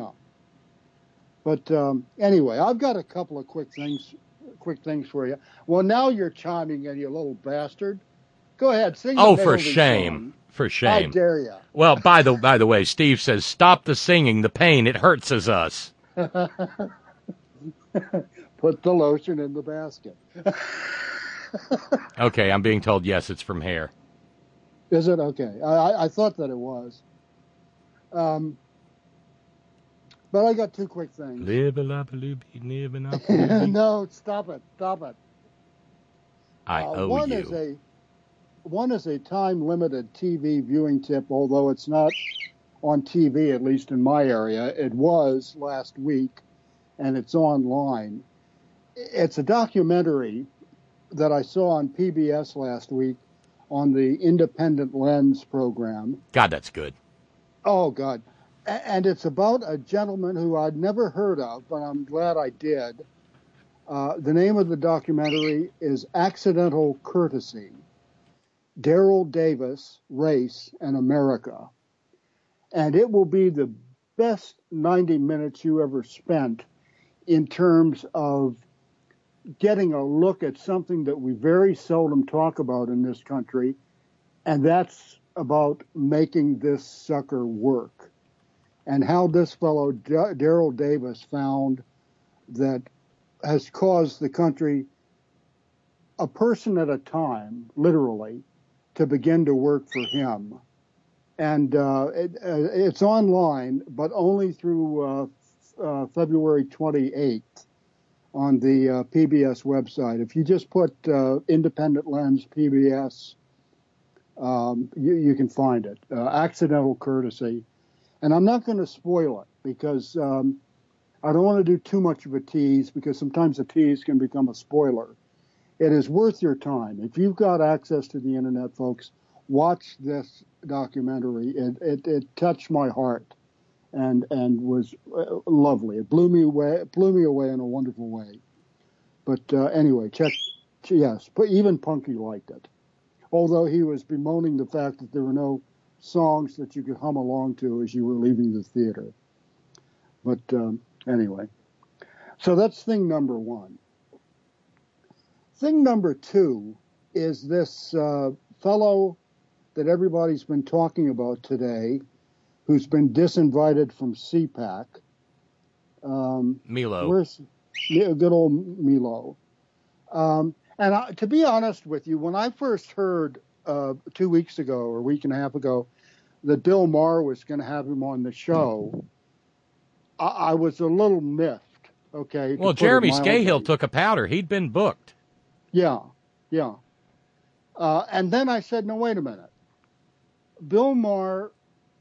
But anyway, I've got a couple of quick things for you. Well, now you're chiming in, you little bastard. Go ahead, sing the for shame. Song. For shame. How dare you? Well, by the way, Steve says, stop the singing, the pain, it hurts us. Put the lotion in the basket. Okay, I'm being told, yes, it's from Hair. Is it? Okay. I thought that it was. But I got two quick things. No, stop it. I owe you. One is a time-limited TV viewing tip, although it's not on TV, at least in my area. It was last week, and it's online. It's a documentary that I saw on PBS last week on the Independent Lens program. God, that's good. Oh, God. And it's about a gentleman who I'd never heard of, but I'm glad I did. The name of the documentary is Accidental Courtesy, Daryl Davis, Race, and America. And it will be the best 90 minutes you ever spent in terms of getting a look at something that we very seldom talk about in this country, and that's about making this sucker work. And how this fellow, Daryl Davis, found that has caused the country, a person at a time, literally, to begin to work for him. And it's online, but only through February 28th on the PBS website. If you just put Independent Lens PBS, you can find it. Accidental Courtesy. And I'm not going to spoil it because I don't want to do too much of a tease, because sometimes a tease can become a spoiler. It is worth your time. If you've got access to the internet, folks, watch this documentary. It touched my heart and was lovely. It blew me away in a wonderful way. But anyway, but even Punky liked it. Although he was bemoaning the fact that there were no songs that you could hum along to as you were leaving the theater. But anyway, so that's thing number one. Thing number two is this fellow that everybody's been talking about today, who's been disinvited from CPAC. Milo. Where's good old Milo? And to be honest with you, when I first heard 2 weeks ago or a week and a half ago that Bill Maher was going to have him on the show, I was a little miffed. Okay. Well, Jeremy Scahill took a powder. He'd been booked. Yeah. And then I said, no, wait a minute. Bill Maher,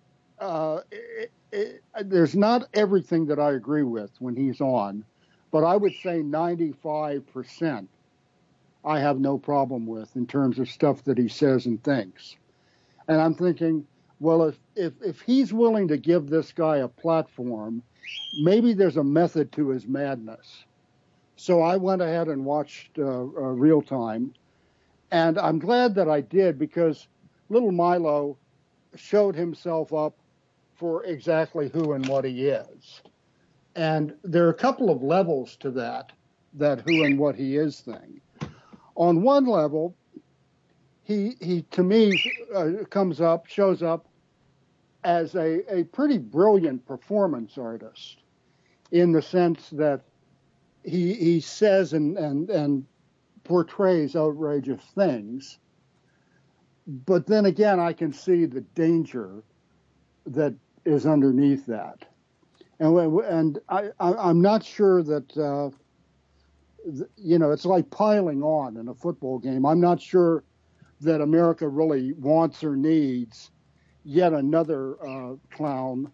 there's not everything that I agree with when he's on, but I would say 95% I have no problem with in terms of stuff that he says and thinks. And I'm thinking, well, if he's willing to give this guy a platform, maybe there's a method to his madness. So I went ahead and watched Real Time, and I'm glad that I did, because little Milo showed himself up for exactly who and what he is. And there are a couple of levels to that who and what he is thing. On one level, he to me shows up as a pretty brilliant performance artist, in the sense that he says and portrays outrageous things. But then again, I can see the danger that is underneath that. And I'm not sure that, it's like piling on in a football game. I'm not sure that America really wants or needs yet another clown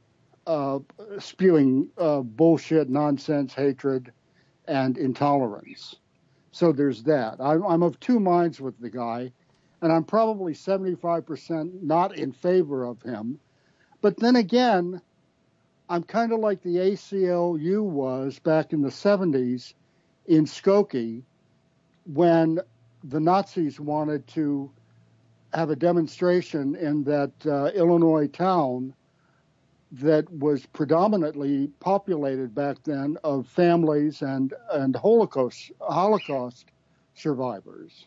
spewing bullshit, nonsense, hatred, and intolerance. So there's that. I'm of two minds with the guy, and I'm probably 75% not in favor of him. But then again, I'm kind of like the ACLU was back in the 70s in Skokie, when the Nazis wanted to have a demonstration in that Illinois town that was predominantly populated back then of families and Holocaust survivors.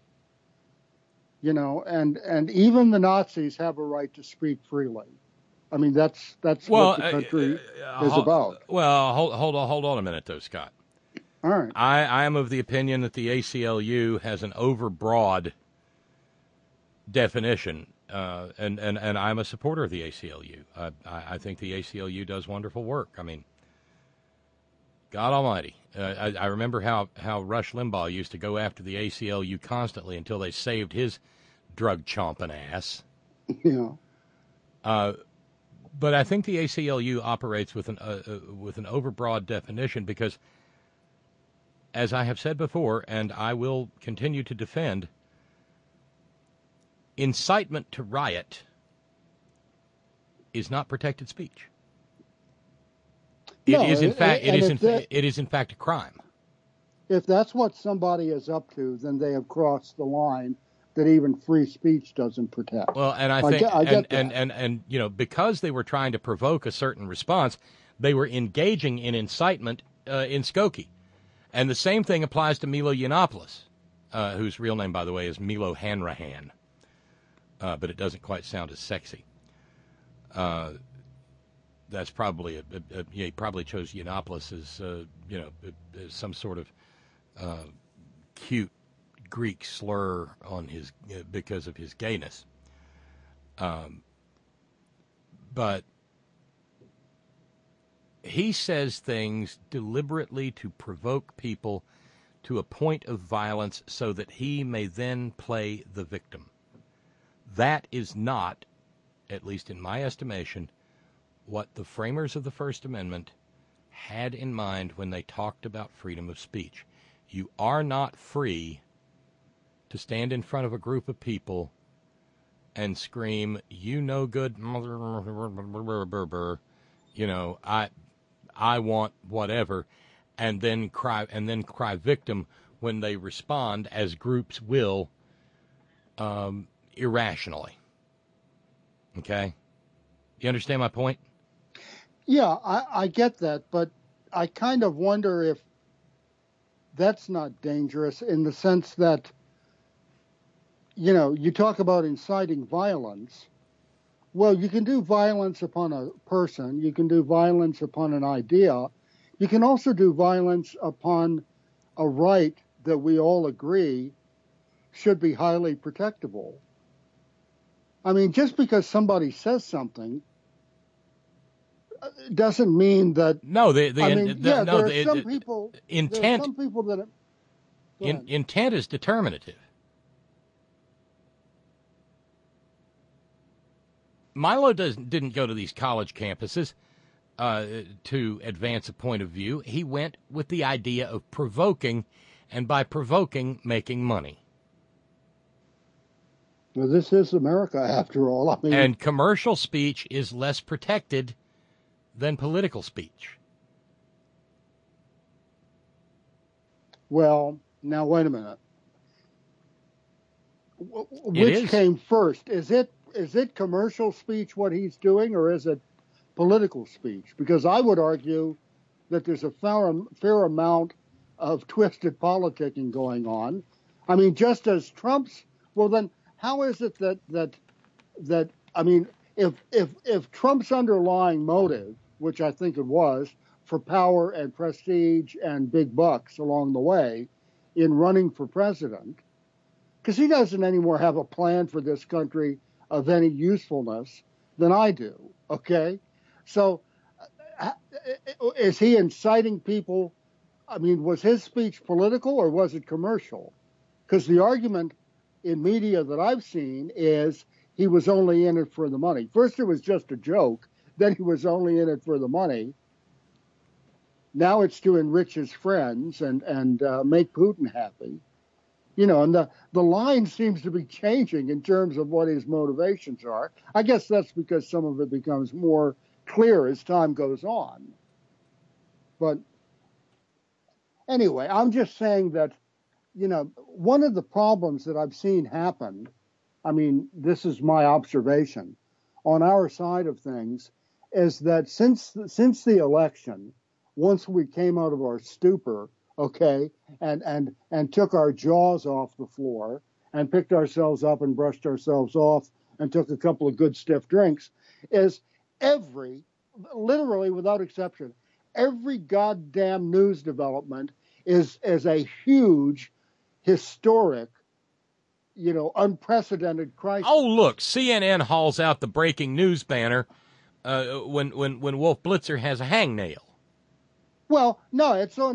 And even the Nazis have a right to speak freely. I mean, that's what the country is about. Well, hold on a minute, though, Scott. All right. I am of the opinion that the ACLU has an overbroad definition, and I'm a supporter of the ACLU. I think the ACLU does wonderful work. I mean, God Almighty. I remember how Rush Limbaugh used to go after the ACLU constantly until they saved his drug-chomping ass. Yeah. But I think the ACLU operates with an overbroad definition because, as I have said before, and I will continue to defend, incitement to riot is not protected speech. It is in fact a crime. If that's what somebody is up to, then they have crossed the line that even free speech doesn't protect. Well, and I think, and because they were trying to provoke a certain response, they were engaging in incitement in Skokie. And the same thing applies to Milo Yiannopoulos, whose real name, by the way, is Milo Hanrahan. But it doesn't quite sound as sexy. That's probably he probably chose Yiannopoulos as some sort of cute Greek slur on his because of his gayness. But he says things deliberately to provoke people to a point of violence so that he may then play the victim. That is not, at least in my estimation, what the framers of the First Amendment had in mind when they talked about freedom of speech. You are not free to stand in front of a group of people and scream, "You no good mother," I want whatever, and then cry victim when they respond, as groups will, irrationally. Okay? You understand my point? Yeah, I get that, but I kind of wonder if that's not dangerous in the sense that, you talk about inciting violence. Well, you can do violence upon a person. You can do violence upon an idea. You can also do violence upon a right that we all agree should be highly protectable. I mean, just because somebody says something doesn't mean that. No, some people. Intent. There are some people that. Intent is determinative. Milo didn't go to these college campuses to advance a point of view. He went with the idea of provoking, and by provoking, making money. Well, this is America, after all. I mean, and commercial speech is less protected than political speech. Well, now wait a minute. Which came first? Is it commercial speech what he's doing, or is it political speech? Because I would argue that there's a fair amount of twisted politicking going on. I mean, just as Trump's. Well, then how is it that I mean, if Trump's underlying motive, which I think it was, for power and prestige and big bucks along the way in running for president, because he doesn't anymore have a plan for this country of any usefulness than I do, okay? So is he inciting people? I mean, was his speech political or was it commercial? Because the argument in media that I've seen is he was only in it for the money. First it was just a joke, then he was only in it for the money. Now it's to enrich his friends and make Putin happy. You know, and the line seems to be changing in terms of what his motivations are. I guess that's because some of it becomes more clear as time goes on. But anyway, I'm just saying that, you know, one of the problems that I've seen happen, I mean, this is my observation on our side of things, is that since the election, once we came out of our stupor, okay, and took our jaws off the floor and picked ourselves up and brushed ourselves off and took a couple of good stiff drinks, is literally without exception, every goddamn news development is a huge, historic, you know, unprecedented crisis. Oh, look, CNN hauls out the breaking news banner when Wolf Blitzer has a hangnail. Well, no,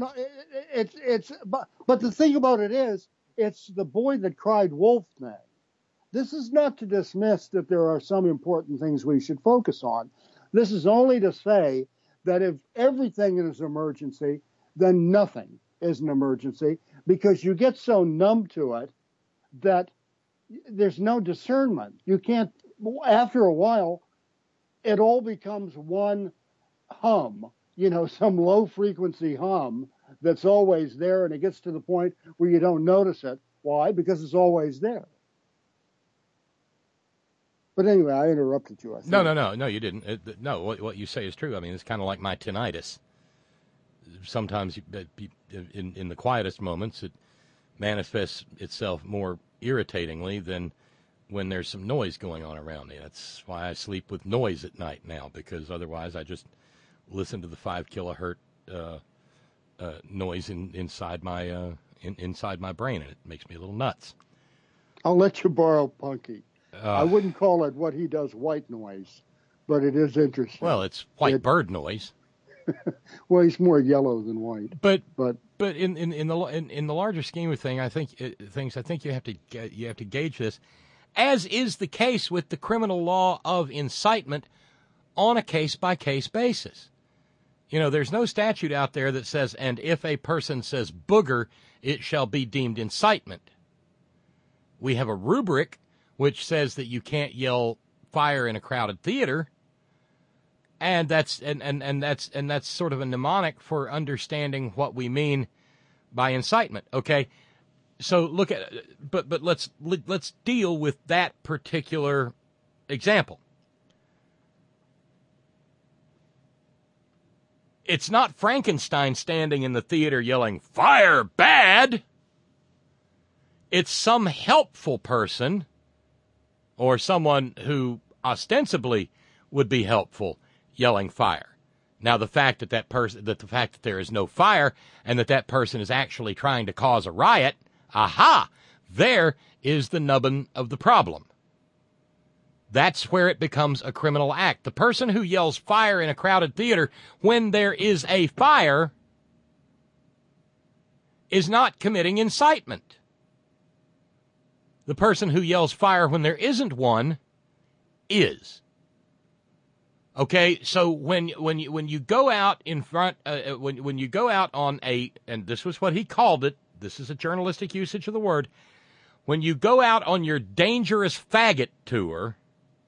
but the thing about it is, it's the boy that cried wolf thing. This is not to dismiss that there are some important things we should focus on. This is only to say that if everything is an emergency, then nothing is an emergency, because you get so numb to it that there's no discernment. You can't, after a while, it all becomes one hum. You know, some low-frequency hum that's always there, and it gets to the point where you don't notice it. Why? Because it's always there. But anyway, I interrupted you. I think. No, you didn't. No, what you say is true. I mean, it's kind of like my tinnitus. Sometimes, in the quietest moments, it manifests itself more irritatingly than when there's some noise going on around me. That's why I sleep with noise at night now, because otherwise I just listen to the 5 kilohertz noise inside my brain, and it makes me a little nuts. I'll let you borrow Punky. I wouldn't call it what he does white noise, but it is interesting. Well, it's white bird noise. Well, he's more yellow than white. But in the larger scheme of things, I think you have to gauge this, as is the case with the criminal law of incitement, on a case-by-case basis. You know, there's no statute out there that says, and if a person says booger, it shall be deemed incitement. We have a rubric which says that you can't yell fire in a crowded theater, and that's sort of a mnemonic for understanding what we mean by incitement. Okay, so look at, but let's deal with that particular example. It's not Frankenstein standing in the theater yelling, "Fire, bad!" It's some helpful person, or someone who ostensibly would be helpful, yelling fire. Now, the fact that there is no fire, and that person is actually trying to cause a riot, aha, there is the nubbin of the problem. That's where it becomes a criminal act. The person who yells fire in a crowded theater when there is a fire is not committing incitement. The person who yells fire when there isn't one is. Okay, so when you go out in front, when you go out on and this was what he called it. This is a journalistic usage of the word. When you go out on your dangerous faggot tour,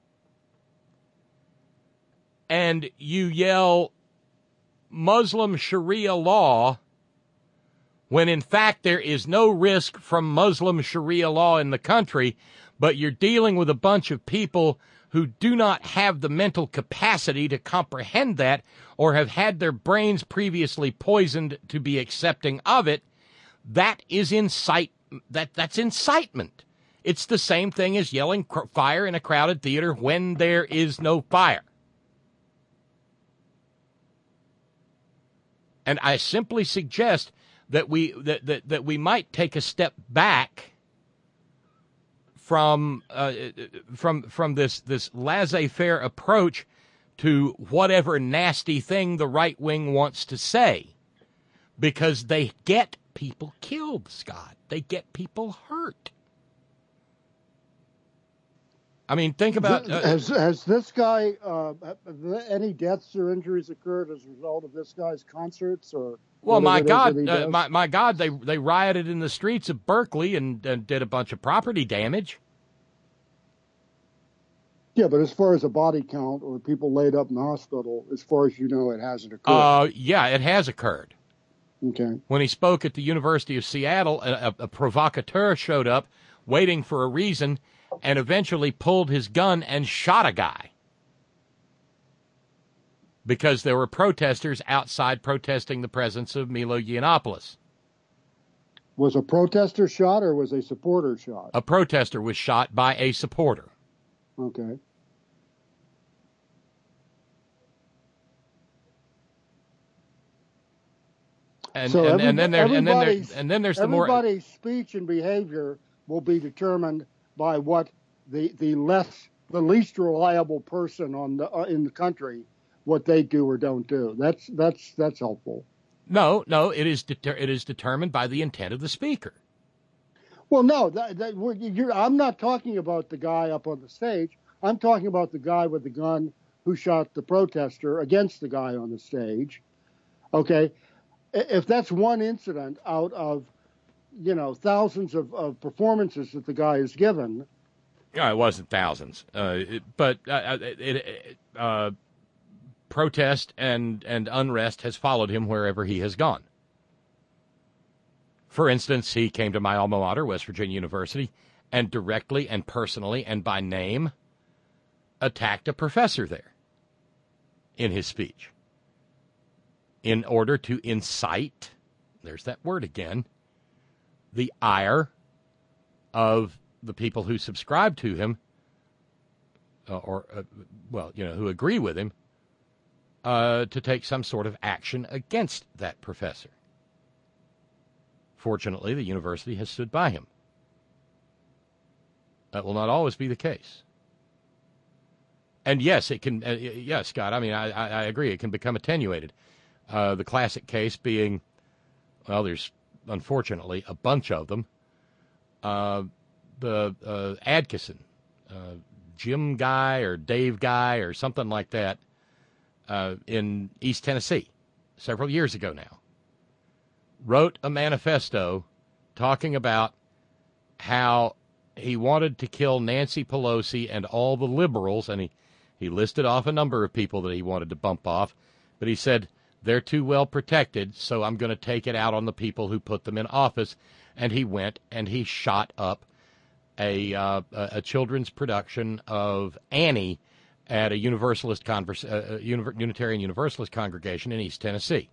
and you yell Muslim Sharia law, when in fact there is no risk from Muslim Sharia law in the country, but you're dealing with a bunch of people who do not have the mental capacity to comprehend that or have had their brains previously poisoned to be accepting of it, that is that's incitement. It's the same thing as yelling fire in a crowded theater when there is no fire. And I simply suggest that we might take a step back from this laissez-faire approach to whatever nasty thing the right wing wants to say, because they get people killed, Scott. They get people hurt. I mean, think about has this guy any deaths or injuries occurred as a result of this guy's concerts or? Well, my God, they rioted in the streets of Berkeley and did a bunch of property damage. Yeah, but as far as a body count or people laid up in the hospital, as far as you know, it hasn't occurred. Yeah, it has occurred. Okay. When he spoke at the University of Seattle, a provocateur showed up waiting for a reason and eventually pulled his gun and shot a guy because there were protesters outside protesting the presence of Milo Yiannopoulos. Was a protester shot or was a supporter shot? A protester was shot by a supporter. Okay. And then there's everybody's speech and behavior will be determined by what the least reliable person in the country, what they do or don't do. That's helpful. No, it is determined by the intent of the speaker. Well, no, I'm not talking about the guy up on the stage. I'm talking about the guy with the gun who shot the protester against the guy on the stage. Okay, if that's one incident out of thousands of performances that the guy has given. Yeah, it wasn't thousands, but protest and unrest has followed him wherever he has gone. For instance, he came to my alma mater, West Virginia University, and directly and personally and by name attacked a professor there in his speech in order to incite, there's that word again, the ire of the people who subscribe to him who agree with him to take some sort of action against that professor. Fortunately, the university has stood by him. That will not always be the case. And yes, it can. Yes, Scott. I mean, I agree. It can become attenuated. The classic case being, well, there's unfortunately a bunch of them. The Adkison, Jim Guy or Dave Guy or something like that, in East Tennessee, several years ago now, wrote a manifesto talking about how he wanted to kill Nancy Pelosi and all the liberals, and he listed off a number of people that he wanted to bump off, but he said, they're too well protected, so I'm going to take it out on the people who put them in office. And he went and he shot up a children's production of Annie at a Unitarian Universalist congregation in East Tennessee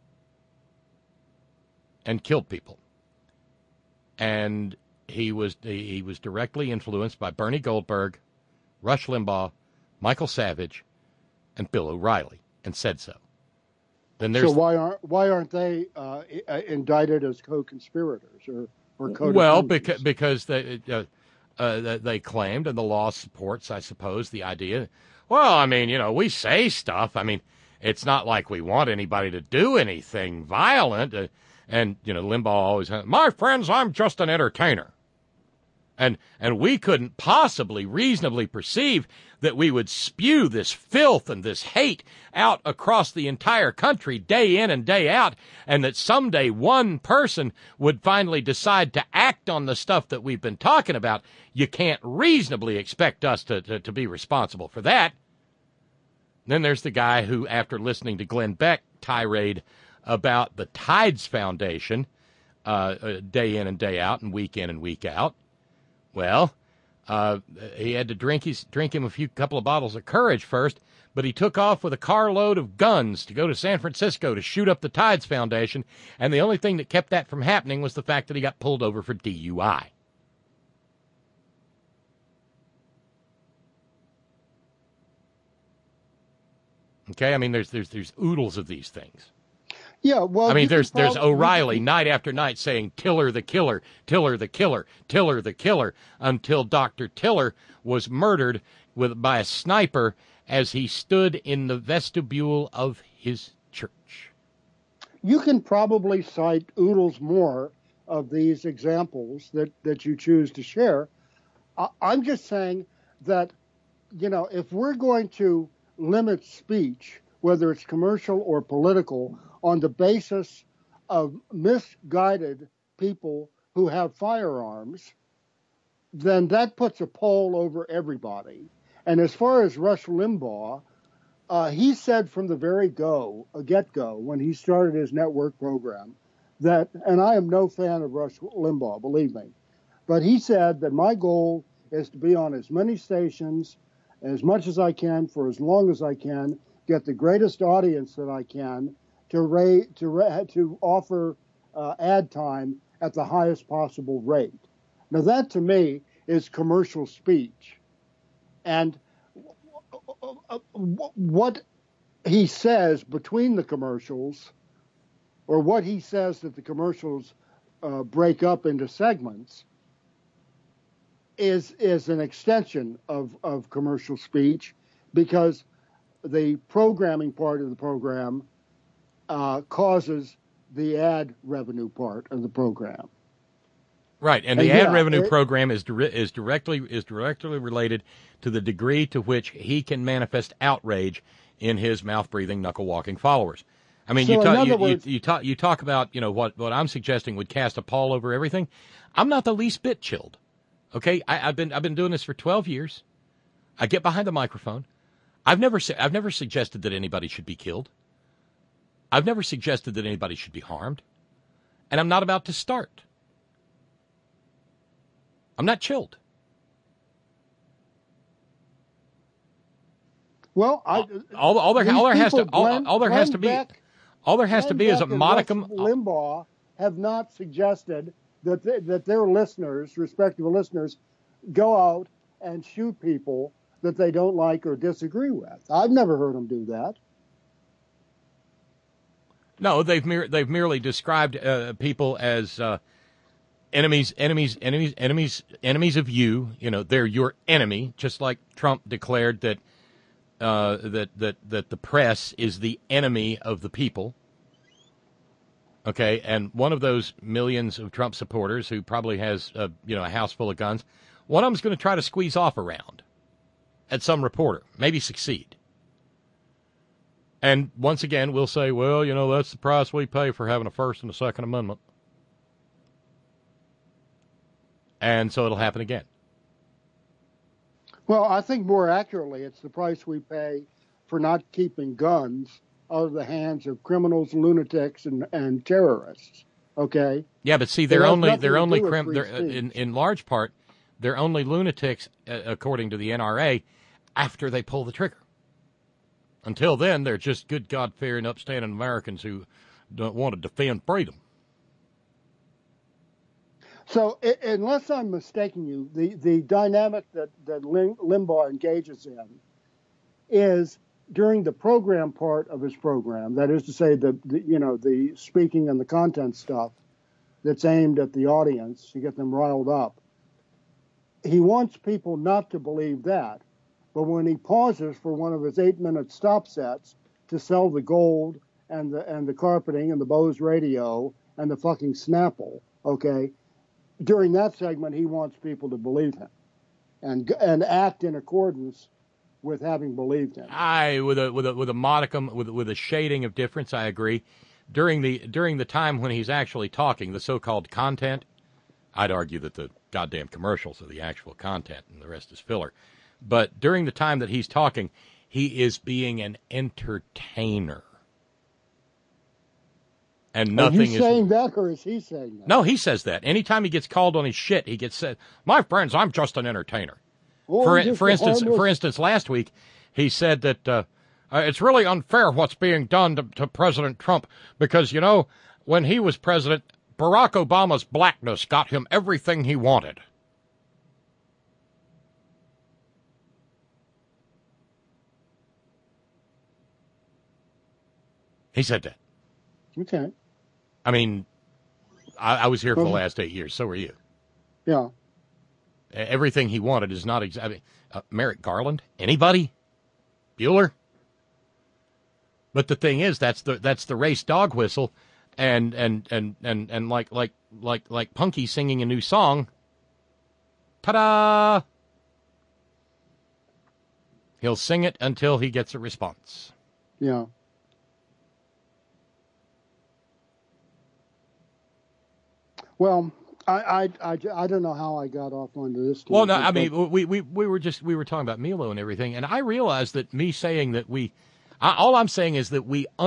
and killed people. And he was directly influenced by Bernie Goldberg, Rush Limbaugh, Michael Savage, and Bill O'Reilly, and said so. So why aren't they indicted as co-conspirators or co-defendants? Well, because they claimed, and the law supports, I suppose, the idea. Well, I mean, we say stuff. I mean, it's not like we want anybody to do anything violent. And Limbaugh always, my friends, I'm just an entertainer. And we couldn't possibly reasonably perceive that we would spew this filth and this hate out across the entire country day in and day out, and that someday one person would finally decide to act on the stuff that we've been talking about. You can't reasonably expect us to be responsible for that. Then there's the guy who, after listening to Glenn Beck tirade about the Tides Foundation day in and day out and week in and week out, well, he had to drink him a couple of bottles of courage first, but he took off with a carload of guns to go to San Francisco to shoot up the Tides Foundation, and the only thing that kept that from happening was the fact that he got pulled over for DUI. Okay, I mean, there's oodles of these things. Yeah, well, I mean, there's O'Reilly night after night saying Tiller the killer, Tiller the killer, Tiller the killer, until Dr. Tiller was murdered by a sniper as he stood in the vestibule of his church. You can probably cite oodles more of these examples that you choose to share. I'm just saying that, if we're going to limit speech, whether it's commercial or political, on the basis of misguided people who have firearms, then that puts a pall over everybody. And as far as Rush Limbaugh, he said from the very get-go, when he started his network program, that, and I am no fan of Rush Limbaugh, believe me, but he said that my goal is to be on as many stations as much as I can for as long as I can, get the greatest audience that I can, to offer ad time at the highest possible rate. Now that to me is commercial speech. And what he says between the commercials, or what he says that the commercials break up into segments, is an extension of commercial speech, because the programming part of the program causes the ad revenue part of the program. Right, and the ad revenue program is directly related to the degree to which he can manifest outrage in his mouth-breathing, knuckle-walking followers. I mean, so you talk about what I'm suggesting would cast a pall over everything. I'm not the least bit chilled. Okay, I've been doing this for 12 years. I get behind the microphone. I've never suggested that anybody should be killed. I've never suggested that anybody should be harmed, and I'm not about to start. I'm not chilled. Well, all there has to be is a modicum. Rush Limbaugh have not suggested that their listeners, respective listeners, go out and shoot people that they don't like or disagree with. I've never heard them do that. No, they've merely described people as enemies of you. They're your enemy, just like Trump declared that the press is the enemy of the people. Okay, and one of those millions of Trump supporters who probably has a house full of guns, one of them's going to try to squeeze off a round at some reporter, maybe succeed. And once again, we'll say, well, that's the price we pay for having a First and a Second Amendment. And so it'll happen again. Well, I think more accurately, it's the price we pay for not keeping guns out of the hands of criminals, lunatics, and terrorists. Okay. Yeah, but see, in large part, they're only lunatics, according to the NRA, after they pull the trigger. Until then, they're just good, God-fearing, upstanding Americans who don't want to defend freedom. So, unless I'm mistaking you, the dynamic that Limbaugh engages in is during the program part of his program, that is to say, the speaking and the content stuff that's aimed at the audience to get them riled up. He wants people not to believe that. But when he pauses for one of his 8-minute stop sets to sell the gold and the carpeting and the Bose radio and the fucking Snapple, okay, during that segment, he wants people to believe him and act in accordance with having believed him. With a modicum, with a shading of difference, I agree. During the time when he's actually talking, the so-called content, I'd argue that the goddamn commercials are the actual content and the rest is filler. But during the time that he's talking, he is being an entertainer. And nothing is... Are you saying that, or is he saying that? No, he says that. Anytime he gets called on his shit, he gets said, "My friends, I'm just an entertainer." For instance, last week, he said that it's really unfair what's being done to President Trump because, you know, when he was president, Barack Obama's blackness got him everything he wanted. He said that. Okay. I mean, I was here for the last 8 years. So were you. Yeah. Everything he wanted is not exactly Merrick Garland. Anybody? Bueller. But the thing is, that's the race dog whistle, and like Punky singing a new song. Ta-da! He'll sing it until he gets a response. Yeah. Well, I don't know how I got off onto this. Well, no, I mean, we were talking about Milo and everything, and I realized that me saying that all I'm saying is that we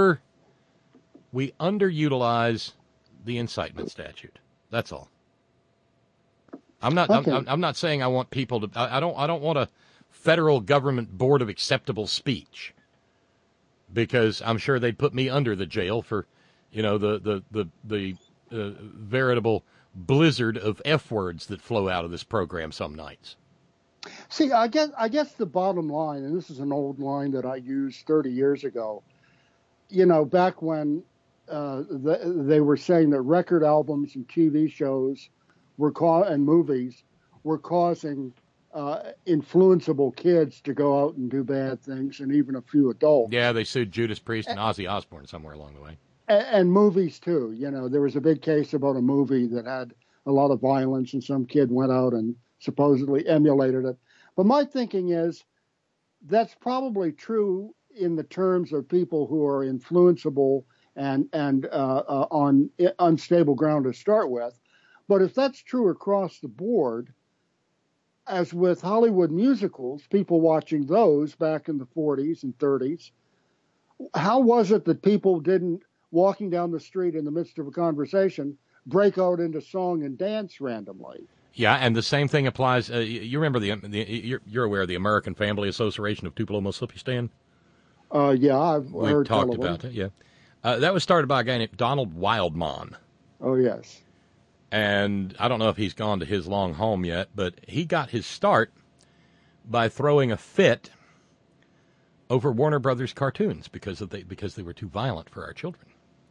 underutilize the incitement statute. That's all. I'm not. Okay. I'm not saying I want people to. I don't want a federal government board of acceptable speech, because I'm sure they'd put me under the jail for, you know, the veritable blizzard of F words that flow out of this program some nights. See, I guess the bottom line, and this is an old line that I used 30 years ago, you know, back when they were saying that record albums and TV shows and movies were causing influenceable kids to go out and do bad things, and even a few adults. Yeah, they sued Judas Priest and Ozzy Osbourne somewhere along the way. And movies, too. You know, there was a big case about a movie that had a lot of violence, and some kid went out and supposedly emulated it. But my thinking is that's probably true in the terms of people who are influenceable and on unstable ground to start with. But if that's true across the board, as with Hollywood musicals, people watching those back in the 40s and 30s, how was it that people didn't, walking down the street in the midst of a conversation, break out into song and dance randomly? Yeah, and the same thing applies. You remember you're aware of the American Family Association of Tupelo, Mississippi? Yeah, I've heard talked about it. Yeah, that was started by a guy named Donald Wildmon. Oh yes. And I don't know if he's gone to his long home yet, but he got his start by throwing a fit over Warner Brothers cartoons because they were too violent for our children.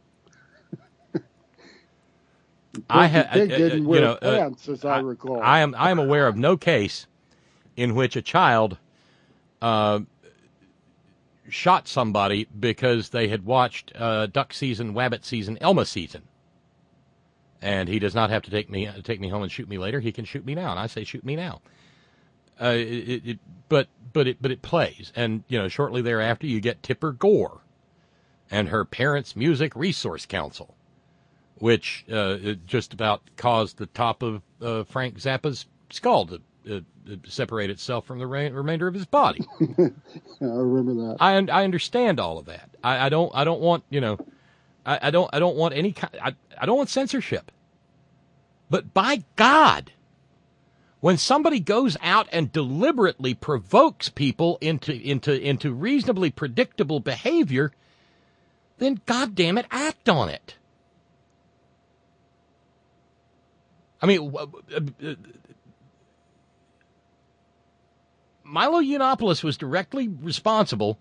Didn't wear pants, as I recall. I am aware of no case in which a child shot somebody because they had watched duck season, wabbit season, Elma season, and he does not have to take me home and shoot me later. He can shoot me now, and I say shoot me now. But it plays, and you know, shortly thereafter you get Tipper Gore and her Parents Music Resource Council, which just about caused the top of Frank Zappa's skull to separate itself from the remainder of his body. I remember that. I understand all of that. I don't want, you know, I don't want any I don't want censorship. But by God, when somebody goes out and deliberately provokes people into reasonably predictable behavior, then goddamn it, act on it. I mean, Milo Yiannopoulos was directly responsible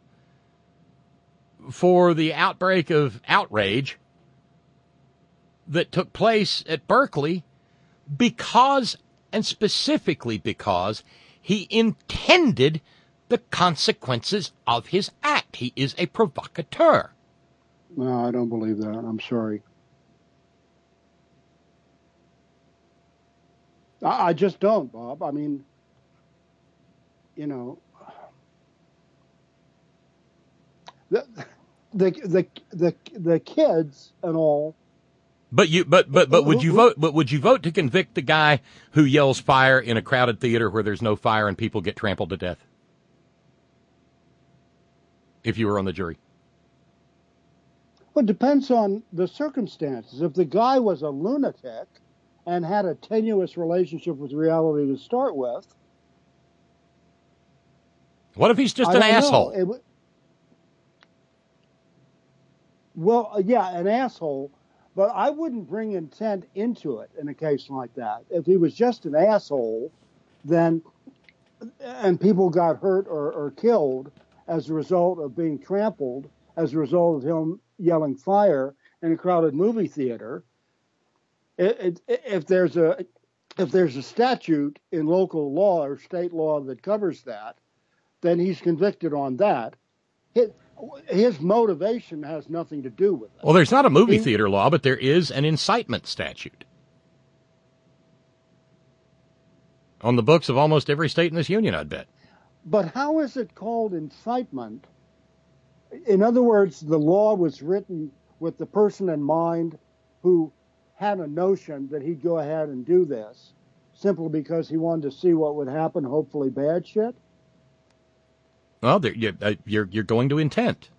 for the outbreak of outrage that took place at Berkeley because, and specifically because, he intended the consequences of his act. He is a provocateur. No, I don't believe that. I'm sorry. I just don't, Bob. I mean, you know, the kids and all. But would you vote? But would you vote to convict the guy who yells fire in a crowded theater where there's no fire and people get trampled to death? If you were on the jury. Well, it depends on the circumstances. If the guy was a lunatic and had a tenuous relationship with reality to start with. What if he's just an asshole? Yeah, an asshole. But I wouldn't bring intent into it in a case like that. If he was just an asshole, then, and people got hurt or killed as a result of being trampled, as a result of him yelling fire in a crowded movie theater, if there's a statute in local law or state law that covers that, then he's convicted on that. His motivation has nothing to do with it. Well, there's not a movie theater law, but there is an incitement statute on the books of almost every state in this union, I'd bet. But how is it called incitement? In other words, the law was written with the person in mind who had a notion that he'd go ahead and do this simply because he wanted to see what would happen, hopefully bad shit? Well, you're going to intent.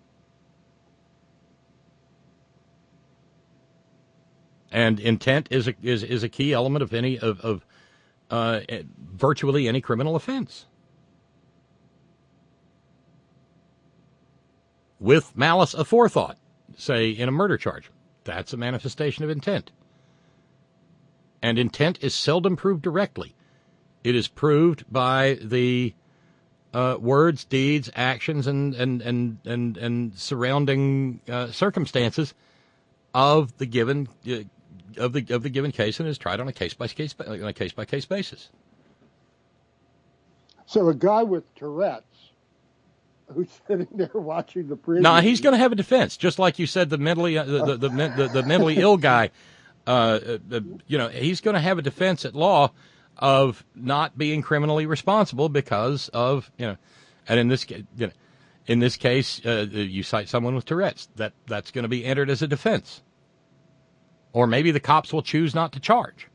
And intent is a key element of any of virtually any criminal offense. With malice aforethought, say in a murder charge, that's a manifestation of intent. And intent is seldom proved directly. It is proved by the words, deeds, actions, and surrounding circumstances of the given of the given case, and is tried on a case by case basis. So a guy with Tourette's who's sitting there watching the preview. No, he's going to have a defense, just like you said. The mentally the mentally ill guy, he's going to have a defense at law of not being criminally responsible because of, and in this case, you cite someone with Tourette's. That's going to be entered as a defense. Or maybe the cops will choose not to charge.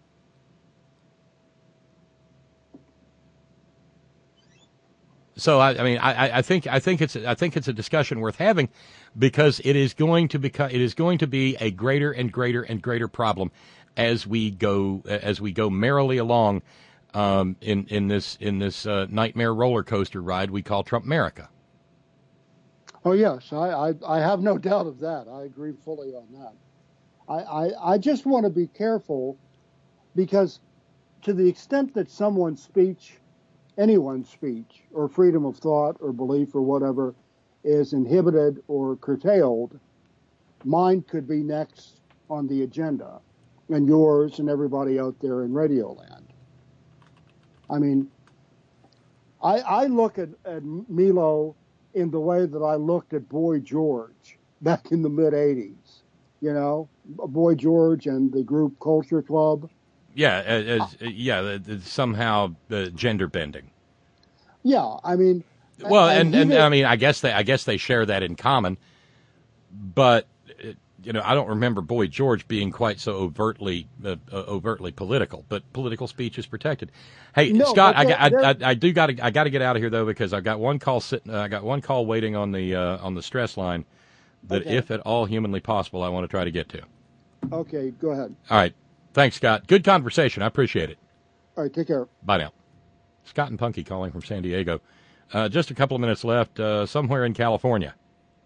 So I think it's a discussion worth having, because it is going to be a greater and greater and greater problem as we go merrily along in this nightmare roller coaster ride we call Trump-America. Oh yes, I have no doubt of that. I agree fully on that. I just want to be careful, because to the extent that anyone's speech or freedom of thought or belief or whatever is inhibited or curtailed, mine could be next on the agenda, and yours and everybody out there in Radioland. I mean, I look at Milo in the way that I looked at Boy George back in the mid-'80s. Boy George and the group Culture Club. Yeah, somehow gender bending. Yeah, I mean. Well, and I mean, I guess they share that in common, but I don't remember Boy George being quite so overtly political. But political speech is protected. Hey, no, Scott, I got to get out of here though, because I've got one call waiting on the stress line that, if at all humanly possible, I want to try to get to. Okay, go ahead. All right. Thanks, Scott. Good conversation. I appreciate it. All right, take care. Bye now. Scott and Punky calling from San Diego. Just a couple of minutes left, somewhere in California.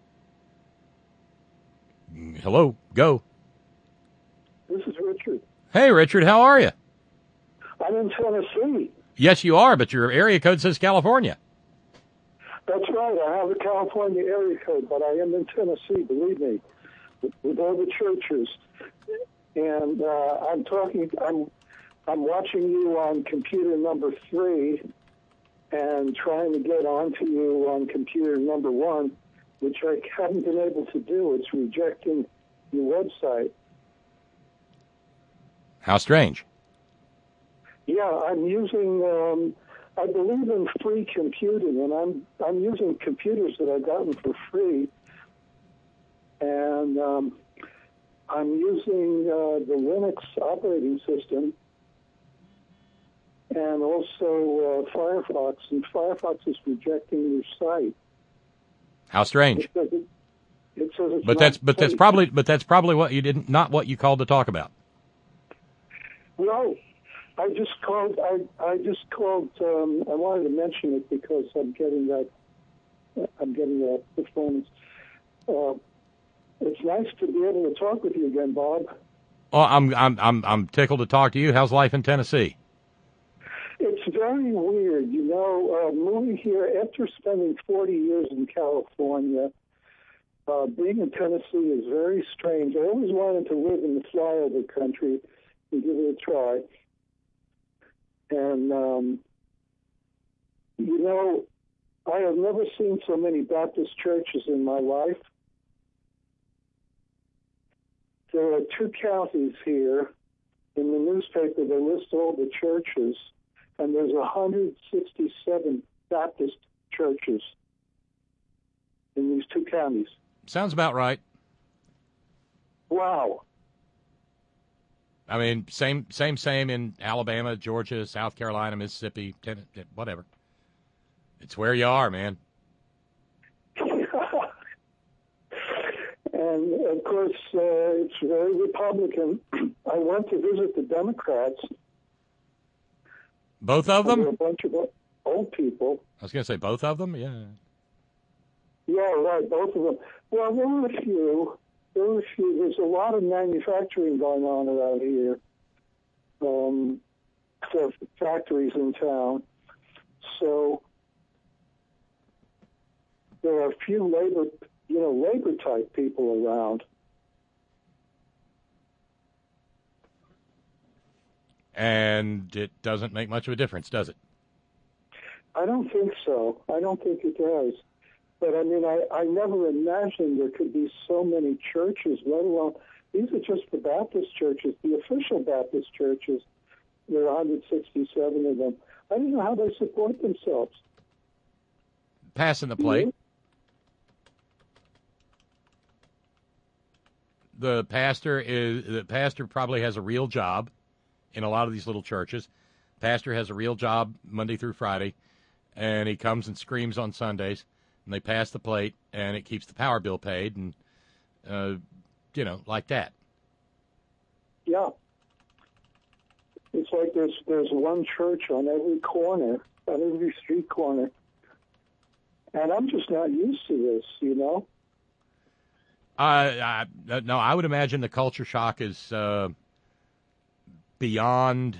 Hello, go. This is Richard. Hey, Richard, how are you? I'm in Tennessee. Yes, you are, but your area code says California. That's right. I have a California area code, but I am in Tennessee, believe me, with all the churches. And I'm watching you on computer number 3 and trying to get onto you on computer number 1, which I haven't been able to do. It's rejecting your website. How strange. Yeah, I'm using. I believe in free computing, and I'm using computers that I've gotten for free, and I'm using the Linux operating system, and also Firefox, and Firefox is rejecting your site. How strange! It says it's But that's probably what you didn't, not what you called to talk about. Well, I just called. I wanted to mention it because I'm getting that performance. It's nice to be able to talk with you again, Bob. Oh, I'm tickled to talk to you. How's life in Tennessee? It's very weird, moving here after spending 40 years in California. Being in Tennessee is very strange. I always wanted to live in the flyover country and give it a try. And, I have never seen so many Baptist churches in my life. There are 2 counties here. In the newspaper, they list all the churches, and there's 167 Baptist churches in these 2 counties. Sounds about right. Wow. I mean, same in Alabama, Georgia, South Carolina, Mississippi, Tennessee, whatever. It's where you are, man. And, of course, it's very Republican. I went to visit the Democrats. Both of them? A bunch of old people. I was going to say both of them, yeah. Yeah, right, both of them. Well, there were a few. There's a lot of manufacturing going on around here. For factories in town. So there are a few labor type people around. And it doesn't make much of a difference, does it? I don't think so. I don't think it does. But, I mean, I never imagined there could be so many churches, let alone, these are just the Baptist churches, the official Baptist churches. There are 167 of them. I don't know how they support themselves. Passing the plate. The pastor probably has a real job in a lot of these little churches. Pastor has a real job Monday through Friday, and he comes and screams on Sundays, and they pass the plate, and it keeps the power bill paid, and, like that. Yeah. It's like there's one church on every corner, on every street corner. And I'm just not used to this, No, I would imagine the culture shock is beyond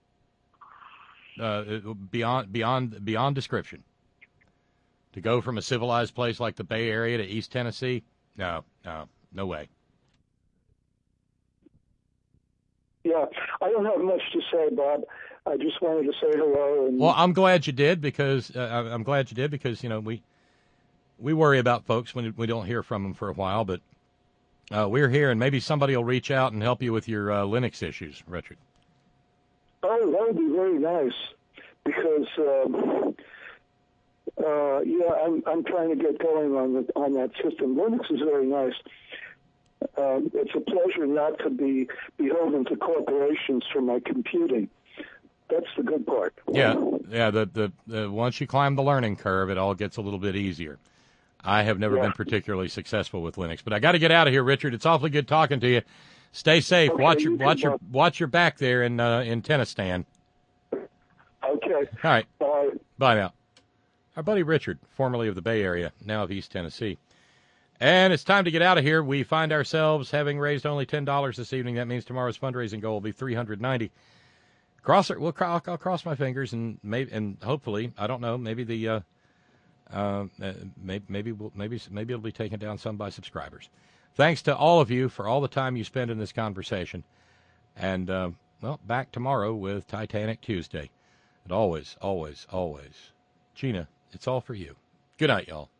description. To go from a civilized place like the Bay Area to East Tennessee, no way. Yeah, I don't have much to say, Bob. I just wanted to say hello. Well, I'm glad you did because we worry about folks when we don't hear from them for a while, but we're here, and maybe somebody will reach out and help you with your Linux issues, Richard. Oh, that would be very nice because, I'm trying to get going on that system. Linux is very nice. It's a pleasure not to be beholden to corporations for my computing. That's the good part. Yeah. The once you climb the learning curve, it all gets a little bit easier. I have never been particularly successful with Linux, but I got to get out of here, Richard. It's awfully good talking to you. Stay safe. Okay, watch your back there in Tennistan. Okay. All right. Bye. Bye now. Our buddy Richard, formerly of the Bay Area, now of East Tennessee. And it's time to get out of here. We find ourselves having raised only $10 this evening. That means tomorrow's fundraising goal will be $390. I'll cross my fingers and hopefully, I don't know, maybe maybe it'll be taken down some by subscribers. Thanks to all of you for all the time you spend in this conversation. And, back tomorrow with Titanic Tuesday. And always, always, always, Gina, it's all for you. Good night, y'all.